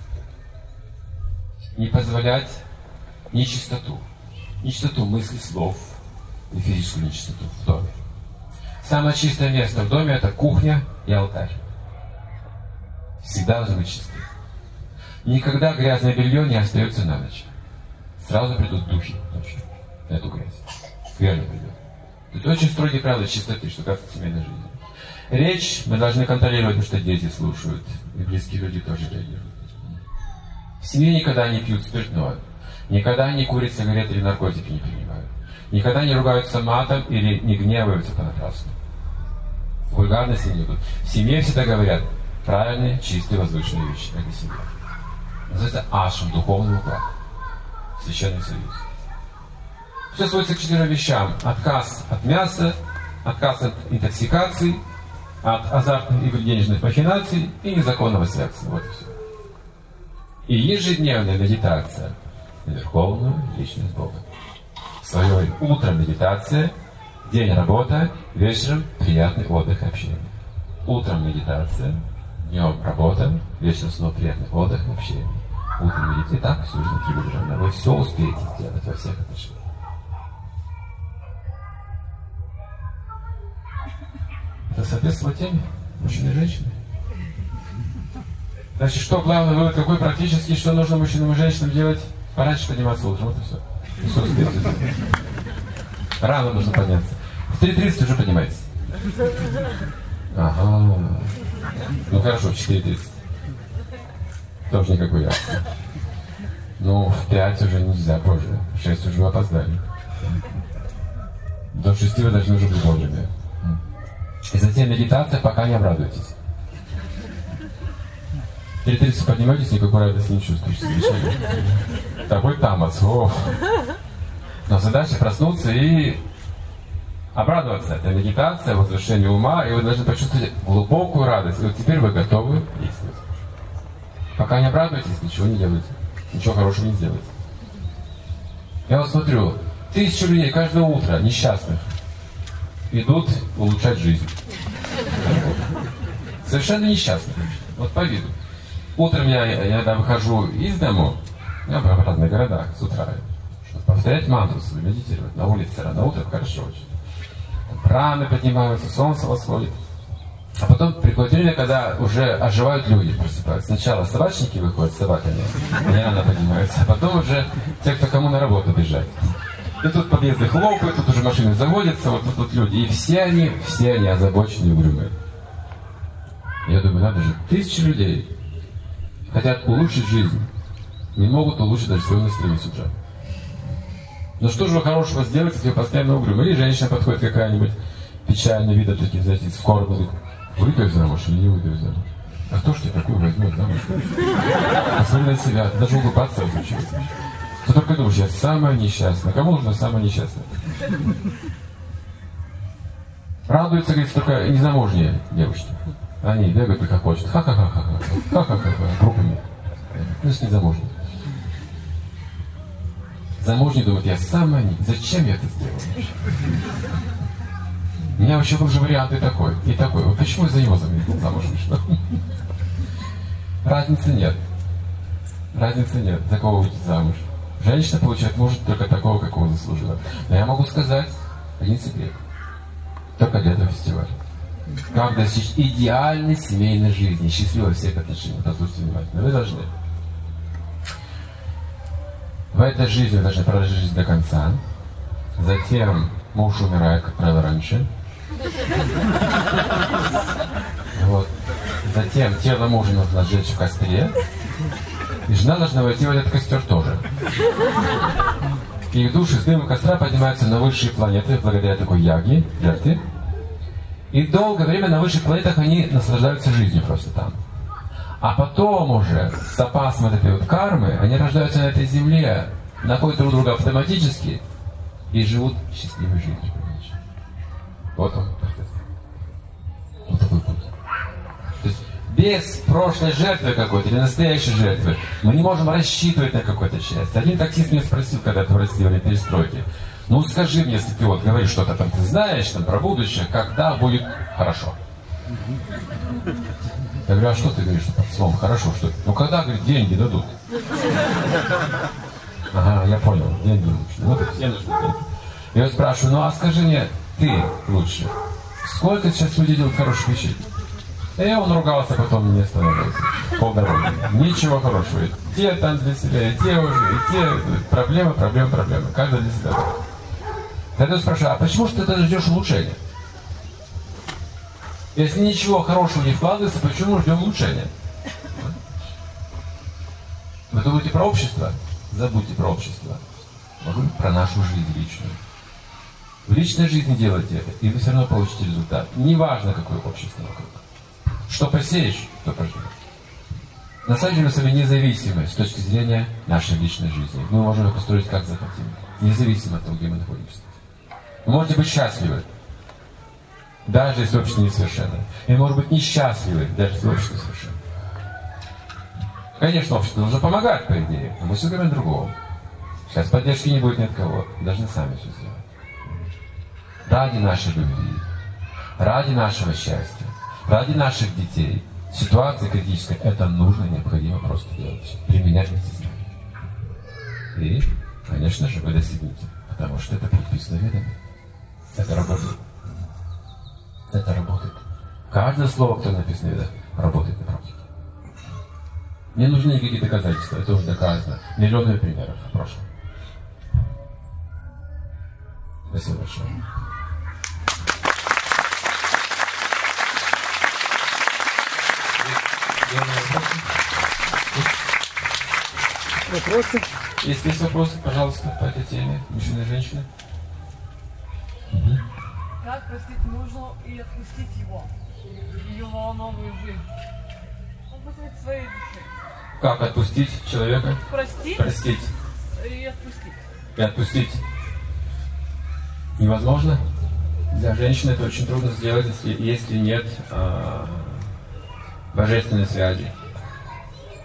Не позволять нечистоту. Нечистоту мыслей, слов и физическую нечистоту в доме. Самое чистое место в доме – это кухня и алтарь. Всегда должны быть чисты. Никогда грязное белье не остается на ночь. Сразу придут духи ночью на эту грязь. Скверное белье. То есть очень строгие правила чистоты, что касается семейной жизни. Речь мы должны контролировать, потому что дети слушают. И близкие люди тоже реагируют. В семье никогда не пьют спиртное. Никогда не курят сигареты или наркотики не принимают. Никогда не ругаются матом или не гневаются понапрасну. Вульгарности не идут. В семье всегда говорят правильные, чистые, возвышенные вещи. Это семья. Называется ашам, духовный уклад. Священный союз. Все сводится к 4 вещам. Отказ от мяса, отказ от интоксикаций, от азартных и денежных махинаций и незаконного секса. Вот и все. И ежедневная медитация на верховную личность Бога. Свое время. Утром медитация, день работа, вечером приятный отдых и общение. Утром медитация, днем работа, вечером снова приятный отдых и общение. Утром медитация, так всю жизнь регулярно. Вы все успеете сделать во всех отношениях. Это соответствует теме мужчины и женщины. Значит, что главный вывод, какой практически, что нужно мужчинам и женщинам делать? Пораньше подниматься утром, вот и все. Все успеете. Рано нужно подняться. В 3:30 уже поднимайтесь. Ага. Ну хорошо, в 4:30. Тоже никакой реакции. Ну, в 5 уже нельзя, позже. В 6 уже вы опоздали. До 6 вы должны уже быть вовремя. И затем медитация, пока не обрадуетесь. В 3:30 подниметесь, никакой радости не чувствуете. Такой тамас. Но задача проснуться и обрадоваться. Это медитация, возвышение ума, и вы должны почувствовать глубокую радость. И вот теперь вы готовы действовать. Пока не обрадуетесь, ничего не делайте. Ничего хорошего не сделаете. Я вот смотрю, 1000 людей каждое утро, несчастных. идут улучшать жизнь. Совершенно несчастны. Вот по виду. Утром я иногда выхожу из дому, я в разных городах с утра, чтобы повторять мантру свою, медитировать. На улице рано утром хорошо очень. Праны поднимаются, солнце восходит. А потом приходит время, когда уже оживают люди, просыпаются. Сначала собачники выходят с собаками, они рано поднимаются, а потом уже те, кто кому на работу бежать. И тут подъезды хлопают, тут уже машины заводятся, вот тут люди. И все они озабочены и угрюмые. Я думаю, надо же, 1000 людей хотят улучшить жизнь, не могут улучшить даже свое настроение с утра. Но что же вы хорошего сделать, если вы постоянно угрюмы? Или женщина подходит какая-нибудь печальная, вида таких, знаете, скорбно, говорит, выйду замуж или не выйду замуж? А кто ж тебе такую возьмет замуж? Посмотри на себя, даже улыбаться разучивается. Ты только думаешь, я самая несчастная. Кому нужна самая несчастная? Радуются, говорит, только незамужние девушки. Они бегают и хохочут. Ха-ха-ха-ха-ха. Ха-ха-ха-ха. Группами. Значит, незамужние. Замужние думают, я самая... Зачем я это сделал? У меня вообще был же вариант и такой. Вот почему я за него замуж вышла? Разницы нет. За кого выйти замуж. Женщина получает мужа только такого, какого заслужила. Но я могу сказать один секрет. Только для этого фестиваля. Как достичь идеальной семейной жизни, счастливой всех отношений. Послушайте внимательно. Вы должны. В этой жизни вы должны прожить жизнь до конца. Затем муж умирает, как правило, раньше. Вот. Затем тело мужа нужно сжечь в костре. И жена должна войти в этот костер тоже. И их души с дымом костра поднимаются на высшие планеты благодаря такой яге, жертве. И долгое время на высших планетах они наслаждаются жизнью просто там. А потом уже с запасом этой вот кармы они рождаются на этой земле, находят друг друга автоматически и живут счастливой жизнью. Вот он процесс. Вот такой путь. То есть без прошлой жертвы какой-то или настоящей жертвы мы не можем рассчитывать на какое-то счастье. Один таксист меня спросил когда-то в России во время перестройки. Ну скажи мне, если ты вот говоришь что-то там, ты знаешь там про будущее, когда будет хорошо? Я говорю, а что ты говоришь под словом хорошо? Что? Ну когда, говорит, деньги дадут? Ага, я понял, деньги нужны. Ну так все нужны деньги. Я его спрашиваю, ну а скажи мне, ты лучше, сколько сейчас люди делают хороших вещей? И он ругался, потом не остановился. Полдороги. Ничего хорошего. И те там для себя, и те уже, и те. Проблемы. Каждый для себя. Тогда я спрашиваю, а почему же ты тогда ждешь улучшения? Если ничего хорошего не вкладывается, почему ждем улучшения? Вы думаете про общество? Забудьте про общество. Могу про нашу жизнь личную. В личной жизни делайте это, и вы все равно получите результат. Неважно, какое общество вокруг. Что посеешь, то пожнешь. Насадим на себе независимость с точки зрения нашей личной жизни. Мы можем ее построить как захотим. Независимо от того, где мы находимся. Вы можете быть счастливы, даже если общество несовершенно. И может быть несчастливы, даже если общество совершенно. Конечно, общество должно помогать, по идее, но мы все говорим другого. Сейчас поддержки не будет ни от кого. Должны сами все сделать. Ради нашей любви, ради нашего счастья, ради наших детей. Ситуация критическая, это нужно, необходимо просто делать. Применять вместе с нами. И, конечно же, вы достигнете. Потому что это предписано ведами. Это работает. Это работает. Каждое слово, кто написано в ведах, работает на практике. Не нужны никакие доказательства, это уже доказано. Миллионы примеров в прошлом. Спасибо большое. Вопросы? Если есть вопросы, пожалуйста, по этой теме, мужчины и женщины. Как простить мужу и отпустить его? Его новую жизнь. Отпустить своей души. Как отпустить человека? Простить. И отпустить. И отпустить. Невозможно. Для женщины это очень трудно сделать, если нет божественной связи.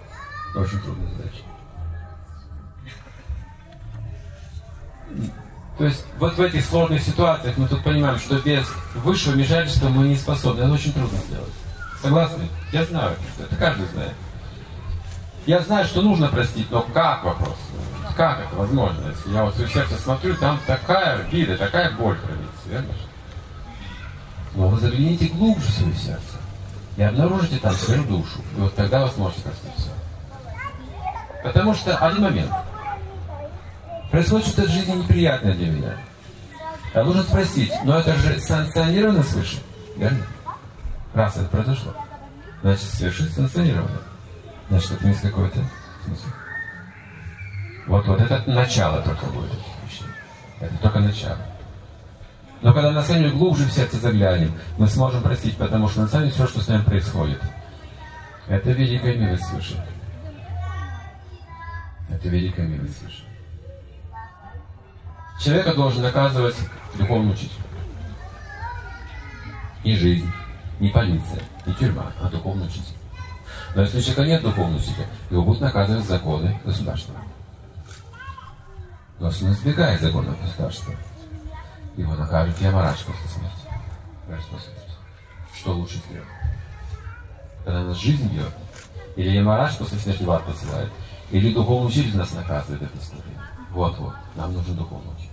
Очень трудная задача. То есть вот в этих сложных ситуациях мы тут понимаем, что без высшего вмешательства мы не способны. Это очень трудно сделать. Согласны? Я знаю, это каждый знает. Я знаю, что нужно простить, но как вопрос? Как это возможно? Если я вот в свое сердце смотрю, там такая обида, такая боль хранится, верно же? Но вы загляните глубже в свое сердце и обнаружите там свою душу. И вот тогда вы сможете простить все. Потому что один момент. Происходит что-то в жизни неприятное для меня. Я должен спросить, но это же санкционировано свыше, верно? Раз это произошло, значит совершить санкционировано. Значит, это есть какой-то смысл. Вот это начало только будет этих вещей. Это только начало. Но когда на самом деле глубже в сердце заглянем, мы сможем простить, потому что на самом деле все, что с нами происходит, это великая милость свыше. Это великая милость свыше. Человека должен наказывать духовный учитель. Не жизнь, не полиция, не тюрьма, а духовный учитель. Но если у человека нет духовного учителя, его будут наказывать законы государства. Но если он избегает законов государства, его накажут Ямарадж после смерти. Что лучше сделать? Когда нас жизнь бьет, или Ямарадж после смерти в ад посылает, или духовный учитель нас наказывает этой историей. Вот-вот, нам нужен духовный учитель.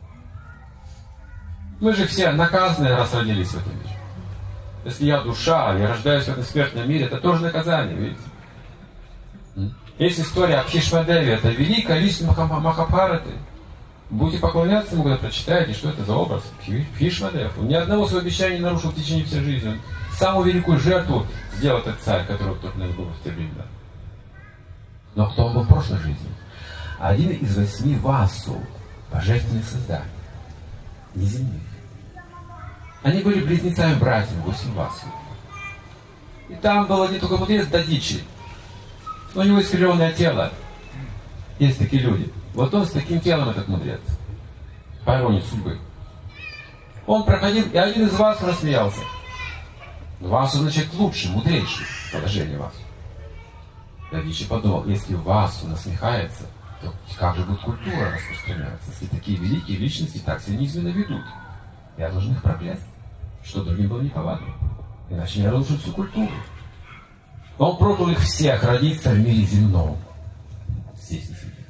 Мы же все наказаны, раз родились в этом мире. Если я душа, я рождаюсь в этом смертном мире, это тоже наказание, видите? Есть история о Бхишмадеве, это великая личность Махабхараты. Будете поклоняться ему, когда прочитаете, что это за образ. Бхишмадев. Он ни одного своего обещания не нарушил в течение всей жизни. Он самую великую жертву сделал этот царь, которого кто-то был в те времена. Но кто он был в прошлой жизни? Один из 8 васу, божественных созданий, неземных. Они были близнецами-братьями, 8 васу. И там был один только мудрец Дадичи. У него искривленное тело. Есть такие люди. Вот он с таким телом, этот мудрец. По иронии судьбы. Он проходил, и один из вас рассмеялся. Васу значит лучший, мудрейший положение Васу. Дадичи подумал, если Васу насмехается, то как же будет культура распространяться, если такие великие личности так себя неизменно ведут? Я должен их проклясть, что другим было неповадно. Иначе я разрушу всю культуру. Он проклял их всех родиться в мире земном. Здесь на земле.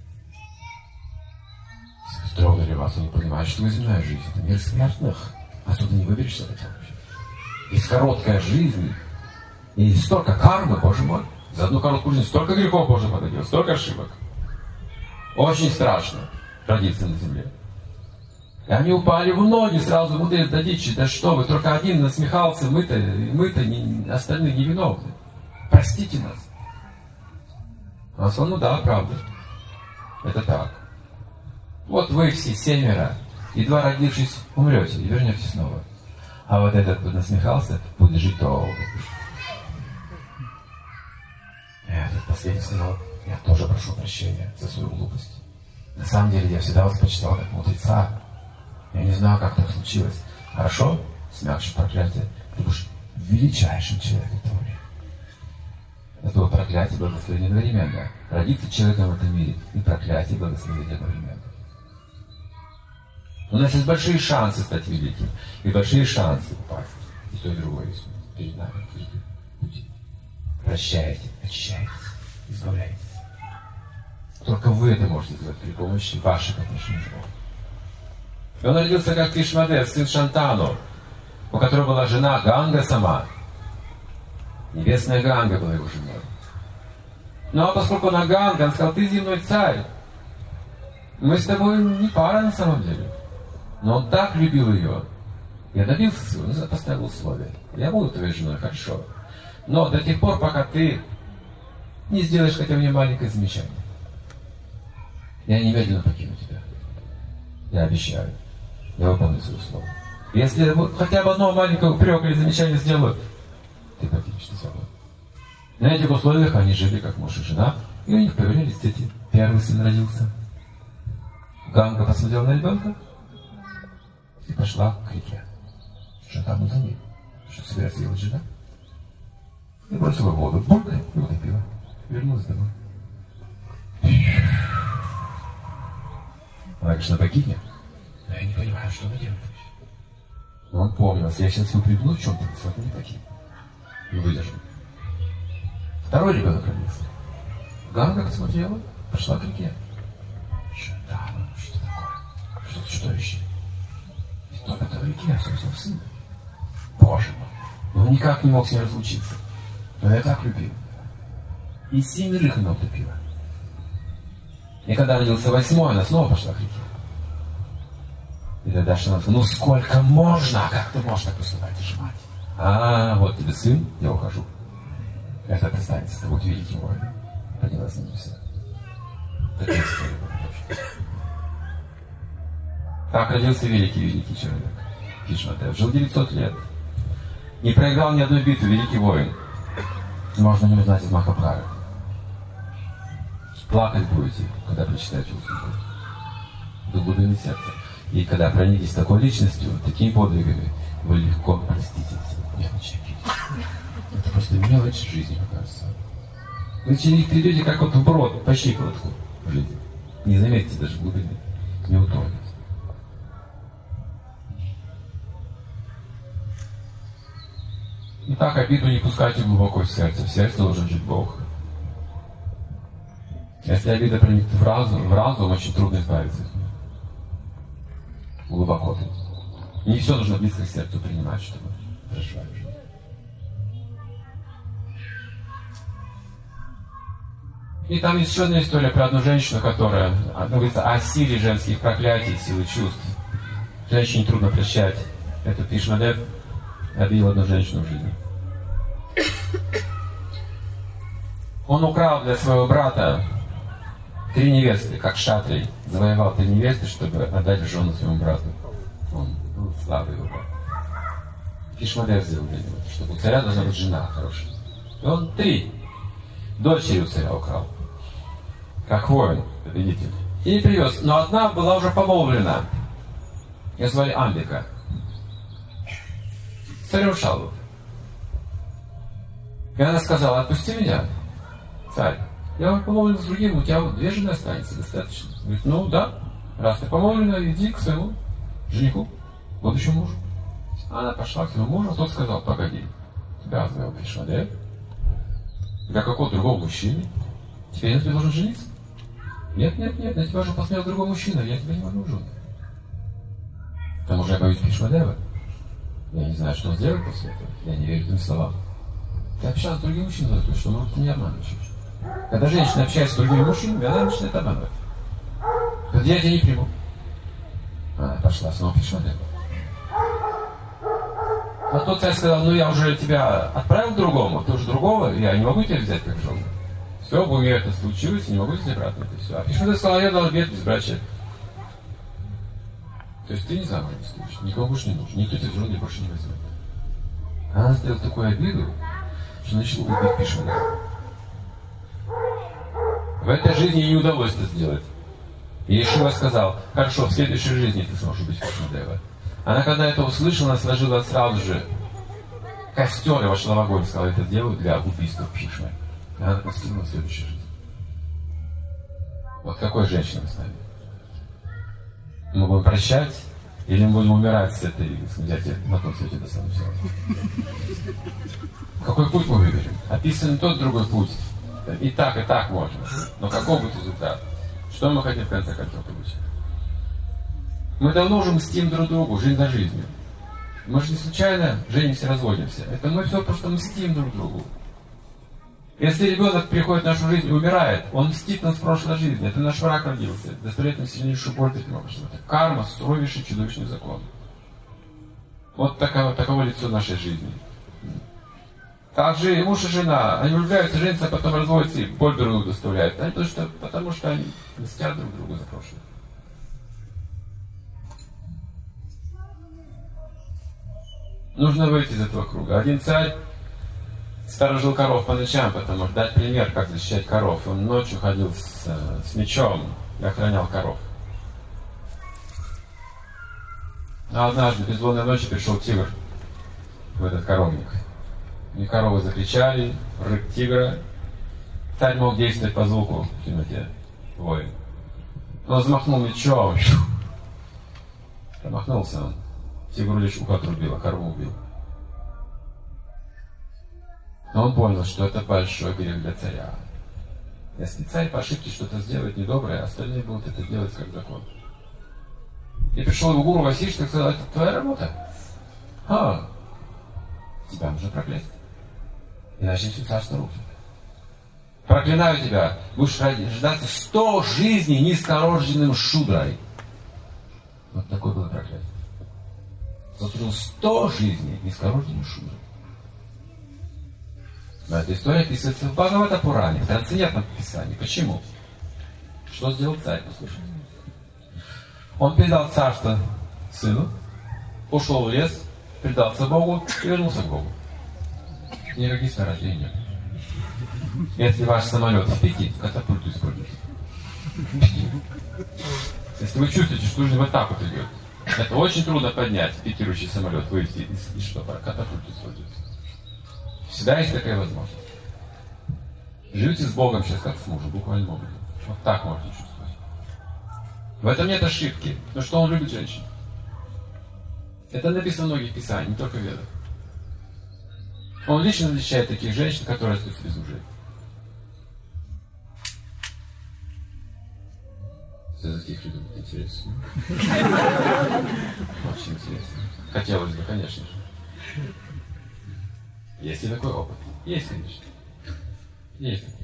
Строгали вас, он не понимает, что вы земная жизнь. Это мир смертных. Отсюда не выберешься от этого вообще. Есть короткая жизнь. И столько кармы, Боже мой. За одну короткую жизнь столько грехов Боже подойдет, столько ошибок. Очень страшно родиться на земле. И они упали в ноги сразу, мудрец Дадичи. Да что вы, только один насмехался, мы-то остальные невиновны. Простите нас. Он сказал, ну да, правда. Это так. Вот вы все 7, едва родившись, умрете и вернетесь снова. А вот этот, кто насмехался, будет жить долго. И этот последний сказал, я тоже прошу прощения за свою глупость. На самом деле я всегда вас почитал как мудреца. Я не знаю, как так случилось. Хорошо, смягчи проклятие, ты будешь величайшим человеком этого мира. Это было проклятие и благословение одновременно. Родиться человеком в этом мире и проклятие и благословение одновременно. У нас есть большие шансы стать великим и большие шансы упасть. И то, и другое есть перед нами. Пути. Прощайте, очищайтесь, избавляйтесь. Только вы это можете сделать при помощи ваших отношений с Богом. И он родился как Бхишмадев, сын Шантану, у которого была жена Ганга сама. Небесная Ганга была его женой. Ну а поскольку она Ганга, он сказал, ты земной царь. Мы с тобой не пара на самом деле. Но он так любил ее. Я добился своего, но поставил условия. Я буду твоей женой, хорошо. Но до тех пор, пока ты не сделаешь хотя бы мне маленькое замечание. Я немедленно покину тебя. Я обещаю. Я выполню свои условия. Если хотя бы одно маленькое упрек или замечание сделаю, ты покинешь на свободу. На этих условиях они жили как муж и жена, и у них появились дети. Первый сын родился. Ганга посмотрела на ребенка и пошла к реке. Шантану за ней. Что собирается делать жена? И бросила в воду. Буркай и утопила. Вернулась домой. Она, конечно, богиня. Но я не понимаю, что мы делаем. Но он помнил, если я сейчас его прибну в чем-то, вот не таким. Не выдержу. Второй ребенок родился. Ганга посмотрела, пошла к реке. Что такое? Что-то чудовище. И только это в реке остался сын. Боже мой. Он никак не мог с ней разлучиться. Но я так любил. И 7 она утопила. И когда родился 8-й, она снова пошла к реке. И тогда она сказала, ну сколько можно? Как ты можешь так поступать? Ты же мать. Вот тебе сын, я ухожу. Это останется, это будет великий воин. Поднялась на небеса. Такая история была. Так родился великий человек. Бхишмадев. Жил 900 лет. Не проиграл ни одной битвы, великий воин. Можно не узнать из Махабхараты. Плакать будете, когда прочитаете его судьбу. До глубины сердца. И когда прониклись такой личностью, такими подвигами, вы легко простите мелочи жизни. Это просто мелочь жизни, мне кажется. Вы через них придете как вот вброд, по щиколотку в жизни. Не заметите даже глубины. Не утонете. И так обиду не пускайте глубоко в сердце. В сердце должен жить Бог. Если обида проникнет в разум, очень трудно избавиться от нее. Глубоко. Не все нужно близко к сердцу принимать, чтобы проживать жизнь. И там есть еще одна история про одну женщину, которая говорится о силе женских проклятий, силы чувств. Женщине трудно прощать. Это Бхишмадев обидел одну женщину в жизни. Он украл для своего брата 3 невесты, как шатрий. Завоевал 3 невесты, чтобы отдать в жену своему брату. Он был слабый его брат. Бхишмадев сделал для него, чтобы у царя должна быть жена хорошая. И он 3 дочери у царя украл. Как воин, победитель. И привез. Но одна была уже помолвлена. Ее звали Амбика. Царь ушел. И она сказала, отпусти меня, царь. Я уже помолвлена с другим, у тебя 2 жены останется достаточно. Говорит, ну да, раз ты помолвлена, иди к своему жениху, будущему мужу. Она пошла к своему мужу, а тот сказал, погоди, тебя звал Бхишмадев, для какого другого мужчины? Теперь я тебе должен жениться? Нет, на тебя уже посмотрел другой мужчина, я тебя не могу женить. К тому же я боюсь Бхишмадева. Я не знаю, что он сделает после этого. Я не верю этим словам. Ты общалась с другим мужчиной, что может ты не обманываешь. Когда женщина общается с другими мужчинами, она начинает обманывать. Тогда я тебя не приму. Она пошла снова Бхишмадева. А тот царь сказал, ну я уже тебя отправил к другому, ты уже другого, я не могу тебя взять как жену. Все, у меня это случилось, не могу взять обратно это все. А Бхишмадев сказал, я дал обет безбрачия. То есть ты не замуж не слышишь, никого больше не нужен, никто тебя в жену больше не возьмет. Она сделала такую обиду, что начала убить Бхишмадева. В этой жизни ей не удалось это сделать. И Шива сказал, хорошо, в следующей жизни ты сможешь убить Бхишмадева. Она, когда это услышала, она сложила сразу же костер и вошла в огонь, сказала, это сделаю для убийства Бхишмы. И она отпустила в следующей жизни. Вот какой женщина мы с нами? Мы будем прощать, или мы будем умирать с этой, я тебе на том свете достану все. Какой путь мы выберем? Описан тот другой путь. И так можно. Но какой будет результат? Что мы хотим в конце концов получить? Мы давно уже мстим друг другу, жизнь за жизнью. Мы же не случайно женимся, разводимся. Это мы все просто мстим друг другу. Если ребенок приходит в нашу жизнь и умирает, он мстит нас в прошлой жизни. Это наш враг родился. Доставляет нам сильнейшую боль. Это карма, суровейший чудовищный закон. Вот таково лицо нашей жизни. Также и муж и жена, они влюбляются, женятся, а потом разводятся и боль друг другу доставляют. Потому что они мстят друг другу за прошлое. Нужно выйти из этого круга. Один царь сторожил коров по ночам, потому что дать пример, как защищать коров. Он ночью ходил с мечом и охранял коров. А однажды, в безлунной ночи, пришел тигр в этот коровник. И коровы закричали, рык тигра. Царь мог действовать по звуку в темноте, воин. Он взмахнул мечом. Промахнулся он. Тигру лишь ухо отрубил, а корову убил. Но он понял, что это большой грех для царя. Если царь по ошибке что-то сделает недоброе, остальные будут это делать как закон. И пришел его гуру Васиштха и сказал: это твоя работа. Тебя нужно проклясть. Иначе все царство рухнет. Проклинаю тебя, будешь рождаться 100 жизней низкорожденным шудрой. Вот такое было проклятие. Заслужил 100 жизней низкорожденным шудрой. Но эта история описывается в Бхагавата Пуране, в трансцендентном писании. Почему? Что сделал царь? Послушайте. Он передал царство сыну, ушел в лес, предался Богу и вернулся к Богу. Никаких старателей нет. Если ваш самолет в Пекин, катапульту используйте. Если вы чувствуете, что нужно вот так вот идет, это очень трудно поднять пикирующий самолет, вывести из штопора, катапульту используйте. Всегда есть такая возможность. Живите с Богом сейчас как с мужем, буквально образом. Вот так можете чувствовать. В этом нет ошибки, потому что он любит женщин. Это написано в многих писаниях, не только в Ведах. Он лично защищает таких женщин, которые остаются без мужей. Все затихли, думают, интересно. Очень интересно. Хотелось бы, конечно же. Есть и такой опыт. Есть, конечно. Есть такой.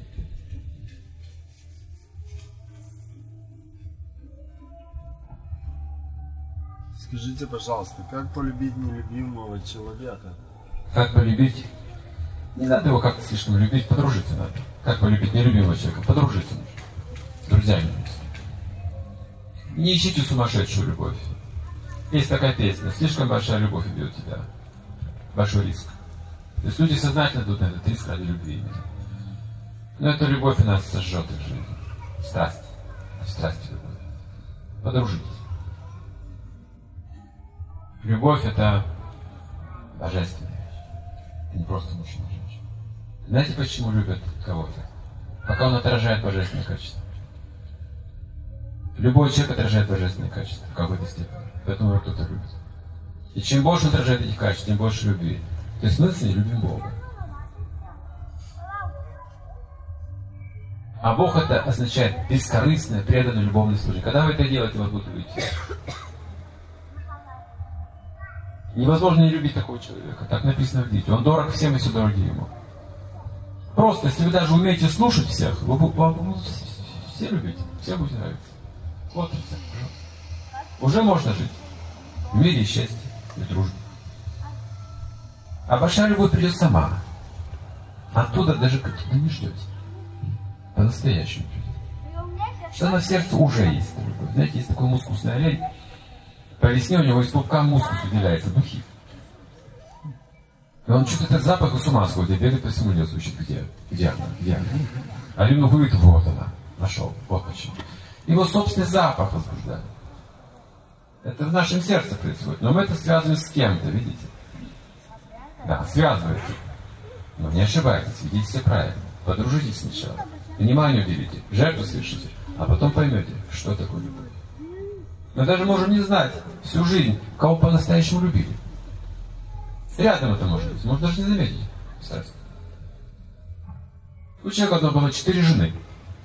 Скажите, пожалуйста, как полюбить нелюбимого человека? Как полюбить? Не надо его как-то слишком любить, подружиться надо. Как полюбить нелюбимого человека? Подружиться нужно. С друзьями. Не ищите сумасшедшую любовь. Есть такая песня: слишком большая любовь убьет тебя. Большой риск. То есть люди сознательно идут на этот риск ради любви. Но эта любовь у нас сожжет их жизнь. Страсть. Страсть и любовь. Подружитесь. Любовь — это божественная вещь. Это не просто мужчина и женщина. Знаете, почему любят кого-то? Пока он отражает божественные качества. Любой человек отражает божественные качества в какой-то степени. Поэтому его кто-то любит. И чем больше он отражает этих качеств, тем больше любви. То есть мы с ней любим Бога. А Бог — это означает бескорыстное, преданное, любовное служение. Когда вы это делаете, вас будут любить. Невозможно не любить такого человека. Так написано в Гите. Он дорог всем, и все дороги ему. Просто, если вы даже умеете слушать всех, вы будете все любить, все будет нравиться. Вот и все. Уже можно жить в мире и счастье, и дружбе. А большая любовь придет сама. Оттуда даже как-то не ждете. По-настоящему придет. Что на сердце уже есть любовь. Знаете, есть такой мускусный олень. По весне у него из пупка мускус выделяется, духи. И он чувствует этот запах, и с ума сходит, бегает по всему лесу, ищет, где она. А Лину говорит: вот она, нашел, вот почему. Его собственный запах возбуждает. Это в нашем сердце происходит. Но мы это связываем с кем-то, видите? Да, связываете. Но не ошибайтесь, ведите все правильно. Подружитесь сначала. Внимание уделите, жертву совершите, а потом поймете, что такое любовь. Мы даже можем не знать всю жизнь, кого по-настоящему любили. Рядом это может быть, можно даже не заметить. Кстати. У человека одного было 4 жены.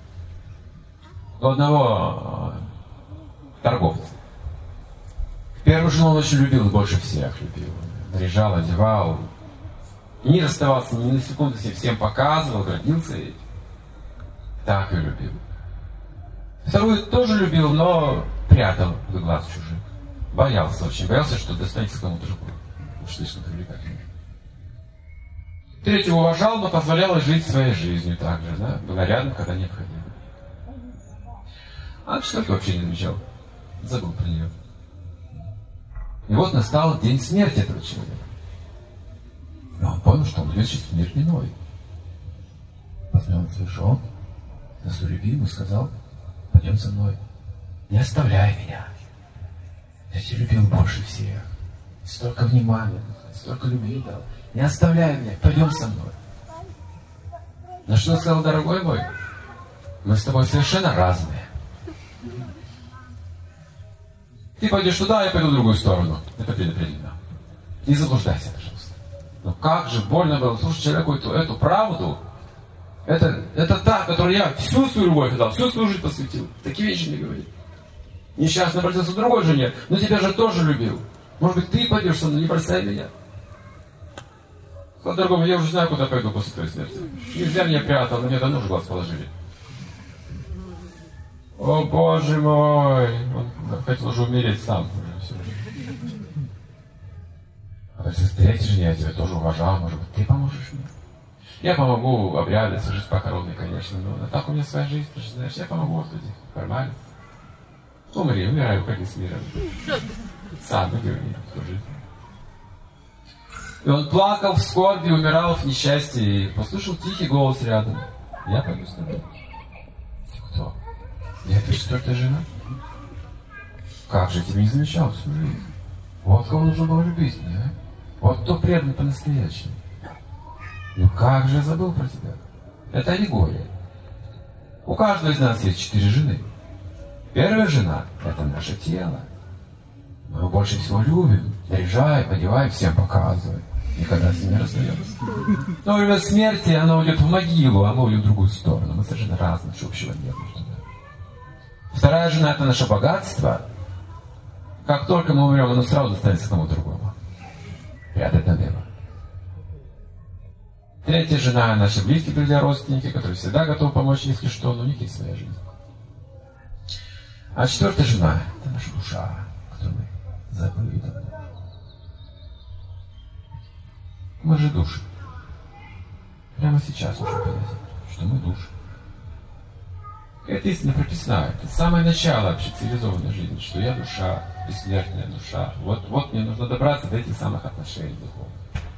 У одного торговца. Первую жену он очень любил, больше всех любил. Наряжал, одевал. И не расставался ни на секунду, всем показывал, гордился ей. Так и любил. Вторую тоже любил, но прятал в глаз чужих. Боялся очень. Боялся, что достанется кому-то другому. Уж слишком привлекательно. Третью уважал, но позволял ей жить своей жизнью так же. Да? Была рядом, когда необходимо. А четвертую вообще не замечал. Забыл про нее. И вот настал день смерти этого человека. И он понял, что он идет сейчас в мир иной. Посмотрел на свою жену, на свою любимую, и сказал: пойдем со мной. Не оставляй меня. Я тебя любил больше всех. Столько внимания, столько любви дал. Не оставляй меня, пойдем со мной. На что он сказал: дорогой мой, мы с тобой совершенно разные. Ты пойдешь туда, я пойду в другую сторону. Это предопределено. Не заблуждайся, пожалуйста. Но как же больно было слушать человеку эту правду. Это та, которой я всю свою любовь отдал, всю свою жизнь посвятил. Такие вещи мне говорит. Несчастный обратился к другой жене, но тебя же тоже любил. Может быть, ты пойдешь со мной, не бросай меня. Сказал другому, я уже знаю, куда пойду после твоей смерти. Нельзя меня прятал, на меня давно уже глаз положили. О, Боже мой! Он хотел уже умереть сам. А то есть, третьей жене я тебя тоже уважал, может быть, ты поможешь мне? Я помогу обряды, служить похоронной, конечно, но так у меня своя жизнь, ты же знаешь, я помогу вот этих формальностей. Умирай, уходи с миром. Сам говори, служи. И он плакал в скорби, умирал в несчастье, и послушал тихий голос рядом. Я пойду с тобой. Кто? Я это четвертая жена? Как же я тебя не замечал всю жизнь? Вот кого нужно было любить мне, а? Вот кто предан по-настоящему. Ну как же я забыл про тебя? Это аллегория. У каждого из нас есть 4 жены. Первая жена – это наше тело. Мы его больше всего любим, наряжаем, одеваем, всем показываем. Никогда с ним не расстаемся. Но во время смерти она уйдет в могилу, а мы уйдем в другую сторону. Мы совершенно разные, что общего нет между нами. Вторая жена – это наше богатство. Как только мы умрем, оно сразу достанется кому-то другому. Прятать на небо. Третья жена – наши близкие друзья, родственники, которые всегда готовы помочь, если что, но у них есть своя жизнь. А четвертая жена – это наша душа, которую мы забыли давно. Мы же души. Прямо сейчас нужно понять, что мы души. Это истина прописная. Это самое начало вообще цивилизованной жизни, что я душа, бессмертная душа. Вот мне нужно добраться до этих самых отношений духовных.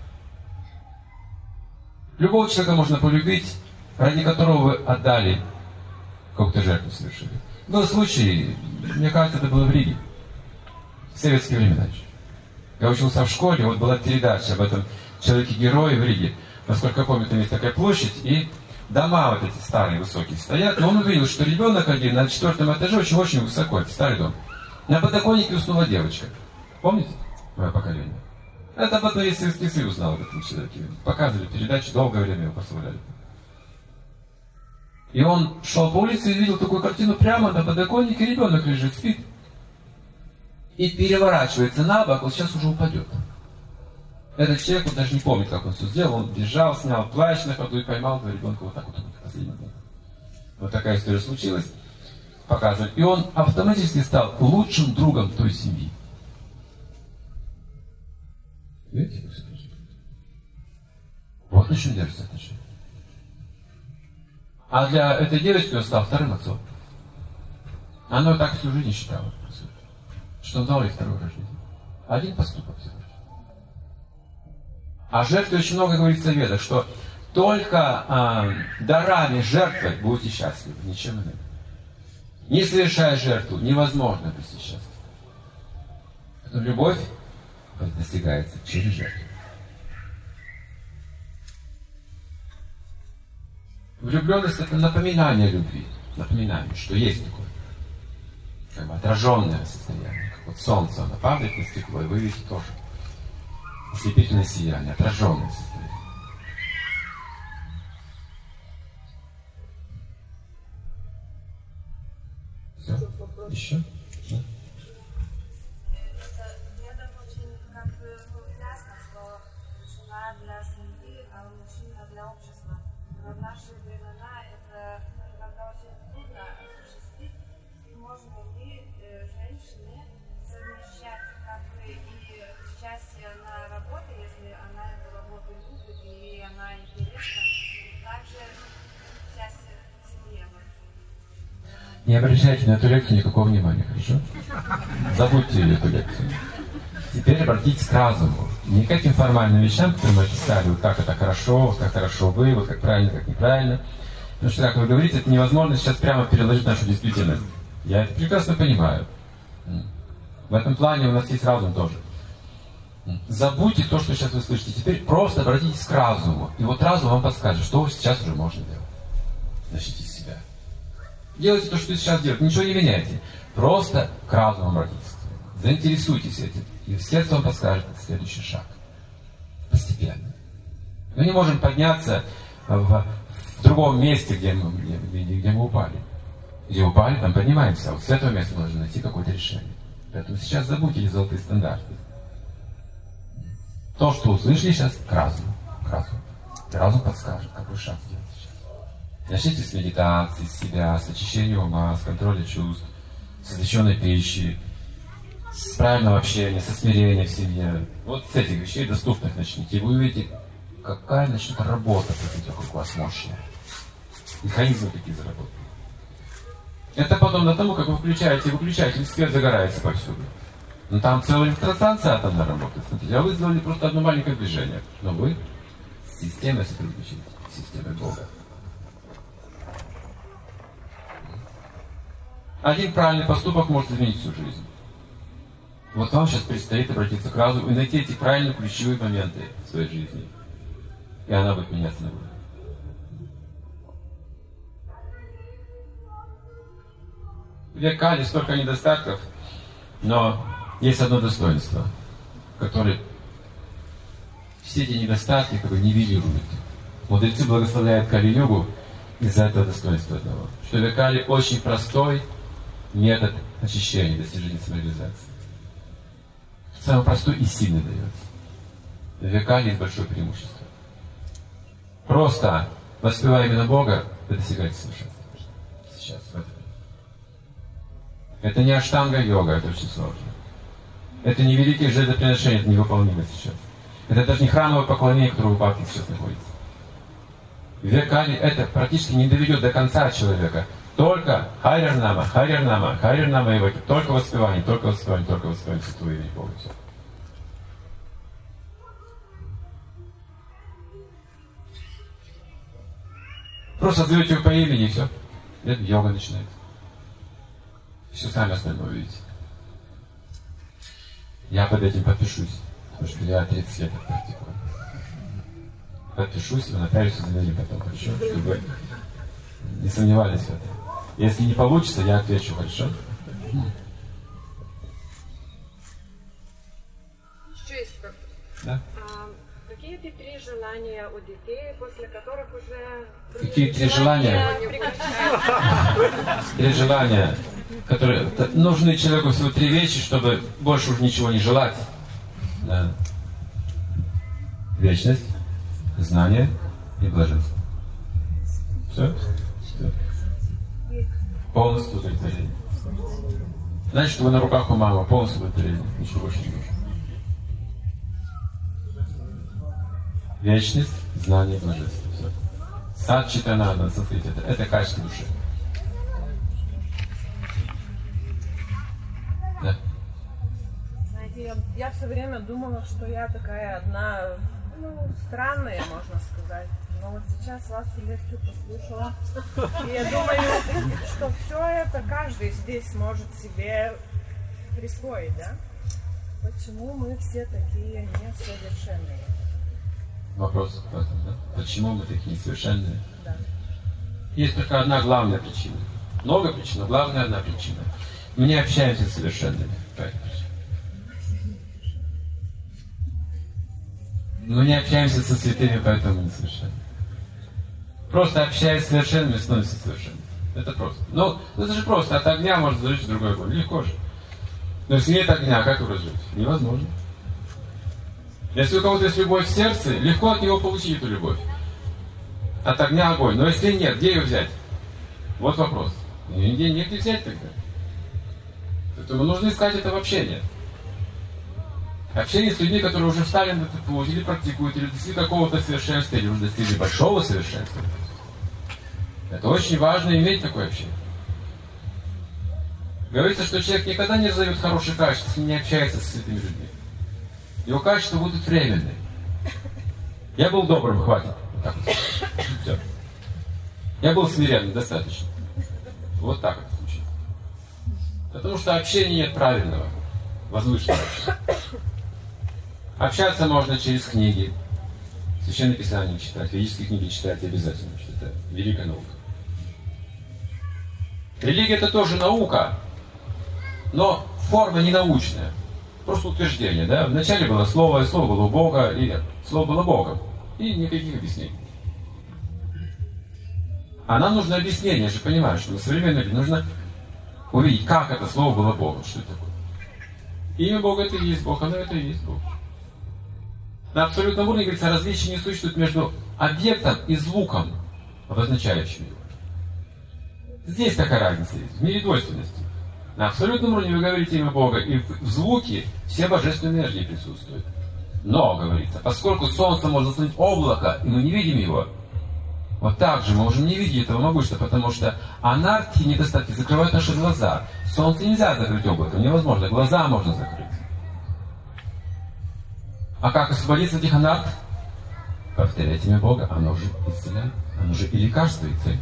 Любого человека можно полюбить, ради которого вы отдали какую-то жертву совершили. Был случай, мне кажется, это было в Риге. В советские времена еще. Я учился в школе, вот была передача об этом человеке-герое в Риге. Насколько я помню, там есть такая площадь, и дома вот эти старые, высокие стоят. И он увидел, что ребенок один на 4-м этаже очень-очень высоко, это старый дом. На подоконнике уснула девочка. Помните? Мое поколение. Это об этом весь Советский Союз знал об этом человеке. Показывали передачи, долгое время его прославляли. И он шел по улице и видел такую картину, прямо на подоконнике ребенок лежит, спит. И переворачивается на бок, вот сейчас уже упадет. Этот человек, он даже не помнит, как он все сделал. Он бежал, снял плащ на ходу и поймал этого ребенка вот так вот. Вот такая история случилась. Показывает. И он автоматически стал лучшим другом той семьи. Видите, как все происходит? Вот на чем держится отношения. А для этой девочки он стал вторым отцом. Она так всю жизнь считала, что он дал ей второе рождение. Один поступок всего лишь. А жертве очень много говорит в советах, что только дарами жертвы будете счастливы, ничем иным. Не совершая жертву, невозможно быть счастливым. Поэтому любовь достигается через жертву. Влюбленность – это напоминание любви. Напоминание, что есть такое. Как бы отраженное состояние. Как вот солнце, оно падает на стекло, и вы видите тоже. Ослепительное сияние, отраженное состояние. Все? Еще? Да? Это очень ясно, что жена для семьи, а мужчина для общества. Но в наши времена это иногда очень трудно осуществить. Можно ли женщине совмещать как бы и счастье на работе, если она эту работу любит и она интересна, также счастье в семье? Не обращайте на эту лекцию никакого внимания, хорошо? Забудьте эту лекцию. Теперь обратитесь к разуму. Не к этим формальным вещам, которые мы описали, вот как это хорошо, как хорошо вы, вот как правильно, как неправильно. Потому что, как вы говорите, это невозможно сейчас прямо переложить нашу действительность. Я это прекрасно понимаю. В этом плане у нас есть разум тоже. Забудьте то, что сейчас вы слышите. Теперь просто обратитесь к разуму. И вот разум вам подскажет, что сейчас уже можно делать. Начните с себя. Делайте то, что сейчас делаете. Ничего не меняйте. Просто к разуму обратитесь. Заинтересуйтесь этим, и сердце вам подскажет следующий шаг. Постепенно. Мы не можем подняться в другом месте, где мы упали. Где упали, там поднимаемся. А вот с этого места нужно найти какое-то решение. Поэтому сейчас забудьте золотые стандарты. То, что услышали сейчас, к разуму. Разум подскажет, какой шаг сделать сейчас. Начните с медитации, с себя, с очищения ума, с контроля чувств, с освященной пищи, с правильного общения, со смирения в семье. Вот с этих вещей доступных начните. И вы увидите, какая начнет работа вокруг вас мощная. Механизмы какие заработают. Это подобно тому, как вы включаете, и свет загорается повсюду. Но там целая электростанция атомная работает. Смотрите, а вы сделали просто одно маленькое движение. Но вы с системой сотрудничаете, с системой Бога. Один правильный поступок может изменить всю жизнь. Вот вам сейчас предстоит обратиться к разуму и найти эти правильные ключевые моменты в своей жизни. И она будет меняться на будет. В век Кали столько недостатков, но есть одно достоинство, которое все эти недостатки как бы нивелирует. Мудрецы благословляют Кали-югу из-за этого достоинства одного. Что в век Кали очень простой метод очищения, достижения самореализации. Самый простой и сильный дается. В век Кали есть большое преимущество. Просто воспевая именно Бога, вы достигаете совершенства. Сейчас, в этом. Это не аштанга-йога, это очень сложно. Это не великие жертвоприношения, это невыполнимо сейчас. Это даже не храмовое поклонение, которое в упадке сейчас находится. В век Кали это практически не доведет до конца человека. Только Харьярнама, его, только воспевание, святого имени Бога. Все. Просто зовете его по имени, и все. Это йога начинается. Все сами остальное увидите. Я под этим подпишусь, потому что я 30 лет практикую. Подпишусь, вы нотариусу завели потом, хорошо? Чтобы не сомневались в этом. Если не получится, я отвечу, хорошо? Еще есть вопрос. Да? Какие три желания у детей, после которых уже... Какие три желания? Три желания, которые нужны человеку всего три вещи, чтобы больше уже ничего не желать. Да. Вечность, знание и блаженство. Все? Все. Полностью удовлетворение. Значит, что вы на руках у мамы, полностью удовлетворение. Ничего больше не нужно. Вечность, знание, блаженство. Все. Сад-читана на санскрите. Это качество души. Да. Знаете, я все время думала, что я такая одна, странная, можно сказать. Но вот сейчас вас лекцию послушала. И я думаю, что все это каждый здесь может себе присвоить, да? Почему мы все такие несовершенные? Вопрос в этом, да? Почему мы такие несовершенные? Да. Есть только одна главная причина. Много причин, но главная одна причина. Мы не общаемся с совершенными. Мы не общаемся со святыми, поэтому не совершенны. Просто общаясь с совершенными, становимся совершенными. Это просто. Это же просто. От огня можно зажечь другой огонь. Легко же. Но если нет огня, как его разжечь? Невозможно. Если у кого-то есть любовь в сердце, легко от него получить эту любовь. От огня огонь. Но если нет, где ее взять? Вот вопрос. Негде взять тогда. Поэтому нужно искать это в общении. Общение с людьми, которые уже встали на этот путь, или практикуют, или достигли какого-то совершенства, или уже достигли большого совершенства. Это очень важно иметь такое общение. Говорится, что человек никогда не разовьет хорошие качества, если не общается с этими людьми. Его качества будут временные. Я был добрым, хватит. Вот так вот. Все. Я был смиренным, достаточно. Вот так это случится. Потому что общения нет правильного, возвышенного общения. Общаться можно через книги. Священное Писание читать, ведические книги читать обязательно. Это великая наука. Религия это тоже наука, но форма ненаучная. Просто утверждение, да? Вначале было слово, и слово было у Бога, и слово было Богом. И никаких объяснений. А нам нужно объяснение, я же понимаю, что на современном мире нужно увидеть, как это слово было Богом, что это такое. Имя Бога это и есть Бог, оно это и есть Бог. На абсолютном уровне, говорится, различия не существует между объектом и звуком, обозначающим его. Здесь такая разница есть, в мире двойственности. На абсолютном уровне вы говорите имя Бога, и в звуке все божественные энергии присутствуют. Но, говорится, поскольку Солнце может заслонить облако, и мы не видим его, вот так же мы можем не видеть этого могущества, потому что анархи, недостатки закрывают наши глаза. Солнце нельзя закрыть облаком, невозможно, глаза можно закрыть. А как освободиться от этих анарх? Повторять имя Бога, оно же исцеляет, оно же и лекарство, и цель.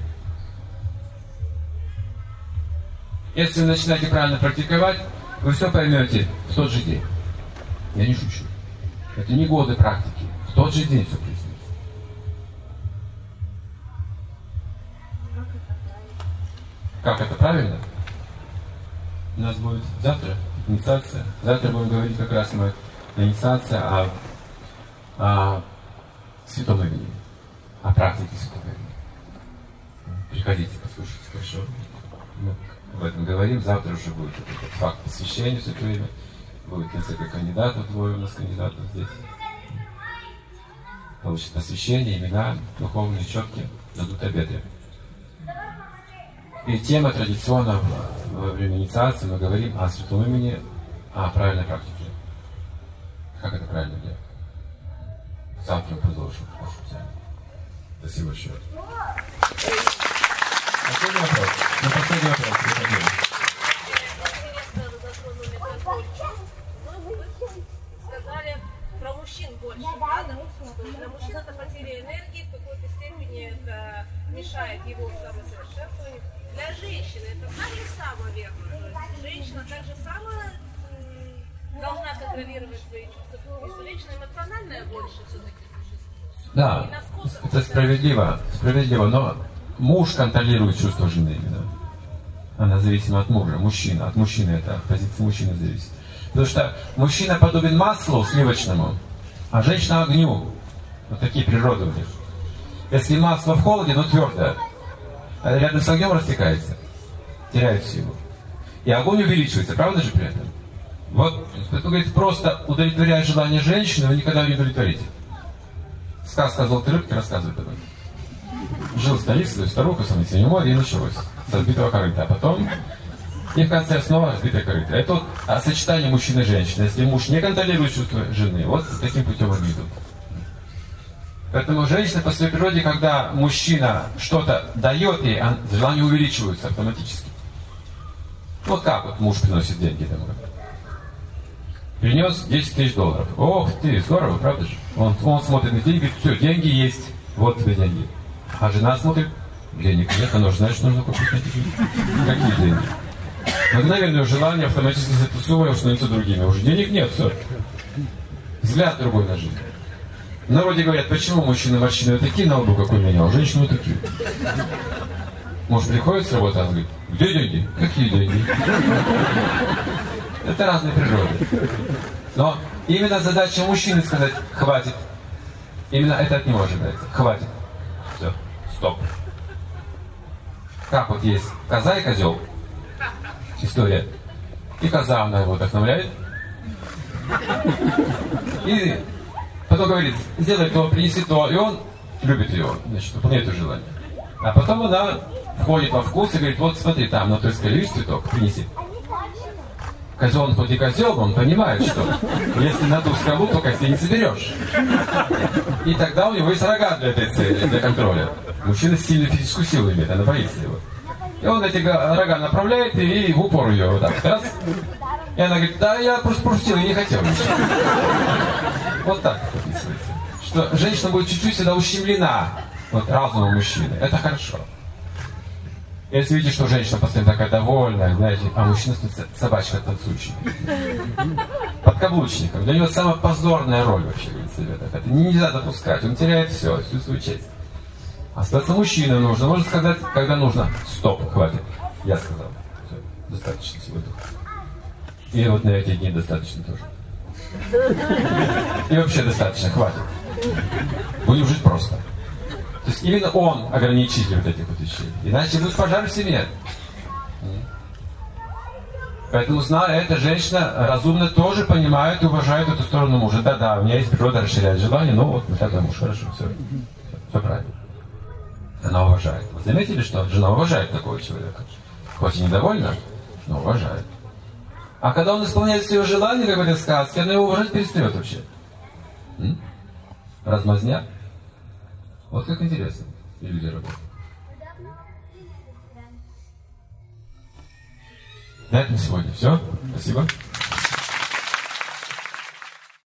Если вы начинаете правильно практиковать, вы все поймете в тот же день. Я не шучу. Это не годы практики. В тот же день все прояснится. Как это правильно? У нас будет завтра инициация. Завтра будем говорить как раз мы инициация о святом имени, о практике святого имени. Приходите, послушайте, хорошо? Мы об этом говорим. Завтра уже будет этот факт посвящения святого имени. Будет несколько кандидатов, двое у нас кандидатов здесь. Получат посвящение, имена духовные, четкие, дадут обеты. И тема традиционно во время инициации мы говорим о святом имени, о правильной практике. Как это правильно делать? Завтра мы продолжим. Спасибо большое. Последний вопрос. Последний вопрос. Сказали про мужчин больше, да? Что для мужчин это потеря энергии, в какой-то степени это мешает его самосовершенствованию. Для женщины это так же самое верно. То есть женщина так же самое должна контролировать свои чувства. И женщина эмоциональная больше все-таки существует. Да, это справедливо, но муж контролирует чувства жены именно. Она зависима от мужа, мужчина. От мужчины это, от позиции мужчины зависит. Потому что мужчина подобен маслу сливочному, а женщина огню. Вот такие природы у них. Если масло в холоде, но твердое, рядом с огнем растекается, теряет силу. И огонь увеличивается, правда же при этом? Вот, это говорит, просто удовлетворяя желание женщины, вы никогда не удовлетворите. Сказка «Золотой рыбки» рассказывает об этом. Жил старик, старуха, в Синем море, и началось с разбитого корыта. А потом, и в конце снова разбитое корыто. Это вот сочетание мужчины и женщины. Если муж не контролирует чувства жены, вот таким путем они идут. Поэтому женщина по своей природе, когда мужчина что-то дает ей, желания увеличиваются автоматически. Вот как вот муж приносит деньги домой. Принес $10 000. Ох ты, здорово, правда же? Он смотрит на деньги, говорит, все, деньги есть, вот тебе деньги. А жена смотрит, денег нет, она же знает, что нужно купить эти деньги. Какие деньги? Мгновенное желание автоматически затусовывая становится другими. Уже денег нет, все. Взгляд другой на жизнь. В народе говорят, почему мужчины морщины такие на лбу, как у меня, а женщины вот такие. Муж приходит с работы, он говорит, где деньги? Какие деньги? Это разные природы. Но именно задача мужчины сказать, хватит. Именно это от него ожидается. Хватит. Все, стоп. Как вот есть коза и козел. История. И коза, она его вдохновляет. И потом говорит, сделай то, принеси то. И он любит ее, значит, выполняет ее желание. А потом она входит во вкус и говорит, вот смотри, там на той скале есть цветок, принеси. Козел, он хоть и козел, но он понимает, что если на ту скалу, то костей не соберешь. И тогда у него есть рога для этой цели, для контроля. Мужчина сильную физическую силу имеет, она боится его. И он эти рога направляет и в упор ее вот так раз. И она говорит, да, я просто пропустил, я не хотел ничего. Вот так описывается. Что женщина будет чуть-чуть всегда ущемлена вот, разумом мужчины. Это хорошо. Если видите, что женщина постоянно такая довольная, знаете, а мужчина собачка танцующая. Подкаблучником. Для него самая позорная роль вообще, говорится, это нельзя допускать. Он теряет все, всю свою честь. Остаться мужчиной нужно. Можно сказать, когда нужно. Стоп, хватит. Я сказал. Все, достаточно сегодня. И вот на эти дни достаточно тоже. И вообще достаточно, хватит. Будем жить просто. То есть именно он ограничитель вот этих вот вещей. Иначе будет пожар в семье. Поэтому, зная это, женщина разумно тоже понимает и уважает эту сторону мужа. Да, у меня есть природа расширять желание, но вот мы тогда муж, хорошо, все правильно. Она уважает. Вы заметили, что жена уважает такого человека? Хоть и недовольна, но уважает. А когда он исполняет все его желания, как в этой сказке, она его уважать перестает вообще. Размазня. Вот как интересно. И люди работают. На этом сегодня все. Спасибо.